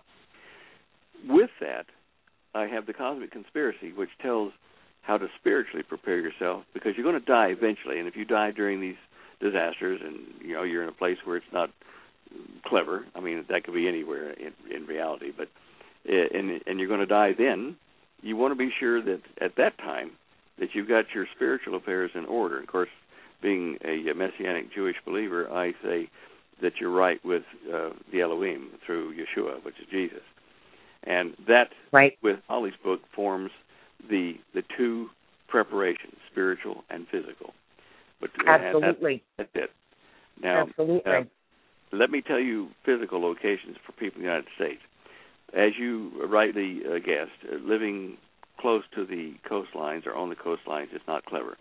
With that, I have the Cosmic Conspiracy, which tells how to spiritually prepare yourself, because you're going to die eventually, and if you die during these disasters and, you know, you're in a place where it's not clever, I mean, that could be anywhere in, in reality, but and, and you're going to die then, you want to be sure that at that time that you've got your spiritual affairs in order. Of course, being a Messianic Jewish believer, I say that you're right with uh, the Elohim through Yeshua, which is Jesus. And that, right. with Holly's book, forms the the two preparations, spiritual and physical. But, Absolutely. That's, that's it. Now, Absolutely. Uh, let me tell you physical locations for people in the United States. As you rightly uh, guessed, uh, living close to the coastlines or on the coastlines is not clever.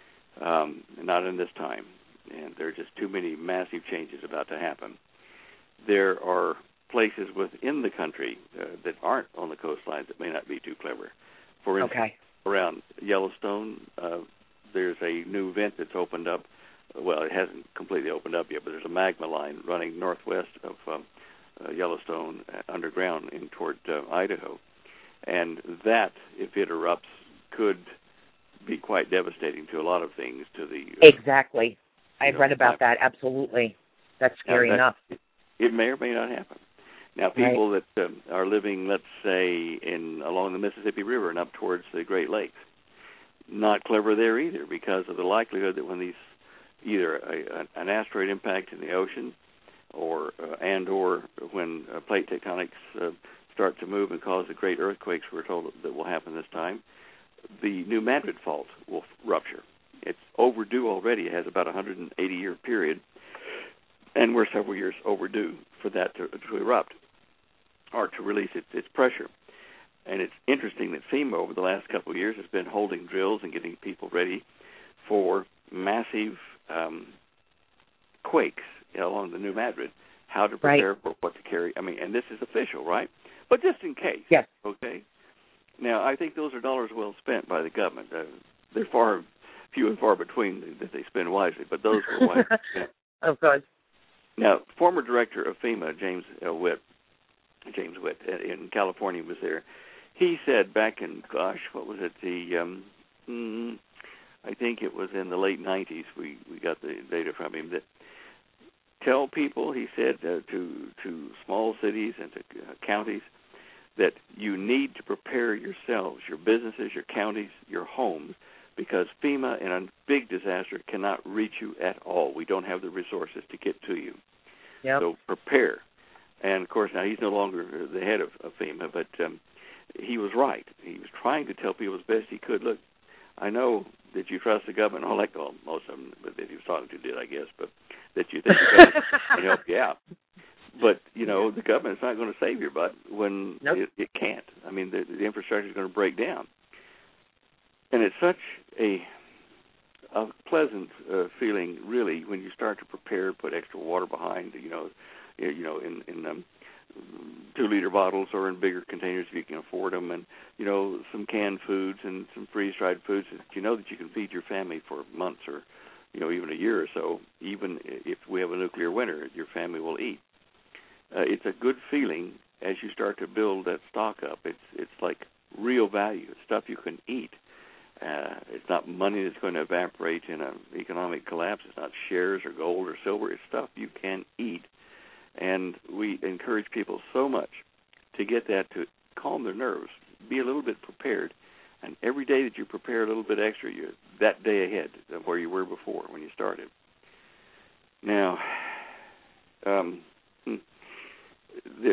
Um, not in this time. And there are just too many massive changes about to happen. There are places within the country uh, that aren't on the coastlines that may not be too clever. For instance, okay. around Yellowstone, uh, there's a new vent that's opened up. Well, it hasn't completely opened up yet, but there's a magma line running northwest of um, uh, Yellowstone uh, underground in toward uh, Idaho. And that, if it erupts, could be quite devastating to a lot of things. To the uh, Exactly. I've know, read about that, absolutely. That's scary that, enough. It, it may or may not happen. Now, people right. that um, are living, let's say, in along the Mississippi River and up towards the Great Lakes, not clever there either, because of the likelihood that when these, either a, an asteroid impact in the ocean, or uh, and or when uh, plate tectonics uh, start to move and cause the great earthquakes we're told that will happen this time, the New Madrid Fault will rupture. It's overdue already. It has about a one hundred eighty year period, and we're several years overdue for that to, to erupt or to release its, its pressure. And it's interesting that FEMA over the last couple of years has been holding drills and getting people ready for massive um, quakes along the New Madrid, how to prepare right. for what to carry. I mean, and this is official, right? But just in case. Yes. Okay. Now, I think those are dollars well spent by the government. Uh, they're far few and far between that they spend wisely, but those were wisely spent. Of course. Now, former director of FEMA, James L. Witt, James Witt in California was there. He said back in, gosh, what was it? The um, mm, I think it was in the late nineties. We we got the data from him that tell people, he said, uh, to to small cities and to uh, counties that you need to prepare yourselves, your businesses, your counties, your homes, because FEMA in a big disaster cannot reach you at all. We don't have the resources to get to you. Yep. So prepare. And, of course, now he's no longer the head of, of FEMA, but um, he was right. He was trying to tell people as best he could, look, I know that you trust the government, all like well, most of them that he was talking to did, I guess, but that you think the government can help you out. But, you know, the government's not going to save your butt when nope. it, it can't. I mean, the, the infrastructure is going to break down. And it's such a a pleasant uh, feeling, really, when you start to prepare, put extra water behind, you know, you know, in, in um, two-liter bottles or in bigger containers if you can afford them, and, you know, some canned foods and some freeze-dried foods that you know that you can feed your family for months or, you know, even a year or so. Even if we have a nuclear winter, your family will eat. Uh, it's a good feeling as you start to build that stock up. It's it's like real value. It's stuff you can eat. Uh, it's not money that's going to evaporate in an economic collapse. It's not shares or gold or silver. It's stuff you can eat. And we encourage people so much to get that to calm their nerves, be a little bit prepared. And every day that you prepare a little bit extra, you're that day ahead of where you were before when you started. Now, um, there,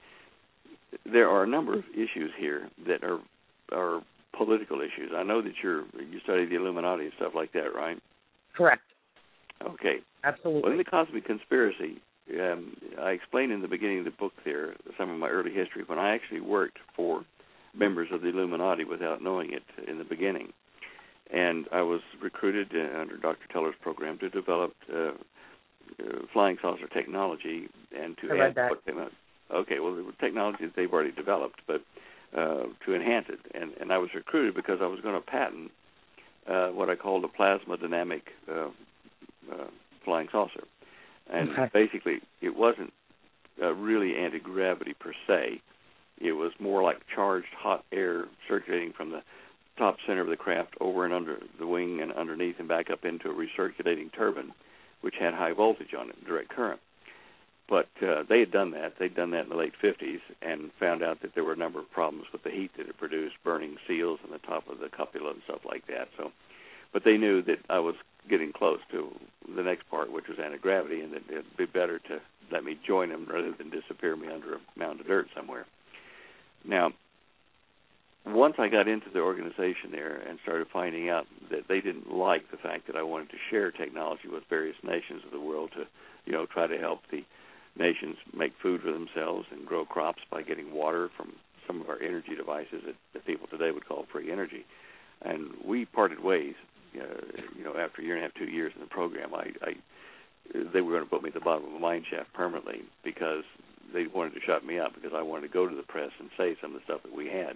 there are a number of issues here that are are political issues. I know that you're you study the Illuminati and stuff like that, right? Correct. Okay. Absolutely. Well, in the Cosmic Conspiracy, um, I explain in the beginning of the book there some of my early history when I actually worked for members of the Illuminati without knowing it in the beginning. And I was recruited uh, under Doctor Teller's program to develop uh, uh, flying saucer technology and to I read add that. what technology. Okay, well, there were technologies they've already developed, but uh, to enhance it. And, and I was recruited because I was going to patent uh, what I called a plasma dynamic uh, uh, flying saucer. And Okay. basically, it wasn't uh, really anti-gravity per se. It was more like charged hot air circulating from the top center of the craft over and under the wing and underneath and back up into a recirculating turbine, which had high voltage on it, direct current. But uh, they had done that. They'd done that in the late fifties and found out that there were a number of problems with the heat that it produced, burning seals on the top of the cupola and stuff like that. So, but they knew that I was getting close to the next part, which was anti-gravity, and that it would be better to let me join them rather than disappear me under a mound of dirt somewhere. Now, once I got into the organization there and started finding out that they didn't like the fact that I wanted to share technology with various nations of the world to, you know, try to help the nations make food for themselves and grow crops by getting water from some of our energy devices that, that people today would call free energy. And we parted ways, uh, you know, after a year and a half, two years in the program. I, I they were going to put me at the bottom of a mine shaft permanently because they wanted to shut me up because I wanted to go to the press and say some of the stuff that we had.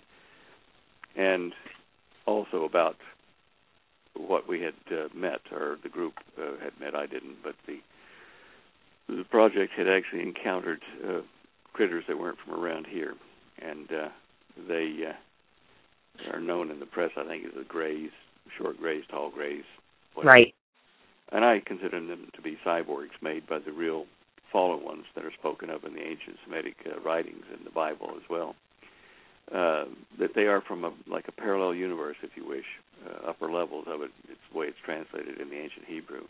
And also about what we had uh, met, or the group uh, had met. I didn't, but the the project had actually encountered uh, critters that weren't from around here, and uh, they uh, are known in the press, I think, as the Greys, short Greys, tall Greys. Whatever. Right. And I consider them to be cyborgs made by the real fallen ones that are spoken of in the ancient Semitic uh, writings in the Bible as well. Uh, that they are from a like a parallel universe, if you wish, uh, upper levels of it. It's the way it's translated in the ancient Hebrew.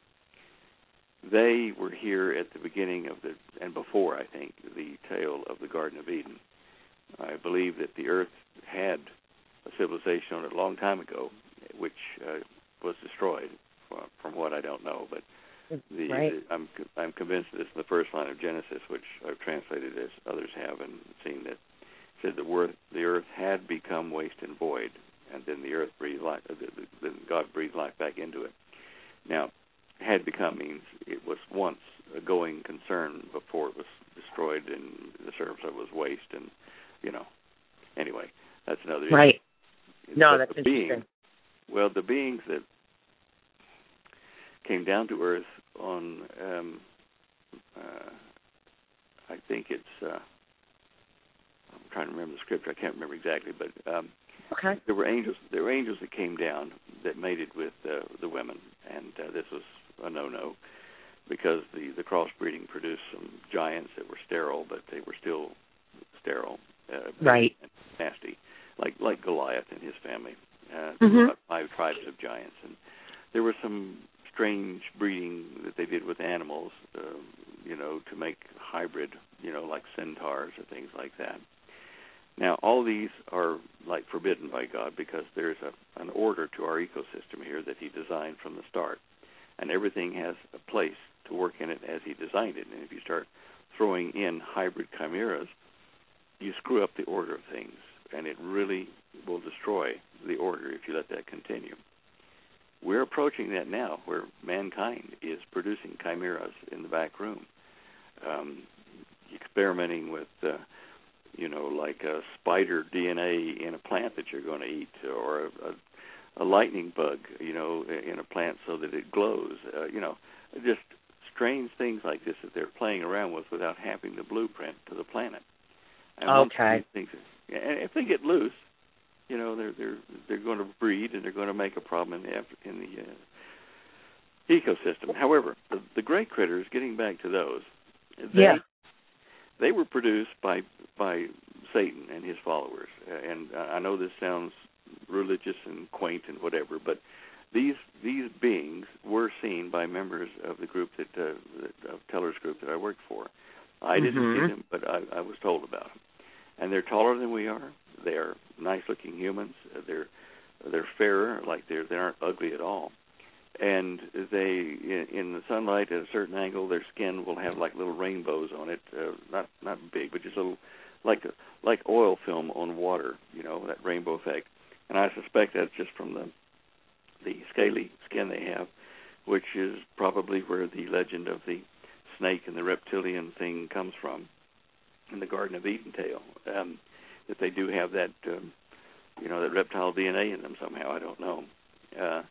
They were here at the beginning of the, and before, I think, the tale of the Garden of Eden. I believe that the earth had a civilization on it a long time ago, which uh, was destroyed, from what I don't know. But the, right. the, I'm I'm convinced that it's the first line of Genesis, which I've translated as others have, and seen that said the earth, the earth had become waste and void, and then the earth breathed life. Uh, then God breathed life back into it. Now, had become means it was once a going concern before it was destroyed, and the surface of it was waste, and you know. Anyway, that's another issue. Right. No, but that's the interesting. Being, well, the beings that came down to Earth on, um, uh, I think it's. Uh, I'm trying to remember the scripture. I can't remember exactly, but um, okay. there were angels. There were angels that came down that mated with uh, the women, and uh, this was a no-no because the the crossbreeding produced some giants that were sterile, but they were still sterile, uh, right? And nasty, like like Goliath and his family. Uh, mm-hmm. There were about five tribes of giants, and there was some strange breeding that they did with animals, uh, you know, to make hybrid, you know, like centaurs or things like that. Now, all these are, like, forbidden by God because there's a, an order to our ecosystem here that he designed from the start. And everything has a place to work in it as he designed it. And if you start throwing in hybrid chimeras, you screw up the order of things. And it really will destroy the order if you let that continue. We're approaching that now, where mankind is producing chimeras in the back room, um, experimenting with, uh, you know, like a spider D N A in a plant that you're going to eat, or a, a, a lightning bug, you know, in a plant so that it glows. Uh, you know, just strange things like this that they're playing around with without having the blueprint to the planet. And okay. Things, and if they get loose, you know, they're they're they're going to breed and they're going to make a problem in the in the uh, ecosystem. However, the, the gray critters, getting back to those, they, yeah, they were produced by by Satan and his followers. And I know this sounds religious and quaint and whatever, but these these beings were seen by members of the group that uh, of Teller's group that I worked for. I didn't mm-hmm. see them, but I, I was told about them. And they're taller than we are. They're nice-looking humans. They're they're fairer, like they're they aren't ugly at all. and they, in, in the sunlight at a certain angle, their skin will have like little rainbows on it, uh, not not big, but just little, like like oil film on water, you know, that rainbow effect. And I suspect that's just from the the scaly skin they have, which is probably where the legend of the snake and the reptilian thing comes from in the Garden of Eden tale. Um, that they do have that, um, you know, that reptile D N A in them somehow. I don't know. Uh,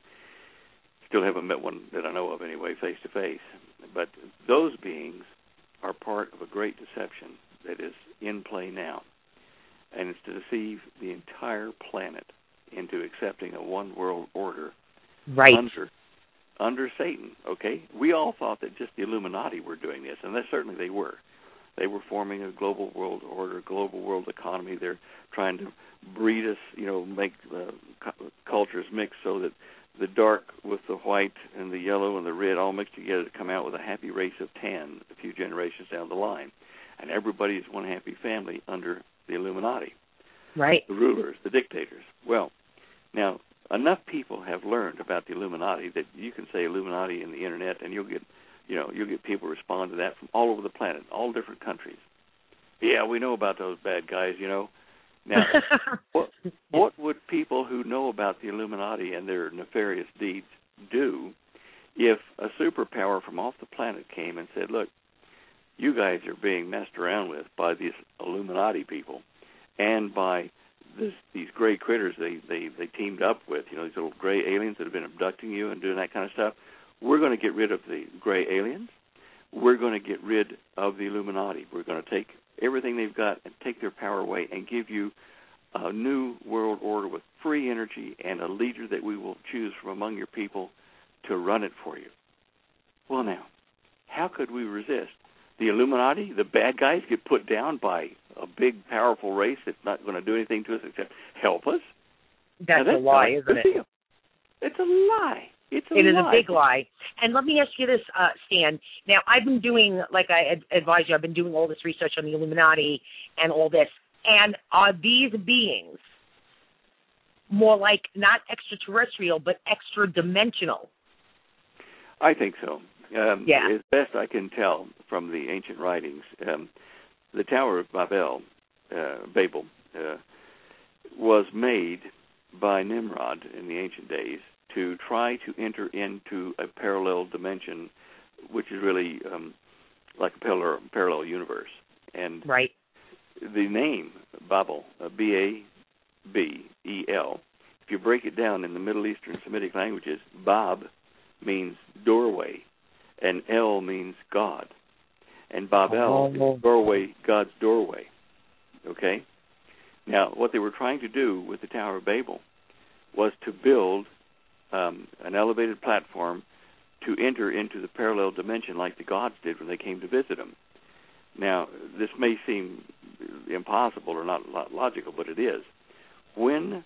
still haven't met one that I know of anyway, face to face. But those beings are part of a great deception that is in play now, and it's to deceive the entire planet into accepting a one world order right. under under Satan. Okay, we all thought that just the Illuminati were doing this, and that certainly they were. They were forming a global world order, global world economy. They're trying to breed us, you know, make uh, cu- cultures mix so that the dark with the white and the yellow and the red all mix together to come out with a happy race of tan a few generations down the line. And everybody is one happy family under the Illuminati. Right. The rulers, the dictators. Well, now, enough people have learned about the Illuminati that you can say Illuminati in the Internet and you'll get You know, you'll get people respond to that from all over the planet, all different countries. Yeah, we know about those bad guys, you know. Now, what, what would people who know about the Illuminati and their nefarious deeds do if a superpower from off the planet came and said, look, you guys are being messed around with by these Illuminati people and by this, these gray critters they, they, they teamed up with, you know, these little gray aliens that have been abducting you and doing that kind of stuff. We're going to get rid of the gray aliens. We're going to get rid of the Illuminati. We're going to take everything they've got and take their power away and give you a new world order with free energy and a leader that we will choose from among your people to run it for you. Well, now, how could we resist? The Illuminati, the bad guys, get put down by a big, powerful race that's not going to do anything to us except help us? That's, that's a lie, isn't it? Deal. It's a lie. It's a it is lie. a big lie. And let me ask you this, uh, Stan. Now, I've been doing, like I ad- advised you, I've been doing all this research on the Illuminati and all this. And are these beings more like not extraterrestrial, but extra-dimensional? I think so. Um, yeah. As best I can tell from the ancient writings, um, the Tower of Babel, uh, Babel, uh, was made by Nimrod in the ancient days to try to enter into a parallel dimension, which is really um, like a parallel, parallel universe. And right. the name Babel, uh, B A B E L, if you break it down in the Middle Eastern Semitic languages, Bab means doorway, and El means God. And Babel oh. is doorway, God's doorway. Okay? Now, what they were trying to do with the Tower of Babel was to build Um, an elevated platform to enter into the parallel dimension like the gods did when they came to visit them. Now, this may seem impossible or not logical, but it is. When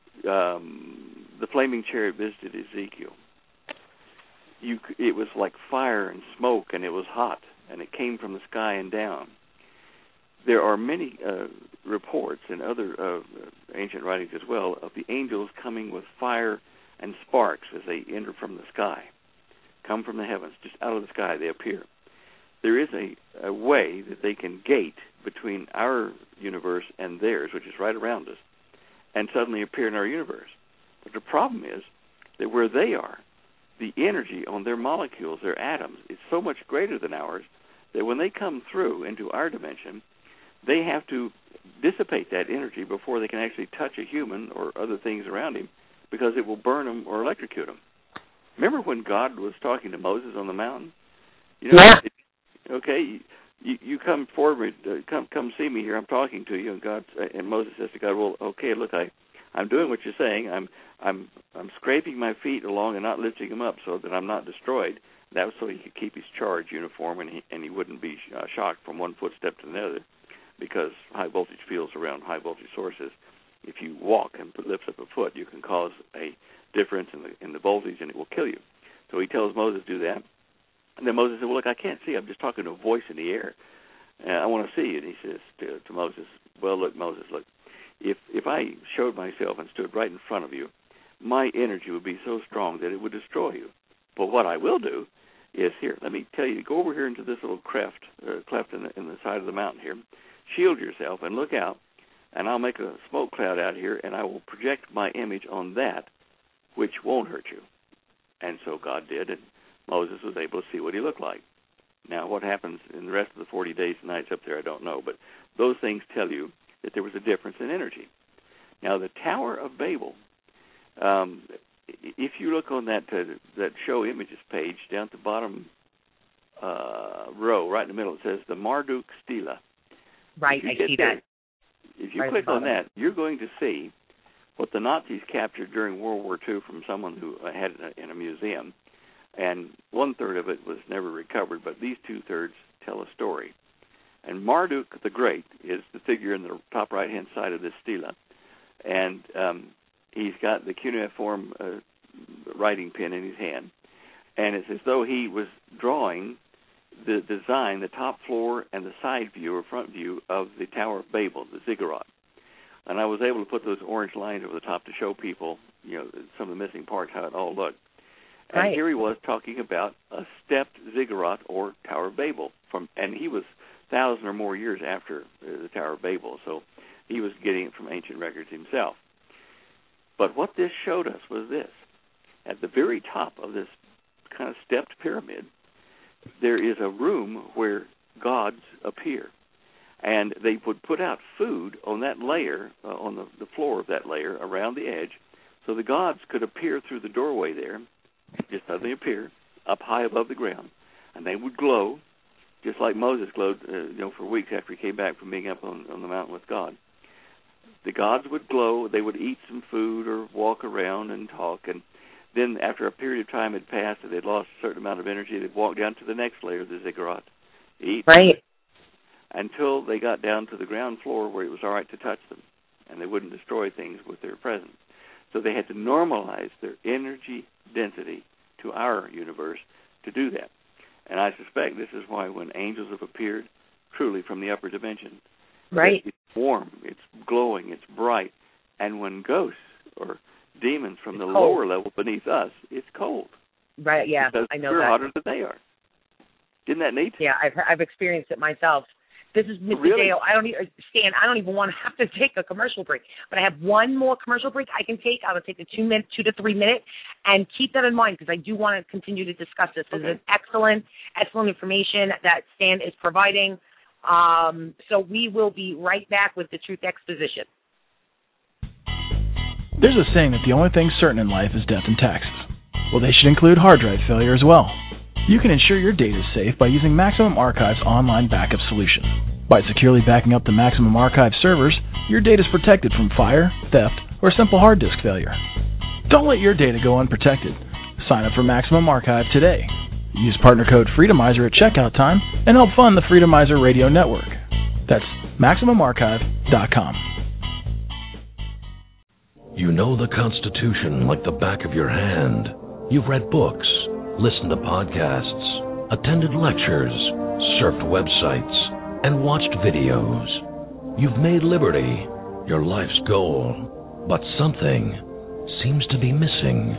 um, the flaming chariot visited Ezekiel, you, it was like fire and smoke, and it was hot, and it came from the sky and down. There are many uh, reports in other uh, ancient writings as well of the angels coming with fire and sparks as they enter from the sky, come from the heavens, just out of the sky they appear. There is a, a way that they can gate between our universe and theirs, which is right around us, and suddenly appear in our universe. But the problem is that where they are, the energy on their molecules, their atoms, is so much greater than ours that when they come through into our dimension, they have to dissipate that energy before they can actually touch a human or other things around him, because it will burn them or electrocute them. Remember when God was talking to Moses on the mountain? You know, yeah. It, okay, you, you come forward, uh, come come see me here. I'm talking to you, and God and Moses says to God, "Well, okay, look, I, I'm doing what you're saying. I'm I'm I'm scraping my feet along and not lifting them up so that I'm not destroyed." That was so he could keep his charge uniform and he and he wouldn't be uh, shocked from one footstep to another, because high voltage fields around high voltage sources, if you walk and put, lift up a foot, you can cause a difference in the in the voltage, and it will kill you. So he tells Moses to do that. And then Moses said, well, look, I can't see. I'm just talking to a voice in the air. And I want to see. And he says to, to Moses, well, look, Moses, look, if if I showed myself and stood right in front of you, my energy would be so strong that it would destroy you. But what I will do is, here, let me tell you, go over here into this little cleft, uh, cleft in the, in the side of the mountain here. Shield yourself and look out, and I'll make a smoke cloud out here, and I will project my image on that, which won't hurt you. And so God did, and Moses was able to see what he looked like. Now, what happens in the rest of the forty days and nights up there, I don't know, but those things tell you that there was a difference in energy. Now, the Tower of Babel, um, if you look on that uh, that show images page down at the bottom uh, row, right in the middle, it says the Marduk Stela. Right, I see there, that. If you right click on that, you're going to see what the Nazis captured during World War Two from someone who had it in a museum, and one-third of it was never recovered, but these two-thirds tell a story. And Marduk the Great is the figure in the top right-hand side of this stela, and um, he's got the cuneiform uh, writing pen in his hand, and it's as though he was drawing the design, the top floor and the side view or front view of the Tower of Babel, the ziggurat. And I was able to put those orange lines over the top to show people, you know, some of the missing parts, how it all looked. And right. Here he was talking about a stepped ziggurat or Tower of Babel, from, and he was a thousand or more years after uh, the Tower of Babel, so he was getting it from ancient records himself. But what this showed us was this. At the very top of this kind of stepped pyramid, there is a room where gods appear. And they would put out food on that layer, uh, on the, the floor of that layer, around the edge, so the gods could appear through the doorway there, just suddenly appear, up high above the ground, and they would glow, just like Moses glowed, uh, you know, for weeks after he came back from being up on, on the mountain with God. The gods would glow, they would eat some food or walk around and talk, and then after a period of time had passed and they'd lost a certain amount of energy, they'd walk down to the next layer of the ziggurat, eat, right, until they got down to the ground floor where it was all right to touch them, and they wouldn't destroy things with their presence. So they had to normalize their energy density to our universe to do that. And I suspect this is why when angels have appeared, truly from the upper dimension, right, it's warm, it's glowing, it's bright, and when ghosts or demons from the cold. lower level beneath us, it's cold. Right, yeah, because I know we're that. hotter than they are. Isn't that neat? Yeah, I've I've experienced it myself. This is Mister Really? Dale. I don't even, Stan, I don't even want to have to take a commercial break. But I have one more commercial break I can take. I will take a two minute, two to three minute, and keep that in mind because I do want to continue to discuss this. This Okay. is excellent, excellent information that Stan is providing. Um, so we will be right back with the Truth Exposition. There's a saying that the only thing certain in life is death and taxes. Well, they should include hard drive failure as well. You can ensure your data is safe by using Maximum Archive's online backup solution. By securely backing up the Maximum Archive servers, your data is protected from fire, theft, or simple hard disk failure. Don't let your data go unprotected. Sign up for Maximum Archive today. Use partner code Freedomizer at checkout time and help fund the Freedomizer Radio Network. That's Maximum Archive dot com. You know the Constitution like the back of your hand. You've read books, listened to podcasts, attended lectures, surfed websites, and watched videos. You've made liberty your life's goal, but something seems to be missing.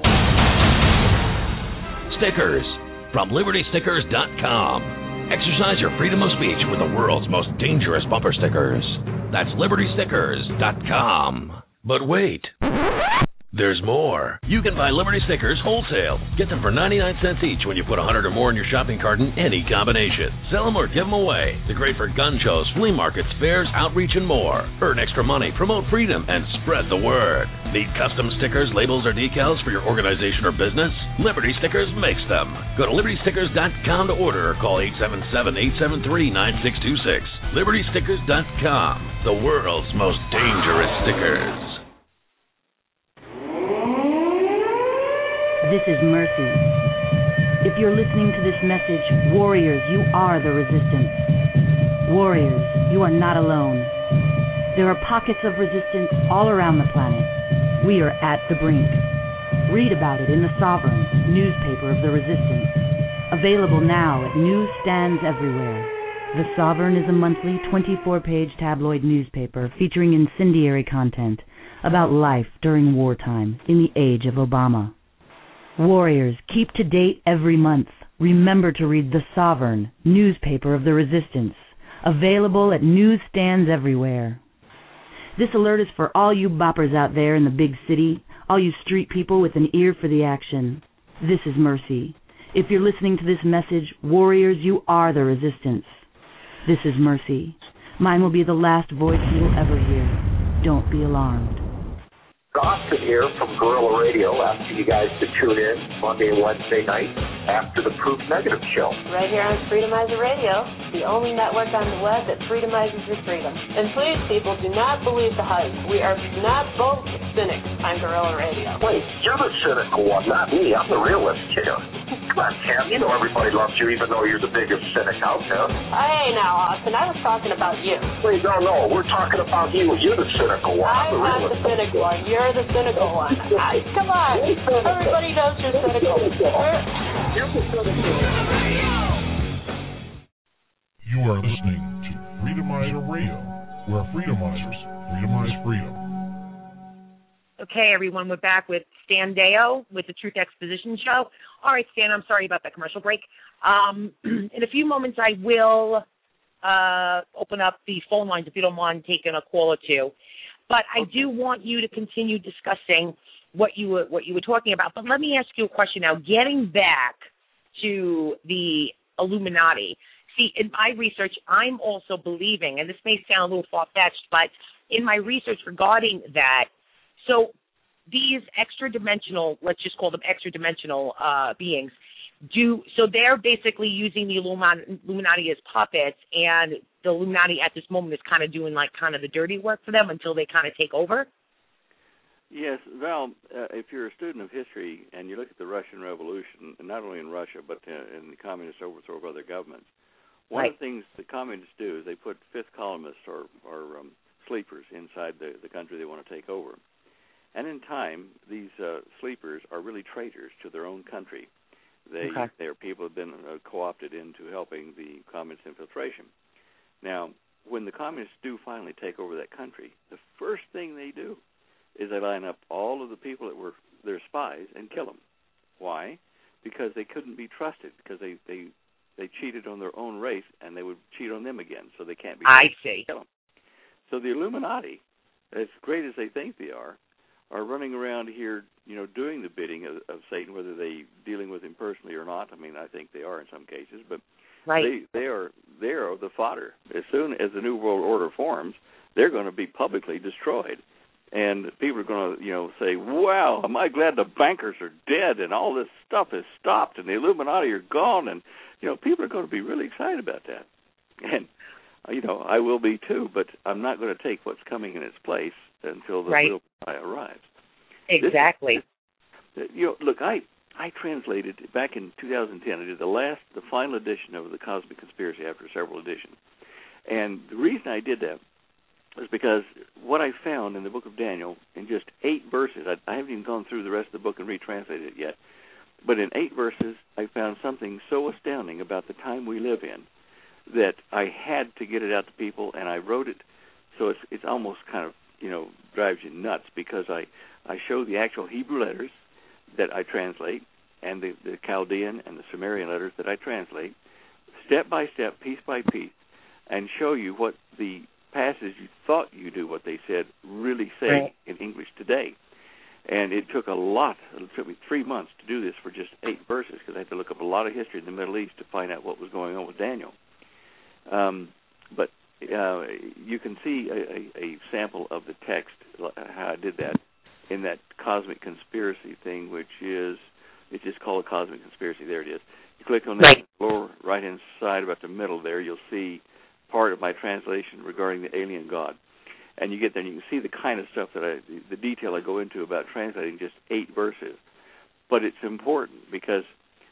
Stickers from Liberty Stickers dot com. Exercise your freedom of speech with the world's most dangerous bumper stickers. That's Liberty Stickers dot com. But wait. There's more. You can buy Liberty Stickers wholesale. Get them for ninety-nine cents each when you put one hundred or more in your shopping cart in any combination. Sell them or give them away. They're great for gun shows, flea markets, fairs, outreach, and more. Earn extra money, promote freedom, and spread the word. Need custom stickers, labels, or decals for your organization or business? Liberty Stickers makes them. Go to Liberty Stickers dot com to order or call eight seven seven, eight seven three, nine six two six. Liberty Stickers dot com, the world's most dangerous stickers. This is Mercy. If you're listening to this message, warriors, you are the resistance. Warriors, you are not alone. There are pockets of resistance all around the planet. We are at the brink. Read about it in The Sovereign, newspaper of the resistance. Available now at newsstands everywhere. The Sovereign is a monthly twenty-four page tabloid newspaper featuring incendiary content about life during wartime in the age of Obama. Warriors, keep to date every month. Remember to read The Sovereign, newspaper of the resistance, available at newsstands everywhere. This alert is for all you boppers out there in the big city, all you street people with an ear for the action. This is Mercy. If you're listening to this message, warriors, you are the resistance. This is Mercy. Mine will be the last voice you'll ever hear. Don't be alarmed. Austin here from Guerrilla Radio, asking you guys to tune in Monday and Wednesday night after the Proof Negative show. Right here on Freedomizer Radio, the only network on the web that freedomizes your freedom. And please, people, do not believe the hype. We are not both cynics on Guerrilla Radio. Wait, you're the cynical one, not me. I'm the realist here. Come on, Cam. You know everybody loves you, even though you're the biggest cynic out there. Hey, now, Austin, I was talking about you. Wait, no, no. We're talking about you. You're the cynical one. I'm, I'm the not realist. the cynic one. You're the cynical one. I, come on. Everybody knows you're cynical. You're the cynical. You are listening to Freedomizer Radio, where freedomizers freedomize freedom. Okay, everyone, we're back with Stan Deyo with the Truth Exposition Show. All right, Stan, I'm sorry about that commercial break. Um, in a few moments, I will uh, open up the phone lines if you don't mind taking a call or two. But I do want you to continue discussing what you were what you were talking about. But let me ask you a question now. Getting back to the Illuminati. See, in my research, I'm also believing, and this may sound a little far-fetched, but in my research regarding that, so these extra-dimensional, let's just call them extra-dimensional uh, beings, do so they're basically using the Illuminati as puppets, and the Illuminati at this moment is kind of doing like kind of the dirty work for them until they kind of take over? Yes, Val, uh, if you're a student of history and you look at the Russian Revolution, and not only in Russia but uh, in the communist overthrow of other governments, one right. of the things the communists do is they put fifth columnists or, or um, sleepers inside the, the country they want to take over. And in time, these uh, sleepers are really traitors to their own country. They, okay. they are people who have been uh, co-opted into helping the communist infiltration. Now, when the communists do finally take over that country, the first thing they do is they line up all of the people that were their spies and kill them. Why? Because they couldn't be trusted, because they, they, they cheated on their own race, and they would cheat on them again, so they can't be I see. Kill them. So the Illuminati, as great as they think they are, are running around here, you know, doing the bidding of, of Satan, whether they dealing with him personally or not. I mean, I think they are in some cases, but right. they they are they are the fodder. As soon as the New World Order forms, they're going to be publicly destroyed, and people are going to, you know, say, "Wow, am I glad the bankers are dead and all this stuff is stopped and the Illuminati are gone?" And you know, people are going to be really excited about that, and you know, I will be too. But I'm not going to take what's coming in its place until the right. real Messiah arrives. Exactly. This, you know, look, I I translated back in two thousand ten. I did the last, the final edition of the Cosmic Conspiracy after several editions, and the reason I did that was because what I found in the Book of Daniel in just eight verses. I, I haven't even gone through the rest of the book and retranslated it yet, but in eight verses, I found something so astounding about the time we live in that I had to get it out to people, and I wrote it so it's it's almost kind of, you know, drives you nuts, because I, I show the actual Hebrew letters that I translate and the, the Chaldean and the Sumerian letters that I translate, step by step, piece by piece, and show you what the passages you thought you knew what they said really say right. in English today. And it took a lot, it took me three months to do this for just eight verses, because I had to look up a lot of history in the Middle East to find out what was going on with Daniel. Um, but uh, you can see a, a, a sample of the text, how I did that, in that Cosmic Conspiracy thing, which is, it's just called a Cosmic Conspiracy. There it is. You click on that right. lower right-hand side, about the middle there, you'll see part of my translation regarding the alien god. And you get there and you can see the kind of stuff that I, the detail I go into about translating just eight verses. But it's important because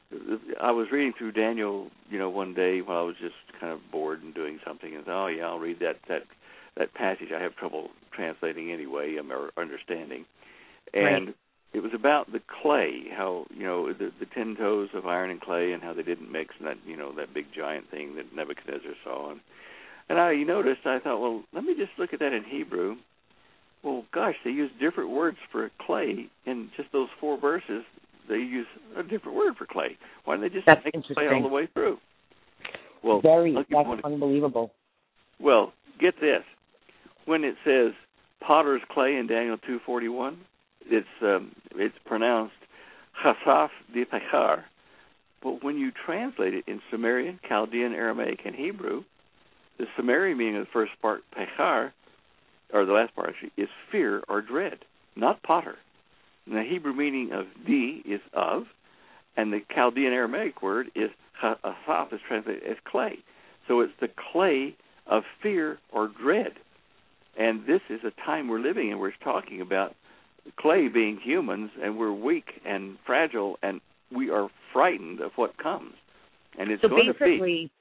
I was reading through Daniel, you know, one day while I was just kind of bored and doing something, and thought, oh yeah, I'll read that that that passage. I have trouble translating anyway, or understanding. And right. it was about the clay, how, you know, the, the ten toes of iron and clay, and how they didn't mix, and that, you know, that big giant thing that Nebuchadnezzar saw. And, and I noticed, I thought, well, let me just look at that in Hebrew. Well, gosh, they use different words for clay in just those four verses they use a different word for clay. Why don't they just That's make interesting. clay all the way through? Well, Very, that's one, unbelievable. Well, get this. When it says potter's clay in Daniel two forty-one, it's um, it's pronounced chasaf de pechar. But when you translate it in Sumerian, Chaldean, Aramaic, and Hebrew, the Sumerian meaning of the first part, pechar, or the last part actually, is fear or dread, not potter. And the Hebrew meaning of di is of, and the Chaldean Aramaic word is chasaf, is translated as clay. So it's the clay of fear or dread. And this is a time we're living in. We're talking about clay being humans, and we're weak and fragile, and we are frightened of what comes. And it's so going basically,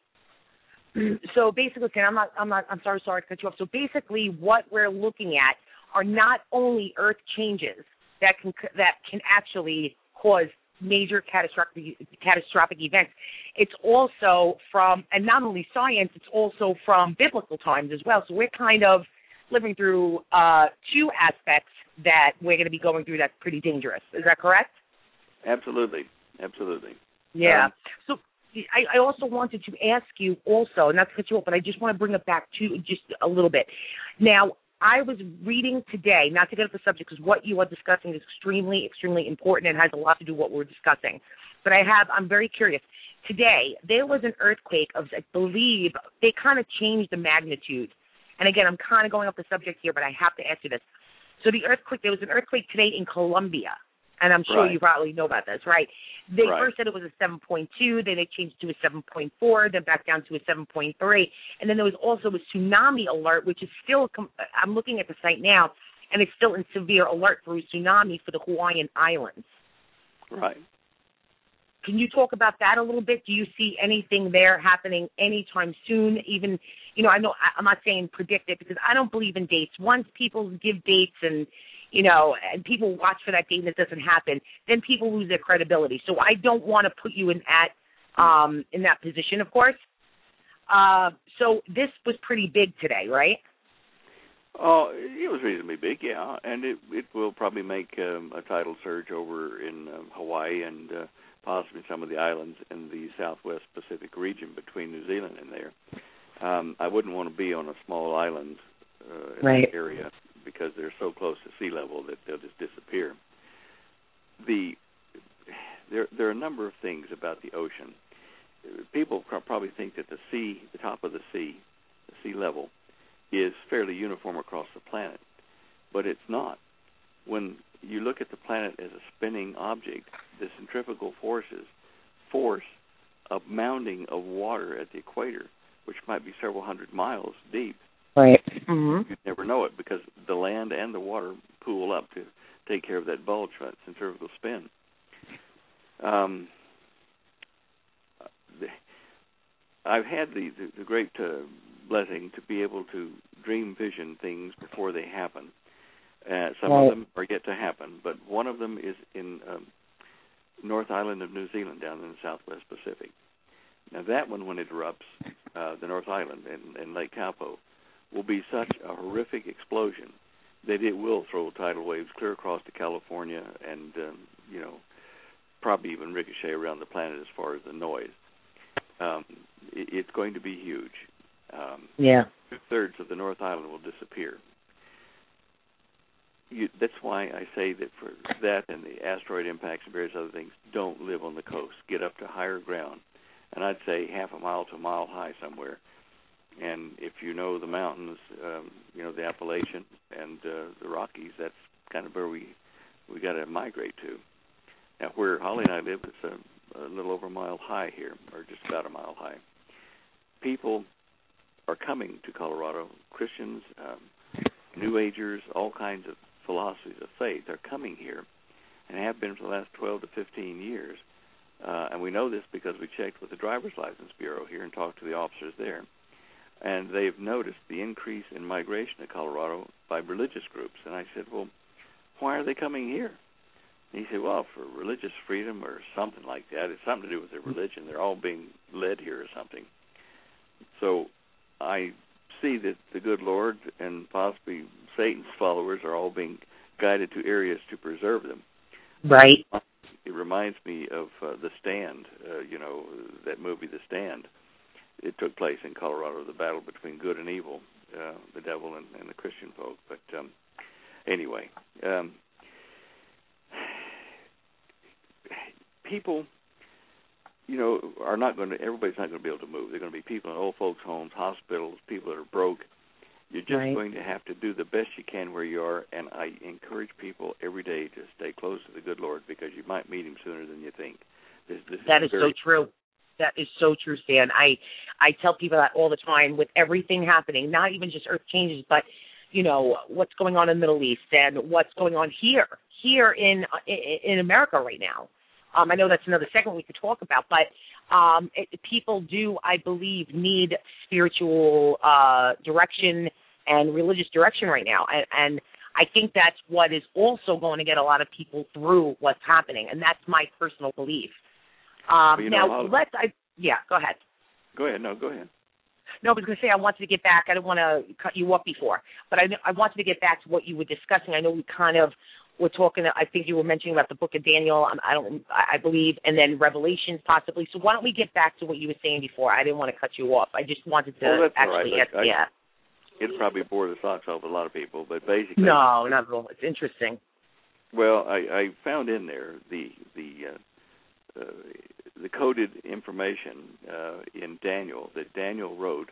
to be. So basically, Ken, I'm not, I'm not, I'm sorry, sorry to cut you off. So basically, what we're looking at are not only Earth changes that can that can actually cause major catastrophic catastrophic events. It's also from, and not only science, it's also from biblical times as well. So we're kind of living through uh, two aspects that we're going to be going through that's pretty dangerous. Is that correct? Absolutely. Absolutely. Yeah. Um, so I, I also wanted to ask you also, not to cut you off, but I just want to bring it back to just a little bit. Now, I was reading today, not to get off the subject, because what you are discussing is extremely, extremely important and has a lot to do with what we're discussing. But I have, I'm very curious. Today, there was an earthquake of, I believe, they kind of changed the magnitude. And again, I'm kind of going off the subject here, but I have to ask you this. So the earthquake, there was an earthquake today in Colombia, and I'm sure right. you probably know about this, right? They right. first said it was a seven point two, then they changed it to a seven point four, then back down to a seven point three, and then there was also a tsunami alert, which is still, I'm looking at the site now, and it's still in severe alert for a tsunami for the Hawaiian Islands. Right. Can you talk about that a little bit? Do you see anything there happening anytime soon? Even, you know, I know I'm not saying predict it because I don't believe in dates. Once people give dates and, you know, and people watch for that date and it doesn't happen, then people lose their credibility. So I don't want to put you in that um, in that position, of course. Uh, so this was pretty big today, right? Oh, it was reasonably big, yeah, and it it will probably make um, a tidal surge over in um, Hawaii and uh, possibly some of the islands in the southwest Pacific region between New Zealand and there. Um, I wouldn't want to be on a small island uh, in right. that area because they're so close to sea level that they'll just disappear. The there there are a number of things about the ocean. People probably think that the sea, the top of the sea, the sea level, is fairly uniform across the planet, but it's not. When you look at the planet as a spinning object, the centrifugal forces force a mounding of water at the equator, which might be several hundred miles deep. Right. Mm-hmm. You'd never know it because the land and the water pool up to take care of that bulge, that centrifugal spin. Um, I've had the, the, the great uh, blessing to be able to dream vision things before they happen. Uh, some right. of them are yet to happen, but one of them is in um, North Island of New Zealand, down in the southwest Pacific. Now that one, when it erupts, uh, the North Island and, and Lake Taupo, will be such a horrific explosion that it will throw tidal waves clear across to California and, um, you know, probably even ricochet around the planet as far as the noise. Um, it, it's going to be huge. Um, yeah. Two-thirds of the North Island will disappear. You, that's why I say that for that and the asteroid impacts and various other things, don't live on the coast. Get up to higher ground. And I'd say half a mile to a mile high somewhere. And if you know the mountains, um, you know, the Appalachian and uh, the Rockies, that's kind of where we we got to migrate to. Now, where Holly and I live, it's a, a little over a mile high here, or just about a mile high. People are coming to Colorado. Christians, um, New Agers, all kinds of philosophies of faith are coming here and have been for the last twelve to fifteen years. Uh, and we know this because we checked with the Driver's License Bureau here and talked to the officers there. And they've noticed the increase in migration to Colorado by religious groups. And I said, well, why are they coming here? And he said, well, for religious freedom or something like that. It's something to do with their religion. They're all being led here or something. So I see that the good Lord and possibly Satan's followers are all being guided to areas to preserve them. Right. it reminds me of uh, The Stand, uh, you know, that movie, The Stand. It took place in Colorado, the battle between good and evil, uh, the devil and, and the Christian folk. But um, anyway, um, people, you know, are not going to, everybody's not going to be able to move. They're going to be people in old folks' homes, hospitals, people that are broke. You're just right. going to have to do the best you can where you are, and I encourage people every day to stay close to the good Lord, because you might meet him sooner than you think. This, this that is, is very... so true. That is so true, Stan. I, I tell people that all the time with everything happening, not even just earth changes, but, you know, what's going on in the Middle East and what's going on here, here in in, in America right now. Um, I know that's another segment we could talk about, but um, it, people do, I believe, need spiritual uh, direction and religious direction right now. And, and I think that's what is also going to get a lot of people through what's happening, and that's my personal belief. Um, well, now, know, let's, I, yeah, go ahead. Go ahead, no, go ahead. No, I was going to say I wanted to get back. I didn't want to cut you off before, but I, I wanted to get back to what you were discussing. I know we kind of were talking, I think you were mentioning about the book of Daniel, I don't, I believe, and then Revelations possibly. So why don't we get back to what you were saying before? I didn't want to cut you off. I just wanted to well, that's actually all right. ask, I, yeah. It'd probably bore the socks off a lot of people, but basically... No, not at all. It's interesting. Well, I, I found in there the the uh, uh, the coded information uh, in Daniel that Daniel wrote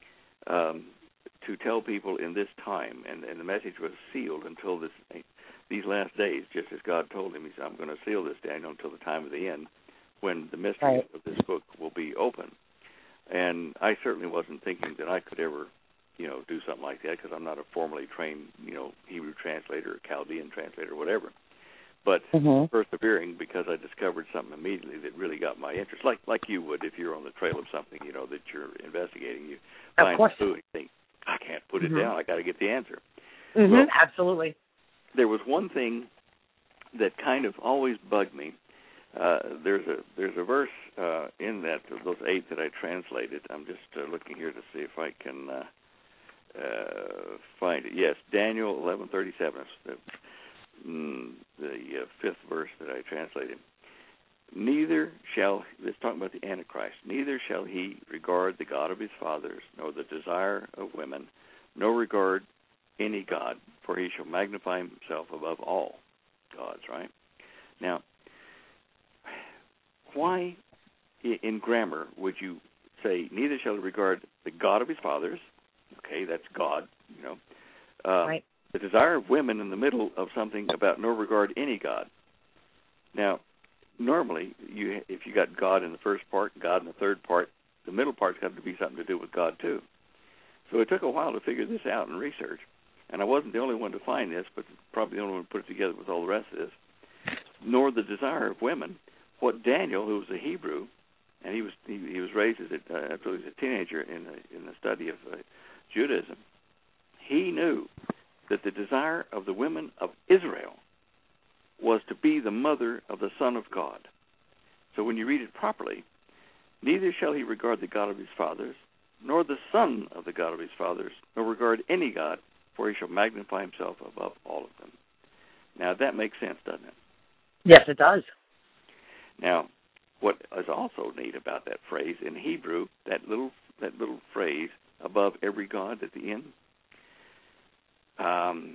um, to tell people in this time, and, and the message was sealed until this these last days, just as God told him. He said, I'm going to seal this, Daniel, until the time of the end, when the mystery right. of this book will be open. And I certainly wasn't thinking that I could ever, you know, do something like that, because I'm not a formally trained, you know, Hebrew translator or Chaldean translator or whatever. But mm-hmm. persevering, because I discovered something immediately that really got my interest, like like you would if you're on the trail of something, you know, that you're investigating. You find a clue and you think, I can't put mm-hmm. it down. I got to get the answer. Mm-hmm. Well, absolutely. There was one thing that kind of always bugged me. Uh, there's a there's a verse uh, in that those eight that I translated. I'm just uh, looking here to see if I can uh, uh, find it. Yes, Daniel eleven thirty-seven. The, mm, the uh, fifth verse that I translated. Neither shall, it's talking about the Antichrist, neither shall he regard the God of his fathers, nor the desire of women, nor regard any God, for he shall magnify himself above all gods, right? Now, why in grammar would you say, neither shall he regard the God of his fathers, okay, that's God, you know, uh, right. the desire of women in the middle of something about no regard any God. Now, normally, you if you got God in the first part, God in the third part, the middle part's got to be something to do with God too. So it took a while to figure this out and research, and I wasn't the only one to find this, but probably the only one to put it together with all the rest of this. Nor the desire of women. What Daniel, who was a Hebrew, and he was he, he was raised as a, uh, after he was a teenager in the, in the study of uh, Judaism, he knew that the desire of the women of Israel was to be the mother of the Son of God. So when you read it properly, neither shall he regard the God of his fathers, nor the son of the God of his fathers, nor regard any God, for he shall magnify himself above all of them. Now that makes sense, doesn't it? Yes, it does. Now, what is also neat about that phrase in Hebrew, that little that little phrase above every God at the end, um,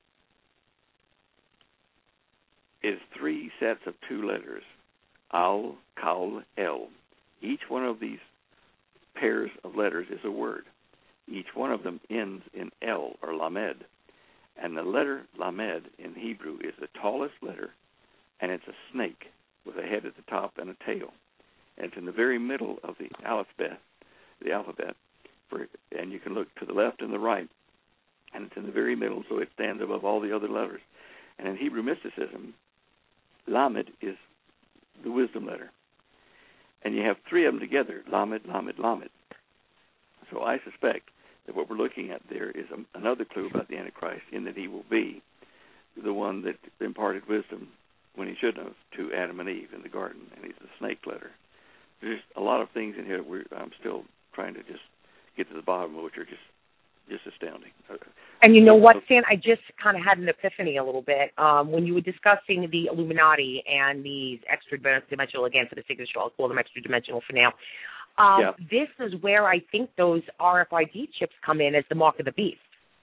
is three sets of two letters, Al, Kal, El. Each one of these pairs of letters is a word. Each one of them ends in El, or Lamed. And the letter Lamed in Hebrew is the tallest letter, and it's a snake with a head at the top and a tail. And it's in the very middle of the alphabet, the alphabet, for, and you can look to the left and the right, and it's in the very middle, so it stands above all the other letters. And in Hebrew mysticism, Lamed is the wisdom letter. And you have three of them together, Lamed, Lamed, Lamed. So I suspect that what we're looking at there is a, another clue about the Antichrist, in that he will be the one that imparted wisdom when he shouldn't have to Adam and Eve in the garden, and he's the snake letter. There's a lot of things in here that we're, I'm still trying to just get to the bottom of, which are just just astounding. And you know what, Stan? I just kind of had an epiphany a little bit um, when you were discussing the Illuminati and these extra-dimensional, again, for the signature, I'll call them extra-dimensional for now. Um, yeah. This is where I think those R F I D chips come in as the mark of the beast.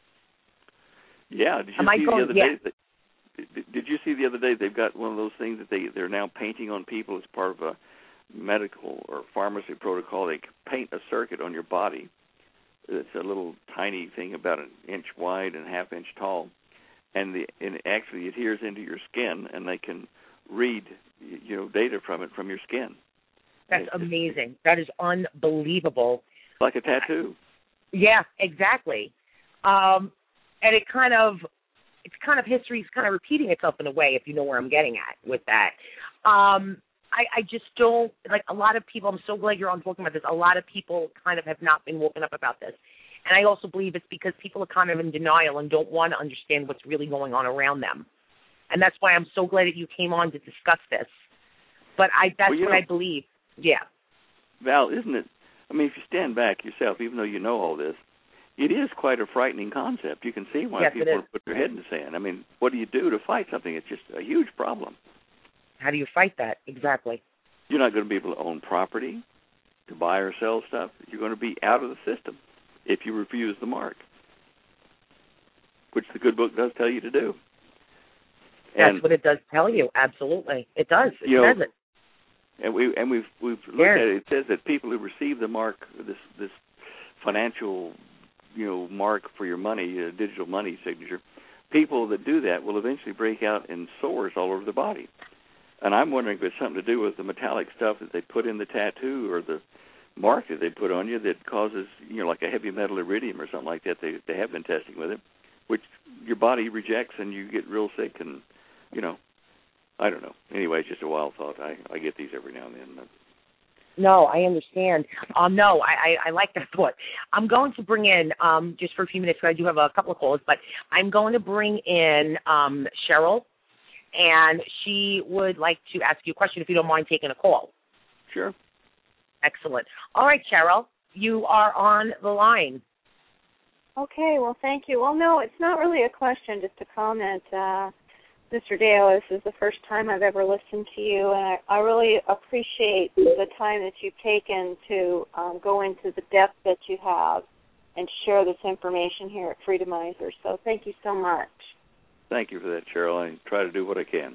Yeah. Did you Am see I going, the other yeah. day? That, did, did you see the other day they've got one of those things that they, they're now painting on people as part of a medical or pharmacy protocol? They paint a circuit on your body. It's a little tiny thing about an inch wide and half inch tall, and the and it actually adheres into your skin, and they can read you know data from it from your skin. That's it's, amazing. That is unbelievable. Like a tattoo. Yeah, exactly. Um, and it kind of it's kind of history's kind of repeating itself in a way, if you know where I'm getting at with that. Um, I, I just don't, like a lot of people, I'm so glad you're on talking about this, a lot of people kind of have not been woken up about this. And I also believe it's because people are kind of in denial and don't want to understand what's really going on around them. And that's why I'm so glad that you came on to discuss this. But I that's well, what know, I believe. Yeah. Val, isn't it, I mean, if you stand back yourself, even though you know all this, it is quite a frightening concept. You can see why yes, people put their head in the sand. I mean, what do you do to fight something? It's just a huge problem. How do you fight that? Exactly. You're not going to be able to own property, to buy or sell stuff. You're going to be out of the system if you refuse the mark, which the good book does tell you to do. That's and, what it does tell you. Absolutely, it does. It you know, says it. And we and we've we've looked yes. at it. It says that people who receive the mark, this this financial, you know, mark for your money, uh, digital money signature, people that do that will eventually break out in sores all over the body. And I'm wondering if it's something to do with the metallic stuff that they put in the tattoo or the mark that they put on you that causes, you know, like a heavy metal iridium or something like that. They they have been testing with it, which your body rejects and you get real sick and, you know, I don't know. Anyway, it's just a wild thought. I, I get these every now and then. No, I understand. Um, no, I, I, I like that thought. I'm going to bring in, um, just for a few minutes, because I do have a couple of calls, but I'm going to bring in um, Cheryl. And she would like to ask you a question if you don't mind taking a call. Sure. Excellent. All right, Cheryl, you are on the line. Okay, well, thank you. Well, no, it's not really a question, just a comment. Uh, Mister Deo, this is the first time I've ever listened to you, and I, I really appreciate the time that you've taken to um, go into the depth that you have and share this information here at Freedomizer. So thank you so much. Thank you for that, Cheryl. I try to do what I can.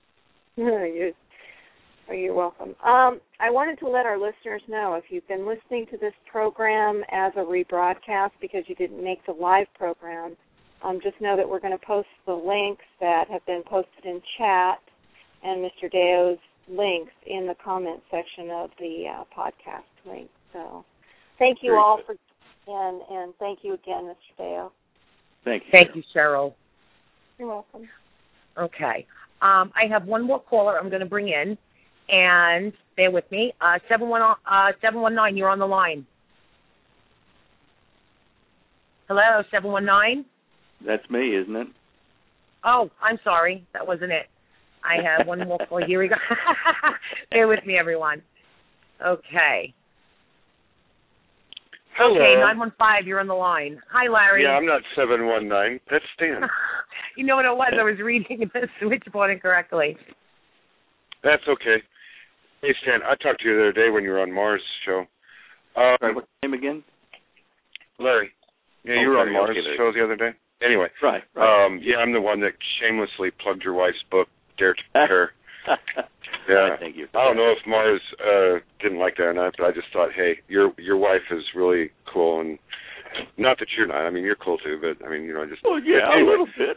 you're, you're welcome. Um, I wanted to let our listeners know, if you've been listening to this program as a rebroadcast because you didn't make the live program, um, just know that we're going to post the links that have been posted in chat and Mister Deo's links in the comment section of the uh, podcast link. So thank you Very all good. for and and thank you again, Mister Deo. Thank you. Thank Cheryl. you, Cheryl. You're welcome. Okay. Um, I have one more caller I'm going to bring in, and bear with me. Uh, seven one nine, you're on the line. Hello, seven one nine? That's me, isn't it? Oh, I'm sorry. That wasn't it. I have one more call. Here we go. Bear with me, everyone. Okay. Hello. Okay, nine one five, you're on the line. Hi, Larry. Yeah, I'm not seven one nine. That's Stan. You know what it was? I was reading the switchboard incorrectly. That's okay. Hey, Stan, I talked to you the other day when you were on Mars' show. Um, Right, what's your name again? Larry. Yeah, Oh, you were on Larry, Mars' okay, there. show the other day. Anyway. Right, right. Um, yeah, I'm the one that shamelessly plugged your wife's book, Dare to Compare. Yeah. Thank you. I don't know if Mars uh, didn't like that or not, but I just thought, hey, your your wife is really cool, and not that you're not. I mean, you're cool too, but I mean, you know, just. Oh yeah, anyway. a little bit.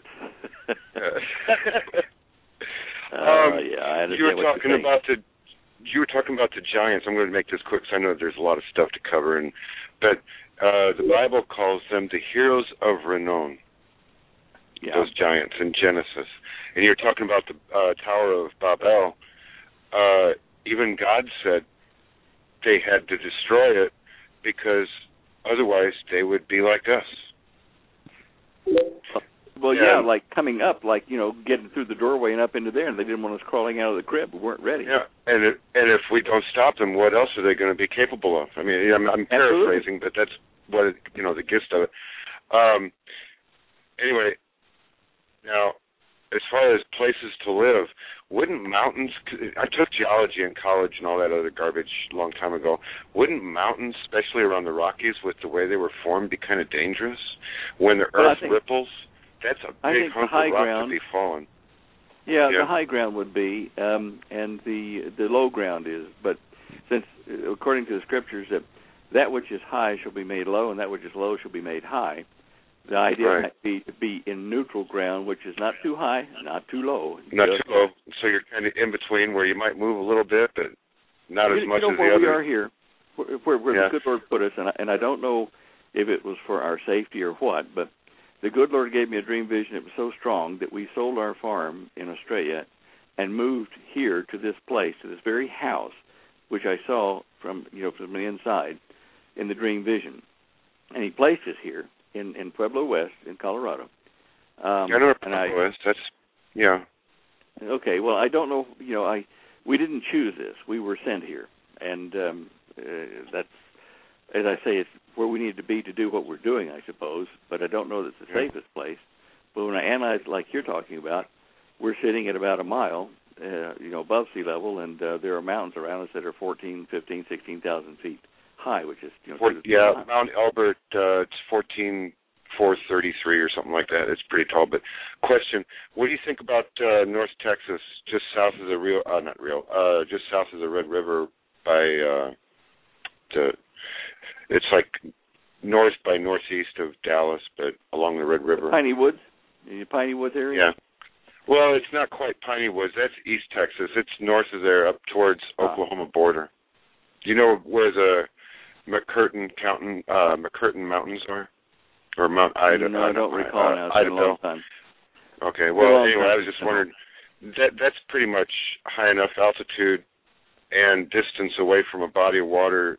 um, uh, yeah, I understand you were what talking you're saying. about the. You were talking about the giants. I'm going to make this quick because I know there's a lot of stuff to cover, and but uh, the Bible calls them the heroes of renown. Yeah. Those giants in Genesis, and you're talking about the uh, Tower of Babel. Uh, even God said they had to destroy it because otherwise they would be like us. Well, yeah, And- like coming up, like, you know, getting through the doorway and up into there, and they didn't want us crawling out of the crib. We weren't ready. Yeah, and it, and if we don't stop them, what else are they going to be capable of? I mean, I'm, I'm paraphrasing, but that's what it, you know, the gist of it. Um, anyway, now, as far as places to live, wouldn't mountains, I took geology in college and all that other garbage a long time ago, wouldn't mountains, especially around the Rockies with the way they were formed, be kind of dangerous? When the well, earth think, ripples, that's a big hunk of rock ground, to be falling. Yeah, yeah, the high ground would be, um, and the the low ground is. But since, according to the scriptures, that that which is high shall be made low, and that which is low shall be made high, the idea right. might be to be in neutral ground, which is not too high, not too low. Not too low, so you're kind of in between where you might move a little bit, but not you, as much you know, as where the other. we are here, where, where, where yeah. the good Lord put us, and I, and I don't know if it was for our safety or what, but the good Lord gave me a dream vision. It was so strong that we sold our farm in Australia and moved here to this place, to this very house, which I saw from you know from the inside in the dream vision, and He placed us here in, in Pueblo West in Colorado. Um, I know where Pueblo I, West. That's yeah. Okay. Well, I don't know. You know, I we didn't choose this. We were sent here, and um, uh, that's as I say, it's where we need to be to do what we're doing, I suppose. But I don't know that it's the yeah. safest place. But when I analyze it like you're talking about, we're sitting at about a mile, uh, you know, above sea level, and uh, there are mountains around us that are fourteen, fifteen, sixteen thousand feet high, which is you know. For, yeah, Mount Elbert, uh, it's fourteen four thirty-three or something like that. It's pretty tall. But question: what do you think about uh, North Texas, just south of the Rio? Uh, not Rio. Uh, just south of the Red River by uh, the. It's like north by northeast of Dallas, but along the Red River. Piney Woods, in the Piney Woods area. Yeah. Well, it's not quite Piney Woods. That's East Texas. It's north of there, up towards ah. Oklahoma border. Do you know where the McCurtain, Countin, uh, McCurtain Mountains are? Or Mount Ida? No, I don't uh, recall uh, now. It's been a long time. Okay. Well, anyway, time. I was just wondering. That that's pretty much high enough altitude and distance away from a body of water,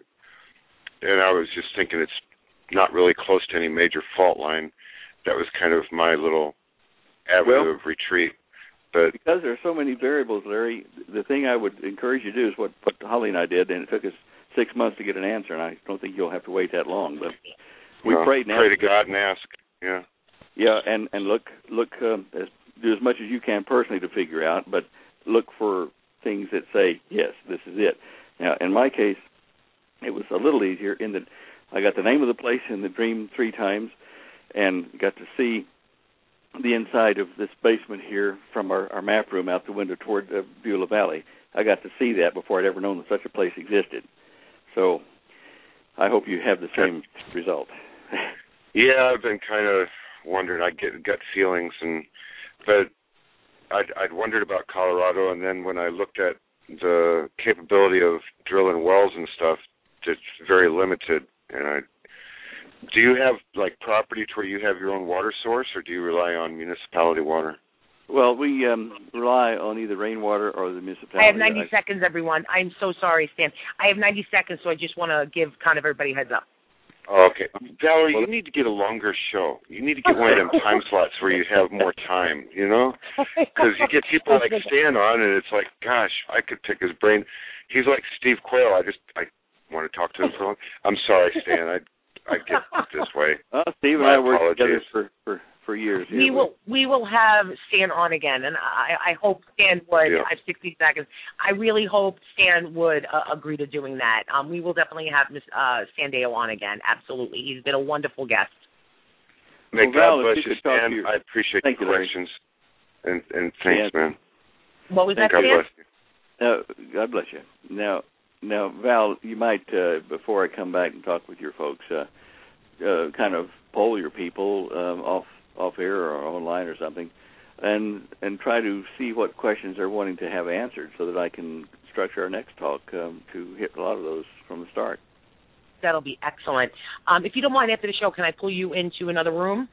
and I was just thinking it's not really close to any major fault line. That was kind of my little avenue well, of retreat. But because there are so many variables, Larry, the thing I would encourage you to do is what, what Holly and I did, and it took us six months to get an answer, and I don't think you'll have to wait that long. But we no, prayed and pray asked. to God and ask. Yeah. Yeah, and and look look um, as, do as much as you can personally to figure out, but look for things that say yes, this is it. Now, in my case, it was a little easier in that I got the name of the place in the dream three times, and got to see the inside of this basement here from our, our map room out the window toward uh, Beulah Valley. I got to see that before I'd ever known that such a place existed. So I hope you have the same result. Yeah, I've been kind of wondering. I get gut feelings, and but I'd, I'd wondered about Colorado, and then when I looked at the capability of drilling wells and stuff, it's very limited. And I, do you have like property to where you have your own water source, or do you rely on municipality water? Well, we um, rely on either rainwater or the municipality. I have ninety I, seconds, everyone. I'm so sorry, Stan. I have ninety seconds, so I just want to give kind of everybody a heads up. Okay. Valerie, you need to get a longer show. You need to get one of them time slots where you have more time, you know? Because you get people like Stan on, and it's like, gosh, I could pick his brain. He's like Steve Quayle. I just, I want to talk to him for a long. I'm sorry, Stan. I I get this way. Well, Steve and My I worked apologies. together for, for, for years. We will we will have Stan on again, and I, I hope Stan would. Yeah. I have sixty seconds. I really hope Stan would uh, agree to doing that. Um, we will definitely have Miss uh, Stan Deyo on again. Absolutely, he's been a wonderful guest. May well, God Val, bless you you, Stan. your... I appreciate Thank the you, questions, and and thanks, yeah. man. What was that, God Stan? bless you. Now, God bless you. Now, now, Val, you might uh, before I come back and talk with your folks. Uh, Uh, kind of poll your people um, off off air or online or something, and and try to see what questions they're wanting to have answered, so that I can structure our next talk um, to hit a lot of those from the start. That'll be excellent. Um, if you don't mind, after the show, can I pull you into another room?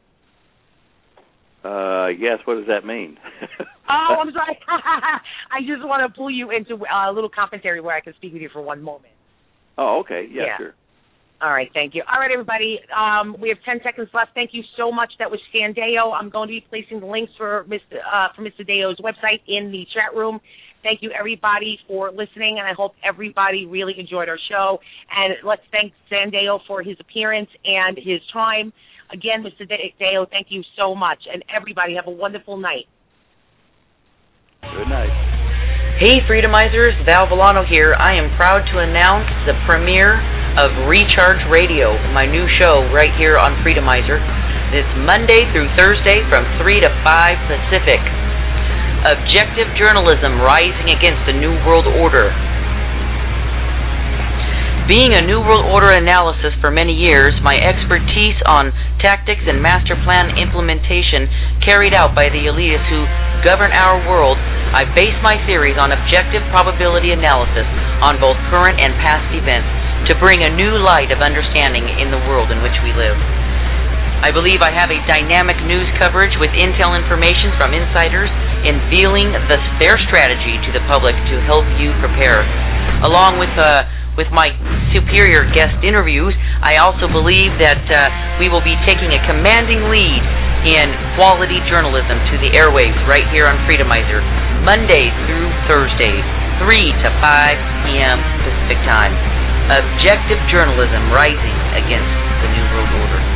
Uh, yes. What does that mean? Oh, I'm sorry. I just want to pull you into a little commentary where I can speak with you for one moment. Oh, okay. Yeah, yeah. sure. All right, thank you. All right, everybody, um, we have ten seconds left. Thank you so much. That was Stan Deyo. I'm going to be placing the links for Mister Uh, for Mister Deyo's website in the chat room. Thank you, everybody, for listening, and I hope everybody really enjoyed our show. And let's thank Stan Deyo for his appearance and his time. Again, Mister Deo, thank you so much. And everybody, have a wonderful night. Good night. Hey, Freedomizers, Val Villano here. I am proud to announce the premiere of Recharge Radio, my new show right here on Freedomizer. It's Monday through Thursday from three to five Pacific. Objective journalism rising against the New World Order. Being a New World Order analysis for many years, my expertise on tactics and master plan implementation carried out by the elites who govern our world, I base my theories on objective probability analysis on both current and past events to bring a new light of understanding in the world in which we live. I believe I have a dynamic news coverage with intel information from insiders unveiling the, their strategy to the public to help you prepare. Along with uh, with my superior guest interviews, I also believe that uh, we will be taking a commanding lead in quality journalism to the airwaves right here on Freedomizer, Mondays through Thursdays, three to five p.m. Pacific Time. Objective journalism rising against the New World Order.